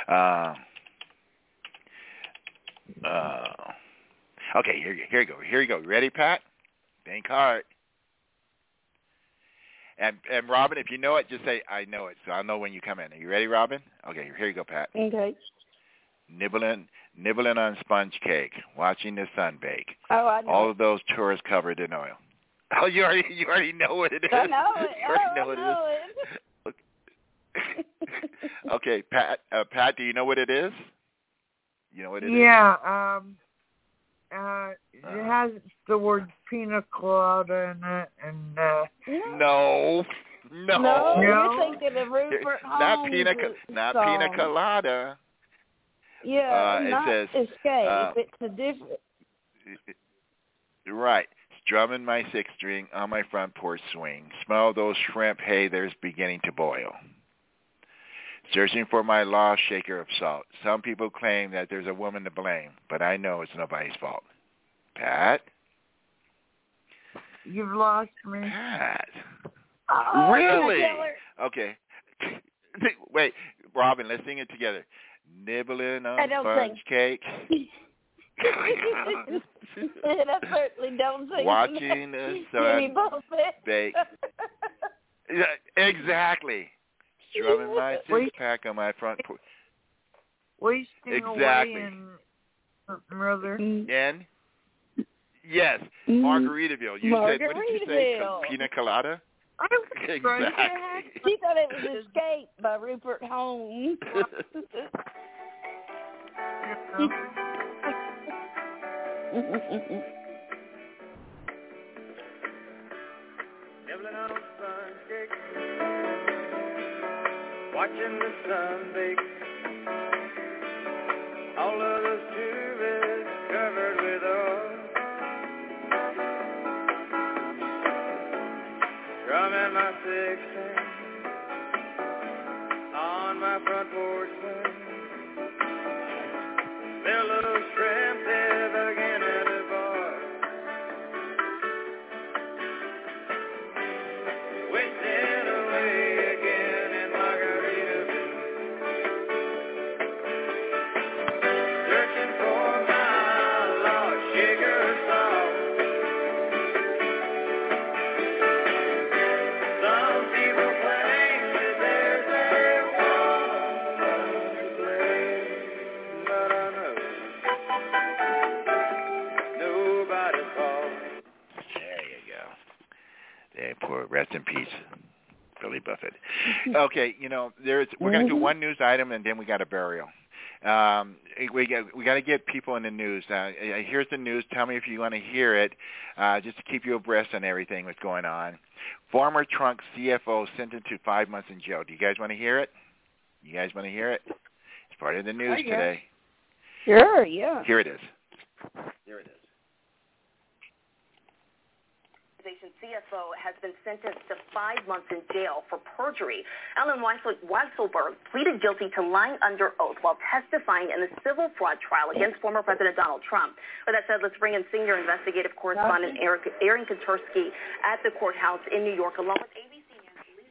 Speaker 4: Okay, here you go. Ready, Pat? Think hard. And Robin, if you know it, just say, I know it, so I'll know when you come in. Are you ready, Robin? Okay, here you go, Pat.
Speaker 7: Okay.
Speaker 4: Nibbling on sponge cake, watching the sun bake.
Speaker 7: Oh, I know.
Speaker 4: All of those tourists covered in oil. Oh, you already know what it is.
Speaker 7: I know it.
Speaker 4: You already know what it is. Okay, Pat, do you know what it is? You know what it is?
Speaker 12: Yeah, it has the word pina colada in it, and
Speaker 4: No,
Speaker 7: you're thinking of Rupert Holmes.
Speaker 4: Not pina colada.
Speaker 7: Yeah,
Speaker 4: it
Speaker 7: not
Speaker 4: says,
Speaker 7: Escape. It's a different.
Speaker 4: Right. Strumming my six string on my front porch swing. Smell those shrimp. Hey, there's beginning to boil. Searching for my lost shaker of salt. Some people claim that there's a woman to blame, but I know it's nobody's fault. Pat?
Speaker 12: You've lost me.
Speaker 4: Pat.
Speaker 7: Oh,
Speaker 4: really? Okay. Wait, Robin, let's sing it together. Nibbling on sponge cake.
Speaker 7: And I certainly don't sing.
Speaker 4: Watching the sun bake. Exactly. Strumming my six-pack on my front porch.
Speaker 12: Wasting away in Brother.
Speaker 4: And? Yes, Margaritaville. You said, what did you say? Pina colada? Exactly.
Speaker 7: She thought it was Escape by Rupert Holmes.
Speaker 8: Nibbling on sponge cake, watching the sun bake. All of those tourists covered with oil. Strumming my six string on my front porch swing. Smell those shrimp, they're beginning to boil. Wasting away again in Margaritaville. Searching for my lost shaker of salt. Some people claim that there's a woman to blame, but I know nobody's fault.
Speaker 4: There you go. There, poor, rest in peace, Billy Buffett. Okay, we're going to do one news item, and then we got a burial. We got to get people in the news. Here's the news. Tell me if you want to hear it, just to keep you abreast on everything that's going on. Former Trump CFO sentenced to 5 months in jail. Do you guys want to hear it? You guys want to hear it? It's part of the news today.
Speaker 7: Sure, yeah.
Speaker 4: Here it is. Here it is.
Speaker 15: CFO has been sentenced to 5 months in jail for perjury. Alan Weisselberg pleaded guilty to lying under oath while testifying in the civil fraud trial against former President Donald Trump. With that said, let's bring in senior investigative correspondent Aaron Katersky at the courthouse in New York, along with ABC News' Elise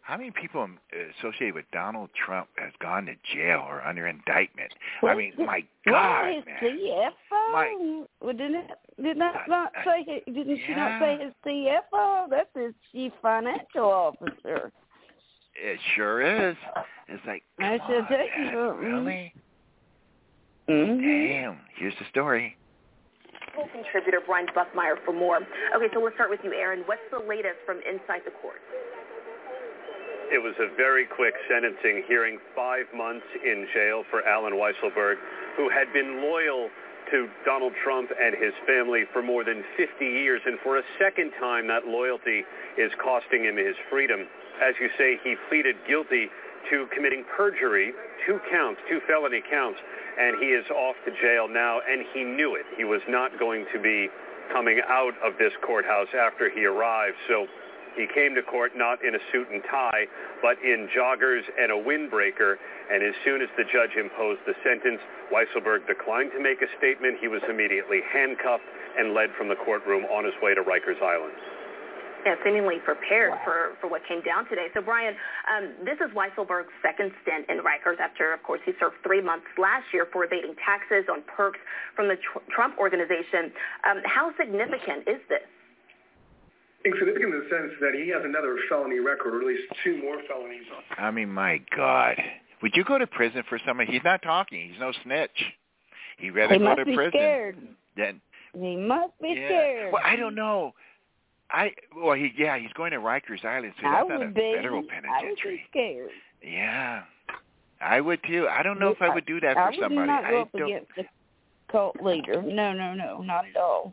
Speaker 4: How many people associated with Donald Trump has gone to jail or under indictment?
Speaker 7: Well,
Speaker 4: I mean, my God,
Speaker 7: his
Speaker 4: man.
Speaker 7: CFO? Did she not say his CFO? That's his chief financial officer.
Speaker 4: It sure is. It's like,
Speaker 7: I should tell you something.
Speaker 4: Really?
Speaker 7: Mm-hmm.
Speaker 4: Damn. Here's the story.
Speaker 15: Contributor Brian Buckmeyer for more. Okay, so let's start with you, Aaron. What's the latest from inside the court?
Speaker 16: It was a very quick sentencing hearing, 5 months in jail for Allen Weisselberg, who had been loyal to Donald Trump and his family for more than 50 years. And for a second time, that loyalty is costing him his freedom. As you say, he pleaded guilty to committing perjury, 2 felony counts, and he is off to jail now, and he knew it. He was not going to be coming out of this courthouse after he arrived. So he came to court not in a suit and tie, but in joggers and a windbreaker. And as soon as the judge imposed the sentence, Weisselberg declined to make a statement. He was immediately handcuffed and led from the courtroom on his way to Rikers Island.
Speaker 15: Yeah, seemingly prepared for what came down today. So, Brian, this is Weisselberg's second stint in Rikers after, of course, he served 3 months last year for evading taxes on perks from the Trump organization. How significant is this?
Speaker 17: Significant in the sense that he has another felony record, or at least 2 more felonies.
Speaker 4: I mean, my God. Would you go to prison for somebody? He's not talking. He's no snitch. He'd rather go to prison. He must be
Speaker 7: scared.
Speaker 4: Then,
Speaker 7: he must be scared.
Speaker 4: Well, I don't know. He's going to Rikers Island, so that's not a federal penitentiary.
Speaker 7: I would be scared.
Speaker 4: Yeah, I would too. I don't know if I would do that for somebody.
Speaker 7: I would not go up against the cult leader. No, not at all.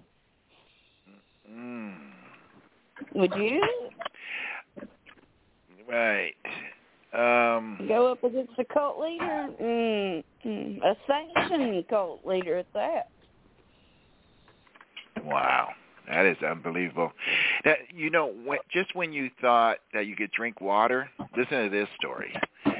Speaker 7: Would you?
Speaker 4: Right.
Speaker 7: Go up against the cult leader? A sanctioned cult leader at that.
Speaker 4: Wow. That is unbelievable. That, just when you thought that you could drink water, listen to this story.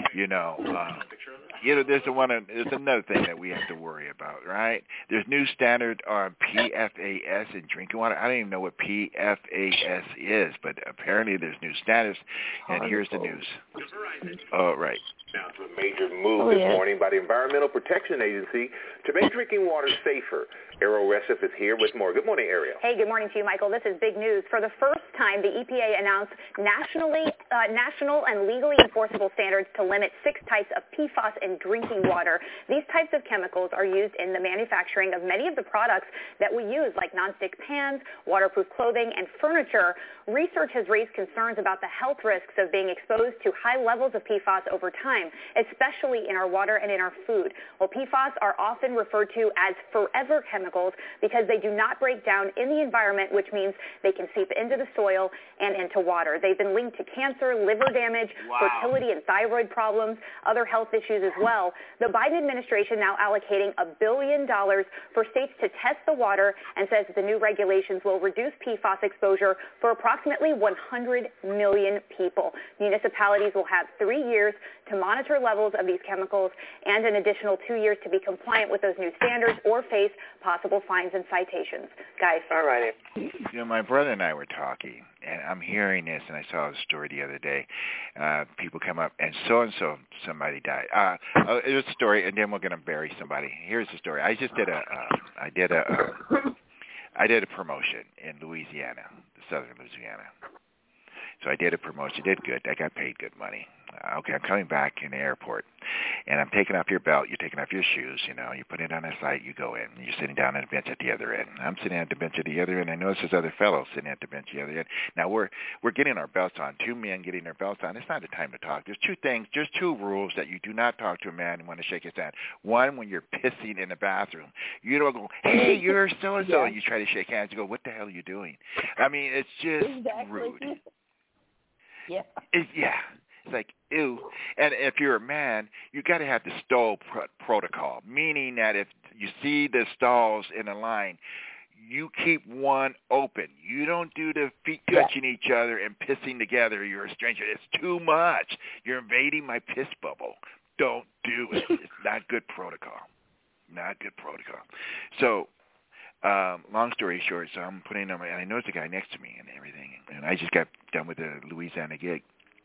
Speaker 4: There's another thing that we have to worry about, right? There's new standard on PFAS in drinking water. I don't even know what PFAS is, but apparently there's new standards, and here's the news. Oh, right.
Speaker 18: Now to a major move this morning by the Environmental Protection Agency to make drinking water safer. Ariel Resniff is here with more. Good morning, Ariel.
Speaker 19: Hey, good morning to you, Michael. This is big news. For the first time, the EPA announced national and legally enforceable standards to limit 6 types of PFAS in drinking water. These types of chemicals are used in the manufacturing of many of the products that we use, like nonstick pans, waterproof clothing, and furniture. Research has raised concerns about the health risks of being exposed to high levels of PFAS over time, especially in our water and in our food. Well, PFAS are often referred to as forever chemicals because they do not break down in the environment, which means they can seep into the soil and into water. They've been linked to cancer, liver damage, fertility and thyroid problems, other health issues as well. The Biden administration now allocating $1 billion for states to test the water and says that the new regulations will reduce PFAS exposure for approximately 100 million people. Municipalities will have 3 years to monitor levels of these chemicals and an additional 2 years to be compliant with those new standards or face possible fines and citations. Guys. All right.
Speaker 4: My brother and I were talking, and I'm hearing this, and I saw a story the other day. People come up, and so-and-so, somebody died. It was a story, and then we're going to bury somebody. Here's the story. I just did I did a promotion in Louisiana, southern Louisiana. So I did a promotion, did good. I got paid good money. Okay, I'm coming back in the airport, and I'm taking off your belt. You're taking off your shoes. You put it on a site. You go in. You're sitting down at a bench at the other end. I'm sitting at the bench at the other end. I notice this other fellow sitting at the bench at the other end. Now we're getting our belts on. 2 men getting their belts on. It's not the time to talk. There's 2 things. There's 2 rules that you do not talk to a man and want to shake his hand. One, when you're pissing in the bathroom, you don't go, "Hey, you're so and so," and you try to shake hands. You go, "What the hell are you doing?" I mean, it's just rude.
Speaker 7: Yeah.
Speaker 4: It's like, ew. And if you're a man, you got to have the stall protocol, meaning that if you see the stalls in a line, you keep one open. You don't do the feet touching each other and pissing together. You're a stranger. It's too much. You're invading my piss bubble. Don't do it. It's not good protocol. Not good protocol. So, long story short, so I'm putting on and I noticed the guy next to me and everything. And I just got done with the Louisiana gig.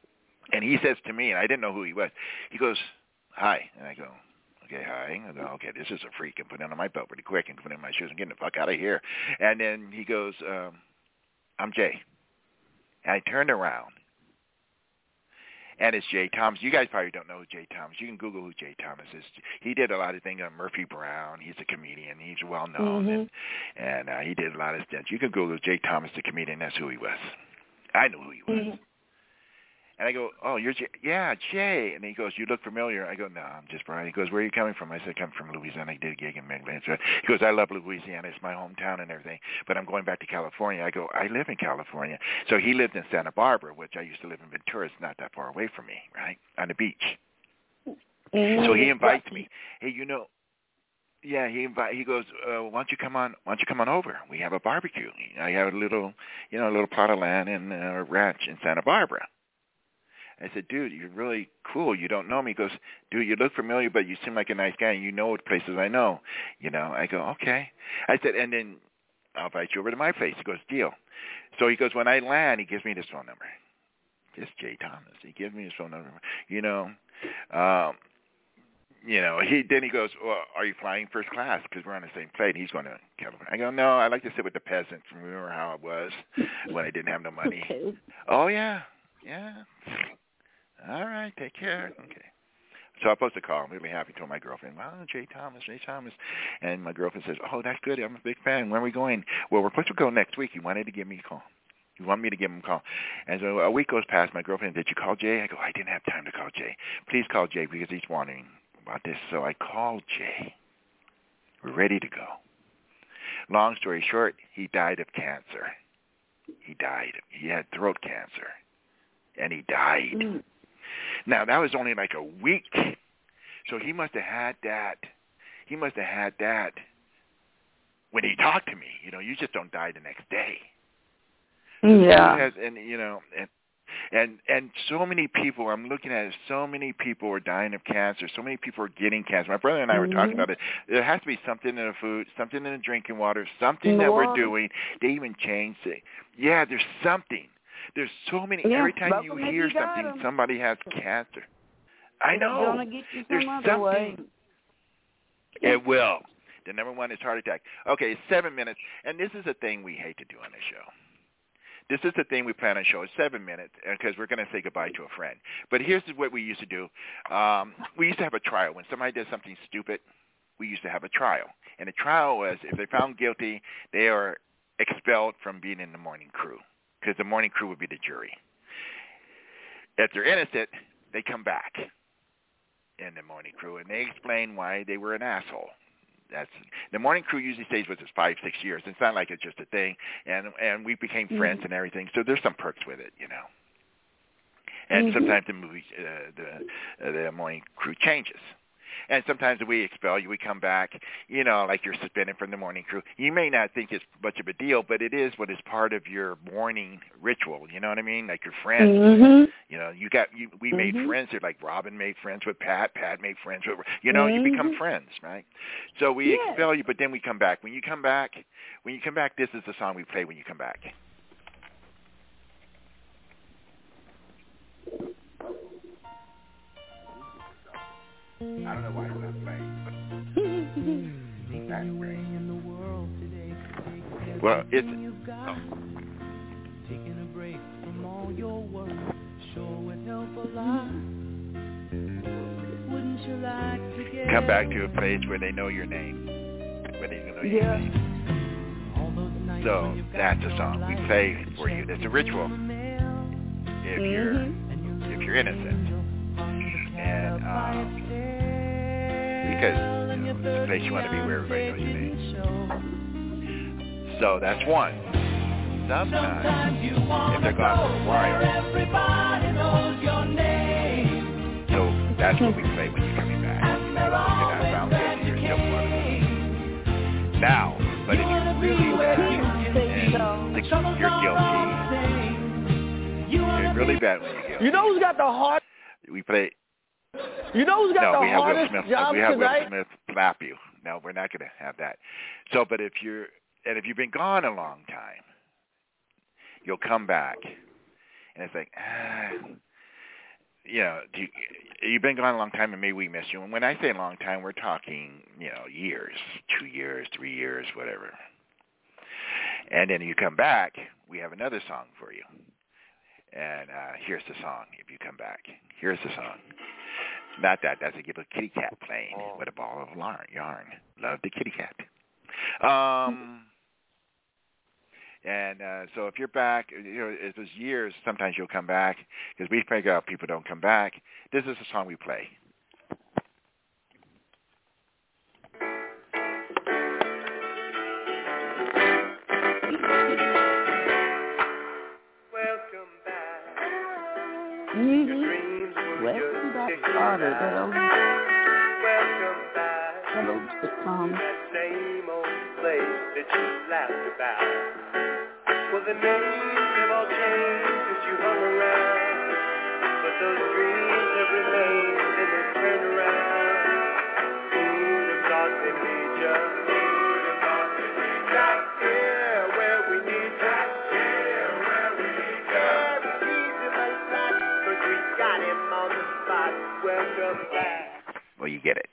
Speaker 4: And he says to me, and I didn't know who he was, he goes, hi. And I go, okay, hi. I go, okay, this is a freak. And put it on my belt pretty quick and put it in my shoes and getting the fuck out of here. And then he goes, I'm Jay. And I turned around. And it's Jay Thomas. You guys probably don't know who Jay Thomas. You can Google who Jay Thomas is. He did a lot of things on Murphy Brown. He's a comedian. He's well known, and he did a lot of stunts. You can Google Jay Thomas, the comedian. That's who he was. I knew who he was. And I go, oh, you're Jay? Yeah, Jay. And he goes, you look familiar. I go, no, I'm just Brian. He goes, where are you coming from? I said, I come from Louisiana. I did a gig in Midland. So he goes, I love Louisiana. It's my hometown and everything, but I'm going back to California. I go, I live in California. So he lived in Santa Barbara, which I used to live in Ventura. It's not that far away from me, right, on the beach. So he invites me. Hey, you know, yeah, he goes, why don't you come on over? We have a barbecue. I have a little plot of land in a ranch in Santa Barbara. I said, dude, you're really cool. You don't know me. He goes, dude, you look familiar, but you seem like a nice guy, and you know what places I know. You know, I go, okay. I said, and then I'll invite you over to my place. He goes, deal. So he goes, when I land, he gives me this phone number. Just Jay Thomas. He gives me his phone number. He goes, well, are you flying first class? Because we're on the same plane. He's going to California. I go, no, I like to sit with the peasants. Remember how it was when I didn't have no money? Okay. Oh, yeah. Yeah. All right, take care. Okay. So I'm supposed to call. I'm really happy. Told my girlfriend, well, Jay Thomas. And my girlfriend says, oh, that's good. I'm a big fan. When are we going? Well, we're supposed to go next week. He wanted to give me a call. He wanted me to give him a call. And so a week goes past. My girlfriend, did you call Jay? I go, I didn't have time to call Jay. Please call Jay because he's wondering about this. So I called Jay. We're ready to go. Long story short, he died of cancer. He died. He had throat cancer. And he died. Now, that was only like a week. So he must have had that. He must have had that when he talked to me. You know, you just don't die the next day.
Speaker 7: Yeah.
Speaker 4: And so many people, I'm looking at it, so many people are dying of cancer. So many people are getting cancer. My brother and I were talking about it. There has to be something in the food, something in the drinking water, something that we're doing. They even changed it. Yeah, there's something. There's so many.
Speaker 7: Yeah,
Speaker 4: every time you hear something, somebody has cancer. I know. There's something.
Speaker 7: Way.
Speaker 4: It will. The number one is heart attack. Okay, 7 minutes. And this is a thing we hate to do on the show. This is the thing we plan on showing, 7 minutes, because we're going to say goodbye to a friend. But here's what we used to do. We used to have a trial. When somebody did something stupid, we used to have a trial. And the trial was, if they found guilty, they are expelled from being in the morning crew, because the morning crew would be the jury. If they're innocent, they come back in the morning crew, and they explain why they were an asshole. That's the morning crew usually stays with us 5-6 years. It's not like it's just a thing, and we became friends and everything. So there's some perks with it, you know. And sometimes the movie, the morning crew changes. And sometimes we expel you, we come back, you know, like you're suspended from the morning crew. You may not think it's much of a deal, but it is what is part of your morning ritual. You know what I mean? Like your friends. You know, we made friends. Like Robin made friends with Pat. Pat made friends with, you know, you become friends, right? So we expel you, but then we come back. When you come back, this is the song we play when you come back. I don't know why it's not playing. Well, it's
Speaker 11: taking a break from all your work sure would help a lot. Wouldn't you like to get
Speaker 4: come back to a place where they know your name, where they know your name. So that's a song we play for you. That's a ritual. If you're innocent, and because it's a place you want to be where everybody knows your name. So that's one. Sometimes if they're gone for a while, so that's what we play when you're coming back. You're not found guilty, you're still one of them. Now, but if you're really bad and you're guilty, you're really bad when you're guilty.
Speaker 6: You know who's got the heart?
Speaker 4: We play.
Speaker 6: You know who's got the hardest job
Speaker 4: we have
Speaker 6: tonight?
Speaker 4: Will Smith slap you. No, we're not going to have that. So, but if you've been gone a long time, you'll come back, and it's like, you've been gone a long time, and maybe we missed you. And when I say a long time, we're talking, years, 2 years, 3 years, whatever. And then you come back, we have another song for you. And here's the song, if you come back. Here's the song. Not that. That's a little kitty cat playing with a ball of yarn. Love the kitty cat. And so if you're back, it was years, sometimes you'll come back, because we figure out people don't come back. This is the song we play.
Speaker 8: Welcome back.
Speaker 7: Mm-hmm.
Speaker 8: Your dreams were
Speaker 7: Welcome back,
Speaker 8: just
Speaker 7: Carter. Welcome
Speaker 8: back.
Speaker 7: That old sitcom.
Speaker 8: That same old place that you laughed about. Well, the names have all changed since you hung around, but those dreams have remained and they turn around. Who'd have thought they'd lead ya? Who'd have thought they'd lead ya? Right here where we need ya. Right here where we need ya. Every piece of my spot, 'cause we got him on the spot. Welcome back.
Speaker 4: Well, you get it.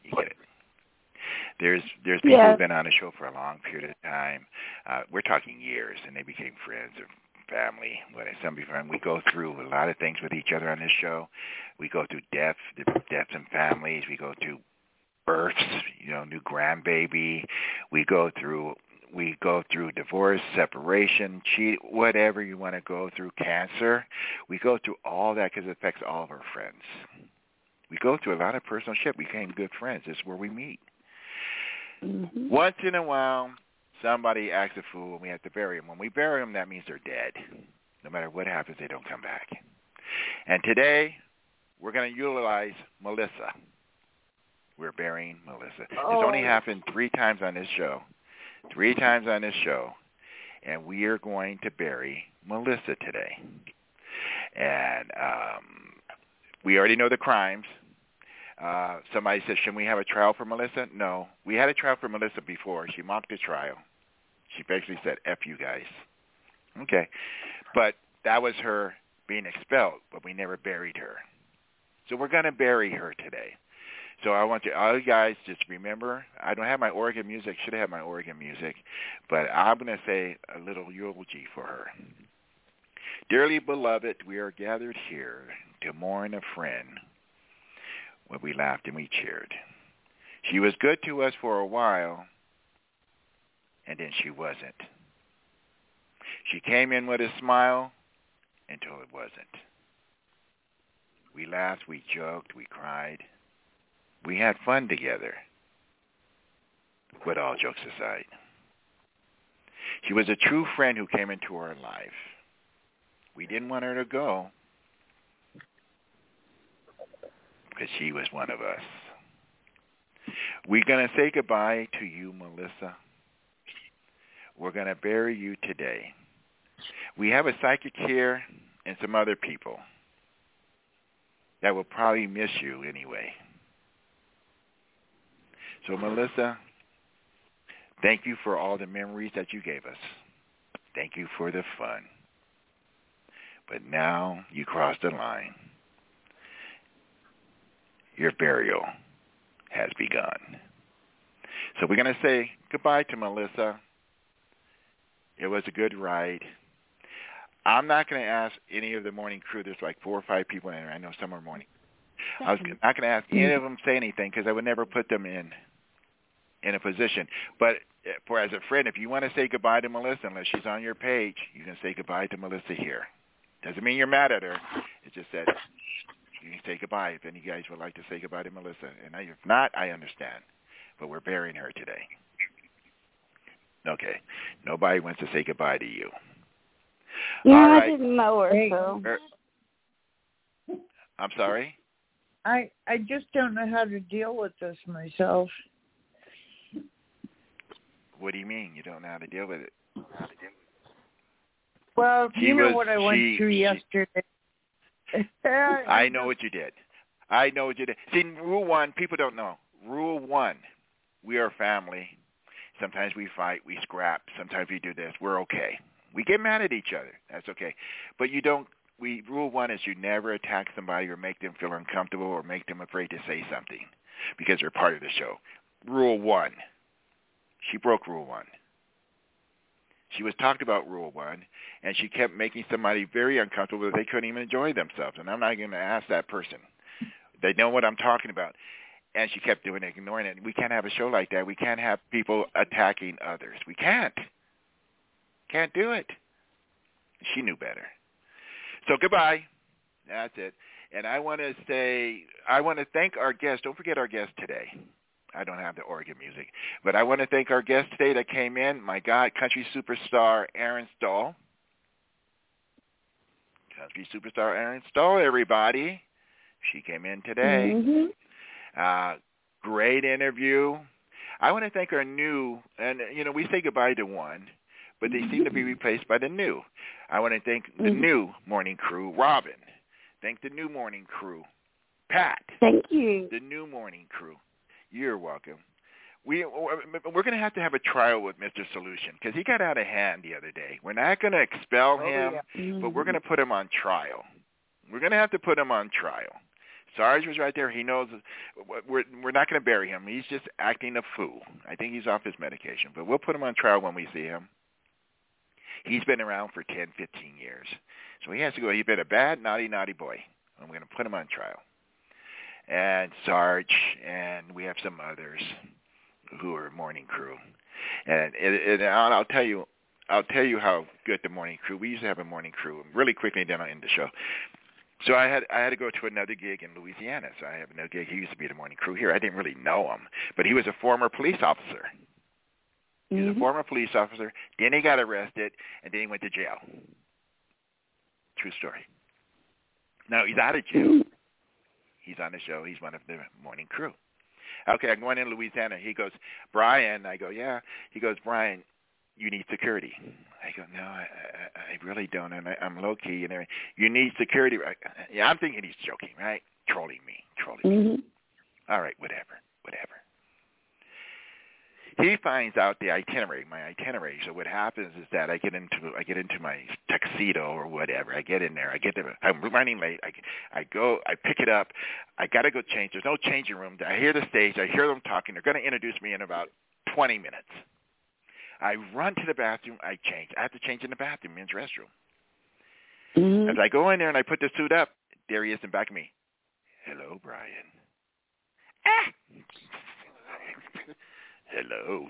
Speaker 4: There's people who've been on the show for a long period of time. We're talking years, and they became friends or family. We go through a lot of things with each other on this show. We go through deaths in families. We go through births, new grandbaby. We go through divorce, separation, whatever you want to go through, cancer. We go through all that because it affects all of our friends. We go through a lot of personal shit. We became good friends. This is where we meet. Mm-hmm. Once in a while, somebody acts a fool, and we have to bury them. When we bury them, that means they're dead. No matter what happens, they don't come back. And today, we're going to utilize Melissa. We're burying Melissa. It's only happened 3 times on this show. 3 times on this show. And we are going to bury Melissa today. And we already know the crimes. Somebody said, shouldn't we have a trial for Melissa? No. We had a trial for Melissa before. She mocked the trial. She basically said, F you guys. Okay. But that was her being expelled, but we never buried her. So we're going to bury her today. So I want all you guys just remember, I don't have my Oregon music. Should have had my Oregon music. But I'm going to say a little eulogy for her. Dearly beloved, we are gathered here to mourn a friend. When we laughed and we cheered. She was good to us for a while, and then she wasn't. She came in with a smile until it wasn't. We laughed, we joked, we cried. We had fun together. But all jokes aside, she was a true friend who came into our life. We didn't want her to go, because she was one of us. We're going to say goodbye to you, Melissa. We're going to bury you today. We have a psychic here and some other people that will probably miss you anyway. So, Melissa, thank you for all the memories that you gave us. Thank you for the fun. But now you crossed the line. Your burial has begun. So we're going to say goodbye to Melissa. It was a good ride. I'm not going to ask any of the morning crew. There's like 4 or 5 people in there. I know some are morning. I was not going to ask any of them to say anything because I would never put them in a position. But as a friend, if you want to say goodbye to Melissa, unless she's on your page, you can say goodbye to Melissa here. Doesn't mean you're mad at her. It's just that you can say goodbye if any guys would like to say goodbye to Melissa. And if not, I understand. But we're burying her today. Okay. Nobody wants to say goodbye to you.
Speaker 7: Yeah,
Speaker 4: all right.
Speaker 7: I didn't know her, so.
Speaker 4: I'm sorry?
Speaker 12: I just don't know how to deal with this myself.
Speaker 4: What do you mean you don't know how to deal with it?
Speaker 12: Well, you know what I went through yesterday.
Speaker 4: I know what you did. I know what you did. See, rule 1, people don't know. Rule 1, we are family. Sometimes we fight, we scrap. Sometimes we do this. We're okay. We get mad at each other. That's okay. But you don't rule one is you never attack somebody or make them feel uncomfortable or make them afraid to say something because they're part of the show. Rule one. She broke rule one. She was talked about rule one, and she kept making somebody very uncomfortable that they couldn't even enjoy themselves. And I'm not going to ask that person. They know what I'm talking about. And she kept doing it, ignoring it. We can't have a show like that. We can't have people attacking others. We can't. Can't do it. She knew better. So goodbye. That's it. And I want to thank our guest. Don't forget our guest today. I don't have the Oregon music. But I want to thank our guest today that came in. My God, country superstar Erin Stahl. Country superstar Erin Stahl, everybody. She came in today.
Speaker 7: Mm-hmm.
Speaker 4: Great interview. I want to thank our new, and, we say goodbye to one, but they seem to be replaced by the new. I want to thank the new morning crew, Robin. Thank the new morning crew, Pat.
Speaker 7: Thank you.
Speaker 4: The new morning crew. You're welcome. We're going to have a trial with Mr. Solution because he got out of hand the other day. We're not going to expel him, but we're going to put him on trial. We're going to have to put him on trial. Sarge was right there. He knows we're not going to bury him. He's just acting a fool. I think he's off his medication, but we'll put him on trial when we see him. He's been around for 10, 15 years. So he has to go. He's been a bad, naughty boy. I'm going to put him on trial. And Sarge, and we have some others who are morning crew. And I'll tell you how good the morning crew. We used to have a morning crew. Really quickly, then I'll end the show. So I had to go to another gig in Louisiana. So I have another gig. He used to be the morning crew here. I didn't really know him, but he was a former police officer. He was a former police officer. Then he got arrested, and then he went to jail. True story. Now he's out of jail. He's on the show. He's one of the morning crew. Okay, I'm going in Louisiana. He goes, Brian. I go, yeah. He goes, Brian, you need security. I go, no, I really don't, and I'm low-key and everything. You need security. Yeah, I'm thinking he's joking, right? Trolling me. All right, whatever. He finds out my itinerary. So what happens is that I get into my tuxedo or whatever. I get in there. I'm running late. I pick it up. I got to go change. There's no changing room. I hear the stage. I hear them talking. They're going to introduce me in about 20 minutes. I run to the bathroom. I change. I have to change in the bathroom, men's restroom. As I go in there and I put the suit up, there he is in back of me. Hello, Brian. Hello.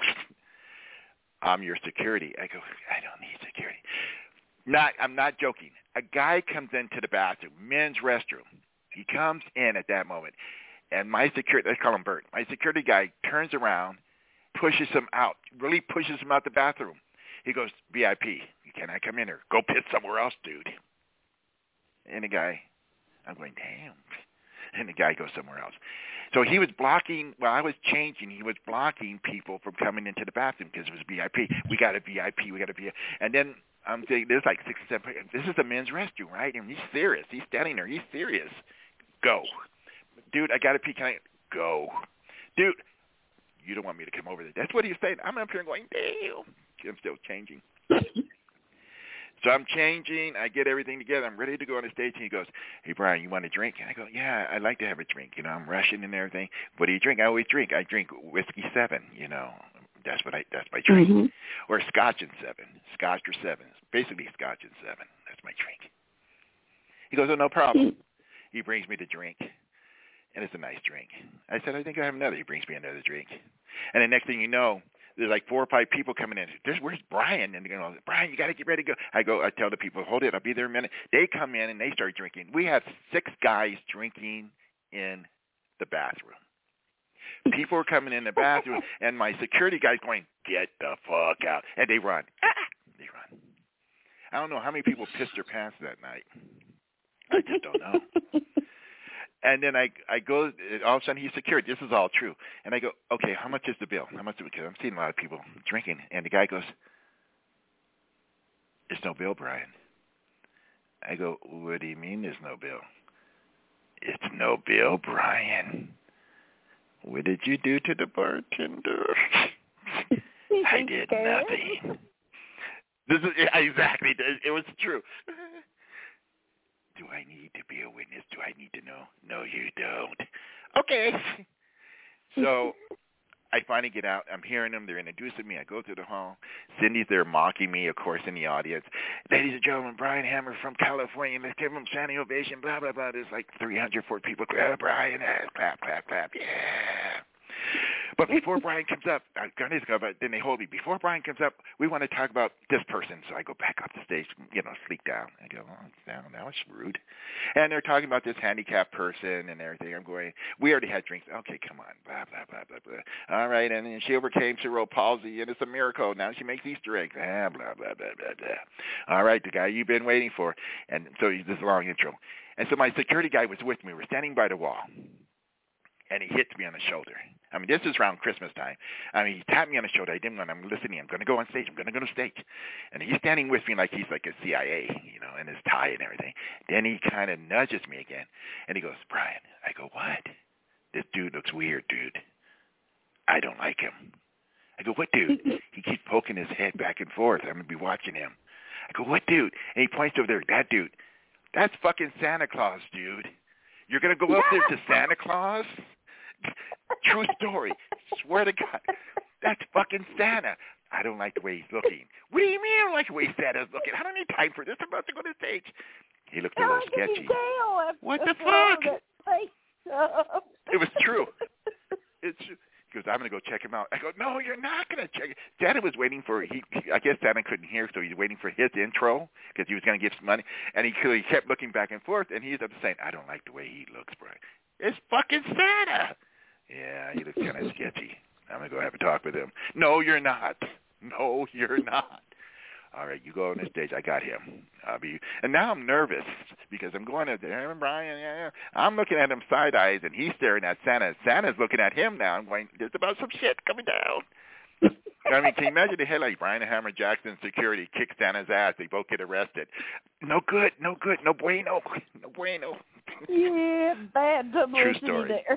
Speaker 4: I'm your security. I go, I don't need security. I'm not joking. A guy comes into the bathroom, men's restroom. He comes in at that moment, and my security, let's call him Bert, my security guy turns around, pushes him out, really pushes him out the bathroom. He goes, VIP, can I come in here? Go piss somewhere else, dude. And the guy, I'm going, damn. And the guy goes somewhere else. So he was blocking, while I was changing, he was blocking people from coming into the bathroom because it was VIP. We got a VIP. And then I'm thinking, there's like 6 or 7, this is a men's restroom, right? And he's serious. He's standing there. He's serious. Go. Dude, I got to pee. Can I go? Dude, you don't want me to come over there. That's what he's saying. I'm up here going, damn. I'm still changing. So I'm changing. I get everything together. I'm ready to go on the stage. And he goes, hey, Brian, you want a drink? And I go, yeah, I'd like to have a drink. I'm rushing and everything. What do you drink? I always drink. I drink whiskey 7, That's my drink. Or Scotch and 7. Scotch or 7. Basically Scotch and 7. That's my drink. He goes, oh, no problem. He brings me the drink. And it's a nice drink. I said, I think I have another. He brings me another drink. And the next thing you know, there's like 4 or 5 people coming in. Where's Brian? And they're going, Brian, you got to get ready to go. I tell the people, hold it, I'll be there in a minute. They come in and they start drinking. We have 6 guys drinking in the bathroom. People are coming in the bathroom, and my security guy's going, get the fuck out. And they run. They run. I don't know how many people pissed their pants that night. I just don't know. And then I go, all of a sudden he's secured. This is all true. And I go, okay, how much is the bill? Because I'm seeing a lot of people drinking. And the guy goes, there's no bill, Brian. I go, what do you mean there's no bill? It's no bill, Brian. What did you do to the bartender? I did nothing. This is exactly, it was true. Do I need to be a witness? Do I need to know? No, you don't. Okay. So I finally get out. I'm hearing them. They're introducing me. I go through the hall. Cindy's there mocking me, of course, in the audience. Ladies and gentlemen, Brian Hammer from California. Let's give him a standing ovation, blah, blah, blah. There's like 304 people. Clap, Brian. Clap, clap, clap. Yeah. But before Brian comes up, then they hold me. Before Brian comes up, we want to talk about this person. So I go back up the stage, sleek down. I go, now it's rude. And they're talking about this handicapped person and everything. I'm going, we already had drinks. Okay, come on, blah, blah, blah, blah, blah. All right, and then she overcame cerebral palsy, and it's a miracle. Now she makes Easter eggs. Blah, blah, blah, blah, blah, blah. All right, the guy you've been waiting for. And so this long intro. And so my security guy was with me. We're standing by the wall. And he hits me on the shoulder. I mean, this is around Christmas time. I mean, he tapped me on the shoulder. I didn't want him listening. I'm going to go on stage. I'm going to go to stage. And he's standing with me like he's like a CIA, in his tie and everything. Then he kind of nudges me again. And he goes, Brian. I go, what? This dude looks weird, dude. I don't like him. I go, what dude? He keeps poking his head back and forth. I'm going to be watching him. I go, what dude? And he points over there. That dude. That's fucking Santa Claus, dude. You're going to go up there to Santa Claus? True story. Swear to God. That's fucking Santa. I don't like the way he's looking. What do you mean I don't like the way Santa's looking? I don't need time for this. I'm about to go to stage. He looked a little sketchy. What the fuck? It was true. It's true. He goes, I'm going to go check him out. I go, no, you're not going to check it. Santa was waiting for, I guess Santa couldn't hear, so he's waiting for his intro because he was going to give some money. And he kept looking back and forth, and he's up saying, I don't like the way he looks, Brian. It's fucking Santa. Yeah, he looks kind of sketchy. I'm going to go have a talk with him. No, you're not. No, you're not. All right, you go on the stage. I got him. And now I'm nervous because I'm going to Brian. Yeah. I'm looking at him side eyes, and he's staring at Santa. Santa's looking at him now. I'm going, there's about some shit coming down. I mean, can you imagine the headline? Brian Hammer Jackson security kicks Santa's ass. They both get arrested. No good. No bueno. No bueno.
Speaker 7: Yeah, bad publicity there.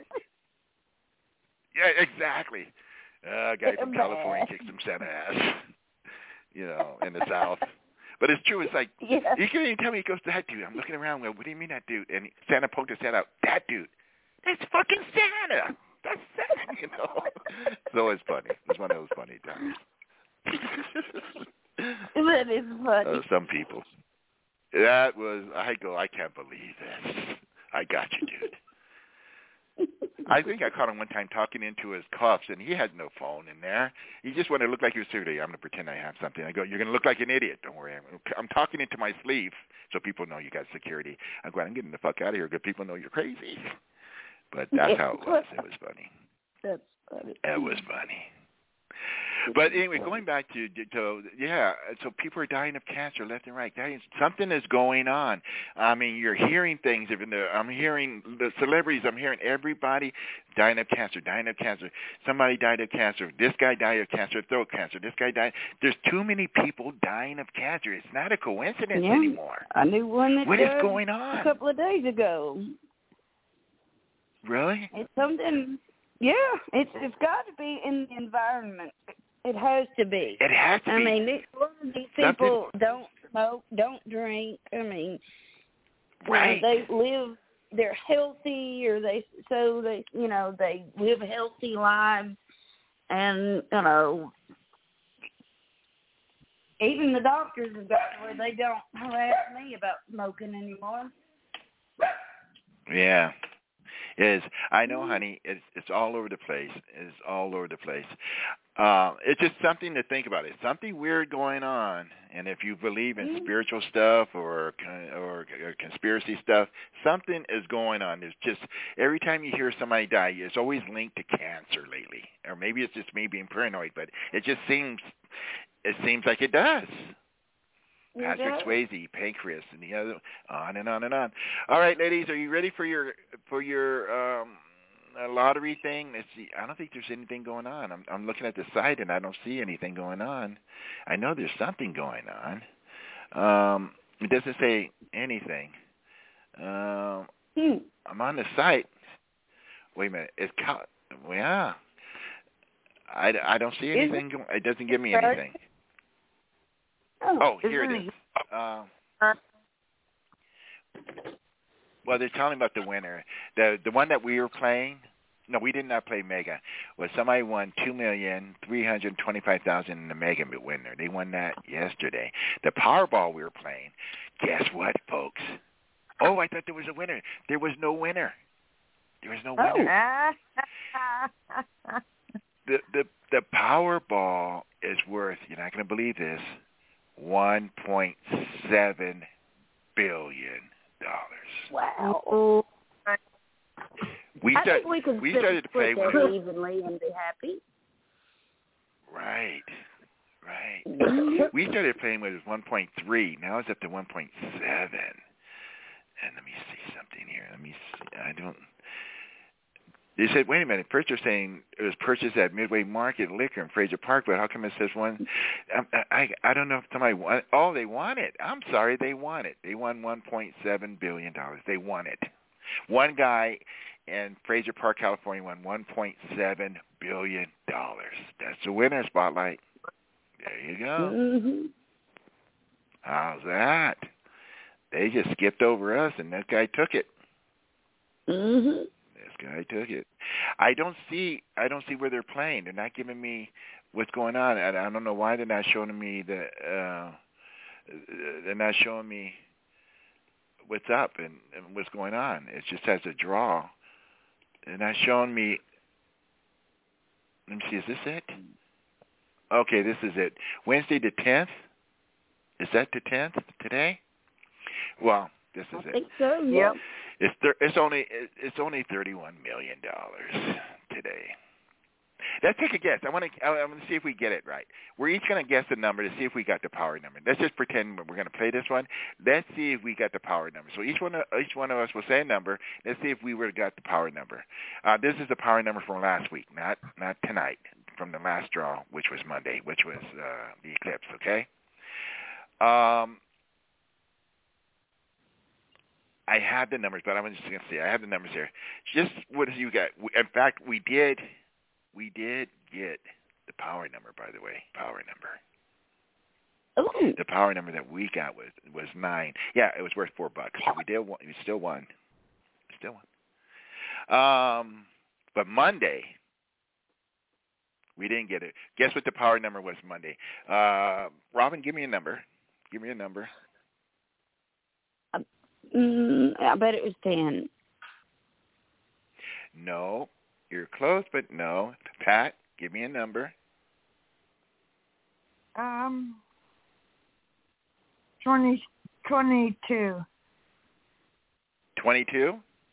Speaker 4: Yeah, exactly. A guy from California kicks some Santa ass. In the South. But it's true. It's like, you can't even tell me. He goes, that dude. I'm looking around. Well, what do you mean that dude? And Santa poked his head out. That dude. That's fucking Santa. That's Santa, So it's funny. It's one of those funny times.
Speaker 7: That is funny.
Speaker 4: Some people. That was, I can't believe this. I got you, dude. I think I caught him one time talking into his cuffs, and he had no phone in there. He just wanted to look like he was security. I'm going to pretend I have something. I go, you're going to look like an idiot. Don't worry. I'm talking into my sleeve so people know you got security. I'm going, I'm getting the fuck out of here because people know you're crazy. But that's how it was. It was funny.
Speaker 7: That's funny.
Speaker 4: It was funny. But anyway, going back to so people are dying of cancer left and right. Something is going on. I mean, you're hearing things. I'm hearing the celebrities. I'm hearing everybody dying of cancer. Somebody died of cancer. This guy died of cancer, throat cancer. This guy died. There's too many people dying of cancer. It's not a coincidence anymore.
Speaker 7: I knew one that
Speaker 4: What is going on?
Speaker 7: A couple of days ago.
Speaker 4: Really?
Speaker 7: It's something. Yeah, it's got to be in the environment. It has to be.
Speaker 4: It has to be.
Speaker 7: I mean, these people don't smoke, don't drink. I mean,
Speaker 4: right.
Speaker 7: They live. They're healthy, they live healthy lives, and even the doctors have got to where they don't harass me about smoking anymore.
Speaker 4: Yeah. I know, honey. It's all over the place. It's all over the place. It's just something to think about. It's something weird going on, and if you believe in spiritual stuff or conspiracy stuff, something is going on. There's just every time you hear somebody die, it's always linked to cancer lately, or maybe it's just me being paranoid, but it just seems like it does. Patrick Swayze, Pancreas, and the other, on and on and on. All right, ladies, are you ready for your lottery thing? Let's see. I don't think there's anything going on. I'm looking at the site and I don't see anything going on. I know there's something going on. It doesn't say anything. I'm on the site. Wait a minute. I don't see anything. It doesn't give me anything.
Speaker 7: Oh,
Speaker 4: here it is. Well, they're telling about the winner. The one that we were playing. No, we did not play Mega. Was somebody won $2,325,000 in the Mega winner. They won that yesterday. The Powerball we were playing. Guess what, folks? Oh, I thought there was a winner. There was no winner. There was no winner. The Powerball is worth, you're not going to believe this, $1.7 billion.
Speaker 7: Wow.
Speaker 4: We started to play
Speaker 7: evenly and be happy.
Speaker 4: Right. We started playing with 1.3. Now it's up to 1.7. And let me see something here. They said, wait a minute. First they're saying it was purchased at Midway Market Liquor in Fraser Park, but how come it says one? I don't know if somebody won. Oh, they won it. I'm sorry, they won it. They won $1.7 billion. They won it. One guy in Fraser Park, California, won $1.7 billion. That's the winner spotlight. There you go.
Speaker 7: Mm-hmm.
Speaker 4: How's that? They just skipped over us, and that guy took it.
Speaker 7: Mm-hmm.
Speaker 4: This guy took it. I don't see where they're playing. They're not giving me what's going on. I don't know why they're not showing me they're not showing me what's up and what's going on. It just has a draw. They're not showing me. Let me see. Is this it? Okay, this is it. Wednesday the 10th. Is that the 10th today? Well, this is it.
Speaker 7: I think so. Yeah.
Speaker 4: It's only $31 million today. Let's take a guess. I want to see if we get it right. We're each going to guess the number to see if we got the power number. Let's just pretend we're going to play this one. Let's see if we got the power number. So each one of us will say a number. Let's see if we would have got the power number. This is the power number from last week, not tonight, from the last draw, which was Monday, which was the eclipse. Okay. I have the numbers, but I'm just going to see. I have the numbers here. Just what have you got? In fact, we did get the power number, by the way. Power number.
Speaker 7: Ooh.
Speaker 4: The power number that we got was 9. Yeah, it was worth $4. We still won. But Monday, we didn't get it. Guess what the power number was Monday? Robin, give me a number.
Speaker 7: I bet it was 10.
Speaker 4: No, you're close, but no. Pat, give me a number.
Speaker 12: 22.
Speaker 4: 22?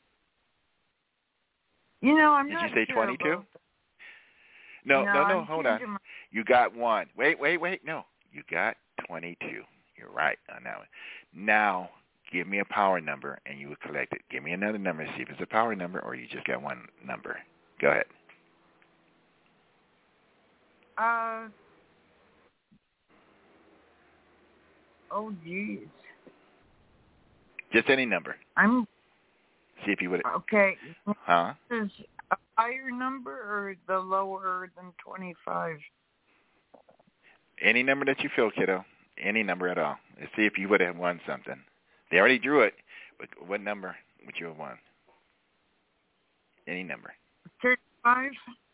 Speaker 12: You know, I'm
Speaker 4: Did
Speaker 12: not
Speaker 4: you say
Speaker 12: sure
Speaker 4: 22?
Speaker 12: about
Speaker 4: No, hold on. You got 1. Wait. No, you got 22. You're right on that one. Now, give me a power number, and you would collect it. Give me another number to see if it's a power number or you just got one number. Go ahead.
Speaker 12: Oh, geez.
Speaker 4: Just any number. See if you would.
Speaker 12: Okay.
Speaker 4: Huh?
Speaker 12: Is a higher number or the lower than 25?
Speaker 4: Any number that you feel, kiddo. Any number at all. Let's see if you would have won something. They already drew it, but what number would you have won? Any number.
Speaker 12: 35?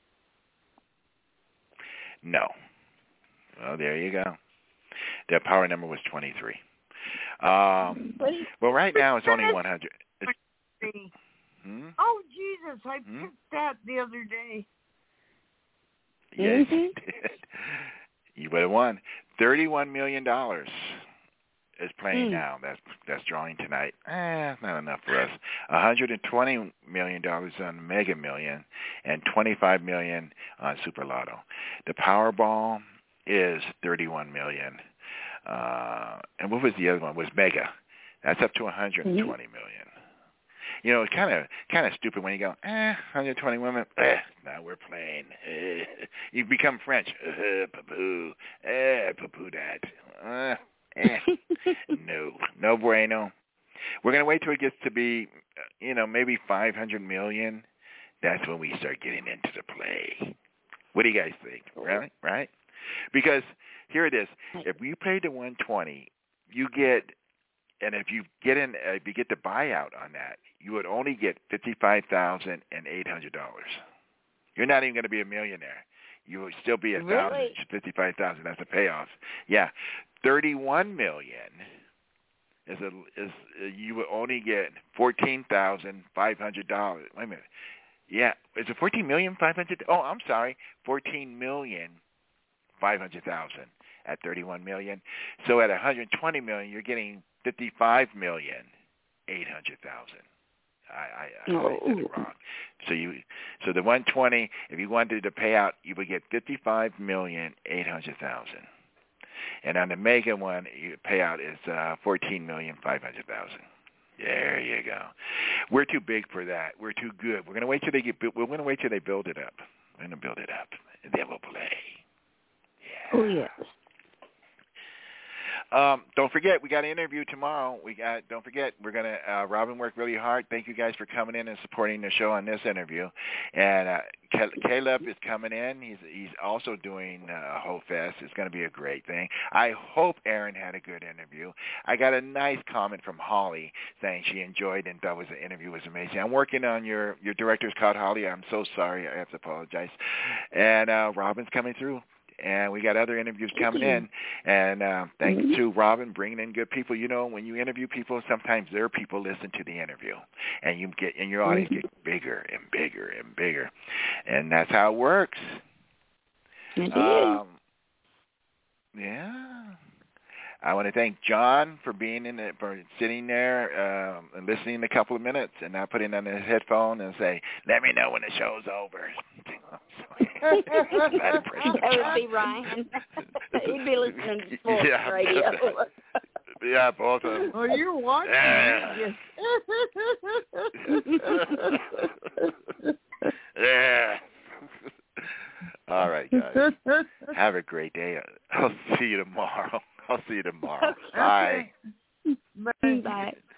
Speaker 4: No. Well, there you go. The power number was 23. Well, right now it's only 100.
Speaker 12: Oh, Jesus, I picked that the other day.
Speaker 4: Yes, you did. You would have won. $31 million is playing now. That's drawing tonight. Not enough for us. $120 million on Mega Million and $25 million on Super Lotto. The Powerball is $31 million. And what was the other one? Was Mega. That's up to $120 million. You know, it's kind of stupid when you go, 120 women, now we're playing. You become French. Poo-poo. Poo-poo that. No bueno. We're going to wait till it gets to be, maybe 500 million. That's when we start getting into the play. What do you guys think? Right? Because here it is. If we pay the 120, you get And if you get the buyout on that, you would only get $55,800. You're not even going to be a millionaire. You would still be $55,000. That's a payoff. Yeah, $31 million is you would only get $14,500. Wait a minute. Yeah, is it $14,500,000? Oh, I'm sorry, $14,500,000 at $31 million. So at $120 million, you're getting $55,800,000. I said it wrong. So the 120, if you wanted to pay out, you would get $55,800,000. And on the mega one, your payout is $14,500,000. There you go. We're too big for that. We're too good. We're going to wait till they build it up. We're going to build it up, and then we'll play. Yeah.
Speaker 7: Oh yes.
Speaker 4: Don't forget, we got an interview tomorrow. Don't forget, we're going to, Robin worked really hard. Thank you guys for coming in and supporting the show on this interview. And Caleb is coming in. He's also doing Ho Fest. It's going to be a great thing. I hope Aaron had a good interview. I got a nice comment from Holly saying she enjoyed and thought the interview was amazing. I'm working on your director's cut, Holly. I'm so sorry. I have to apologize. And Robin's coming through. And we got other interviews coming in. And thanks to Robin bringing in good people. You know, when you interview people, sometimes their people listen to the interview, and your audience gets bigger and bigger and bigger, and that's how it works. Yeah. I want to thank John for for sitting there and listening a couple of minutes and not putting on his headphone and say, "Let me know when the show's over."
Speaker 7: That would be Ryan. He'd be listening to sports radio.
Speaker 4: Yeah, both of them.
Speaker 12: Oh, you're watching.
Speaker 4: Yeah. All right, guys. Have a great day. I'll see you tomorrow.
Speaker 12: Okay.
Speaker 4: Bye.
Speaker 12: Bye.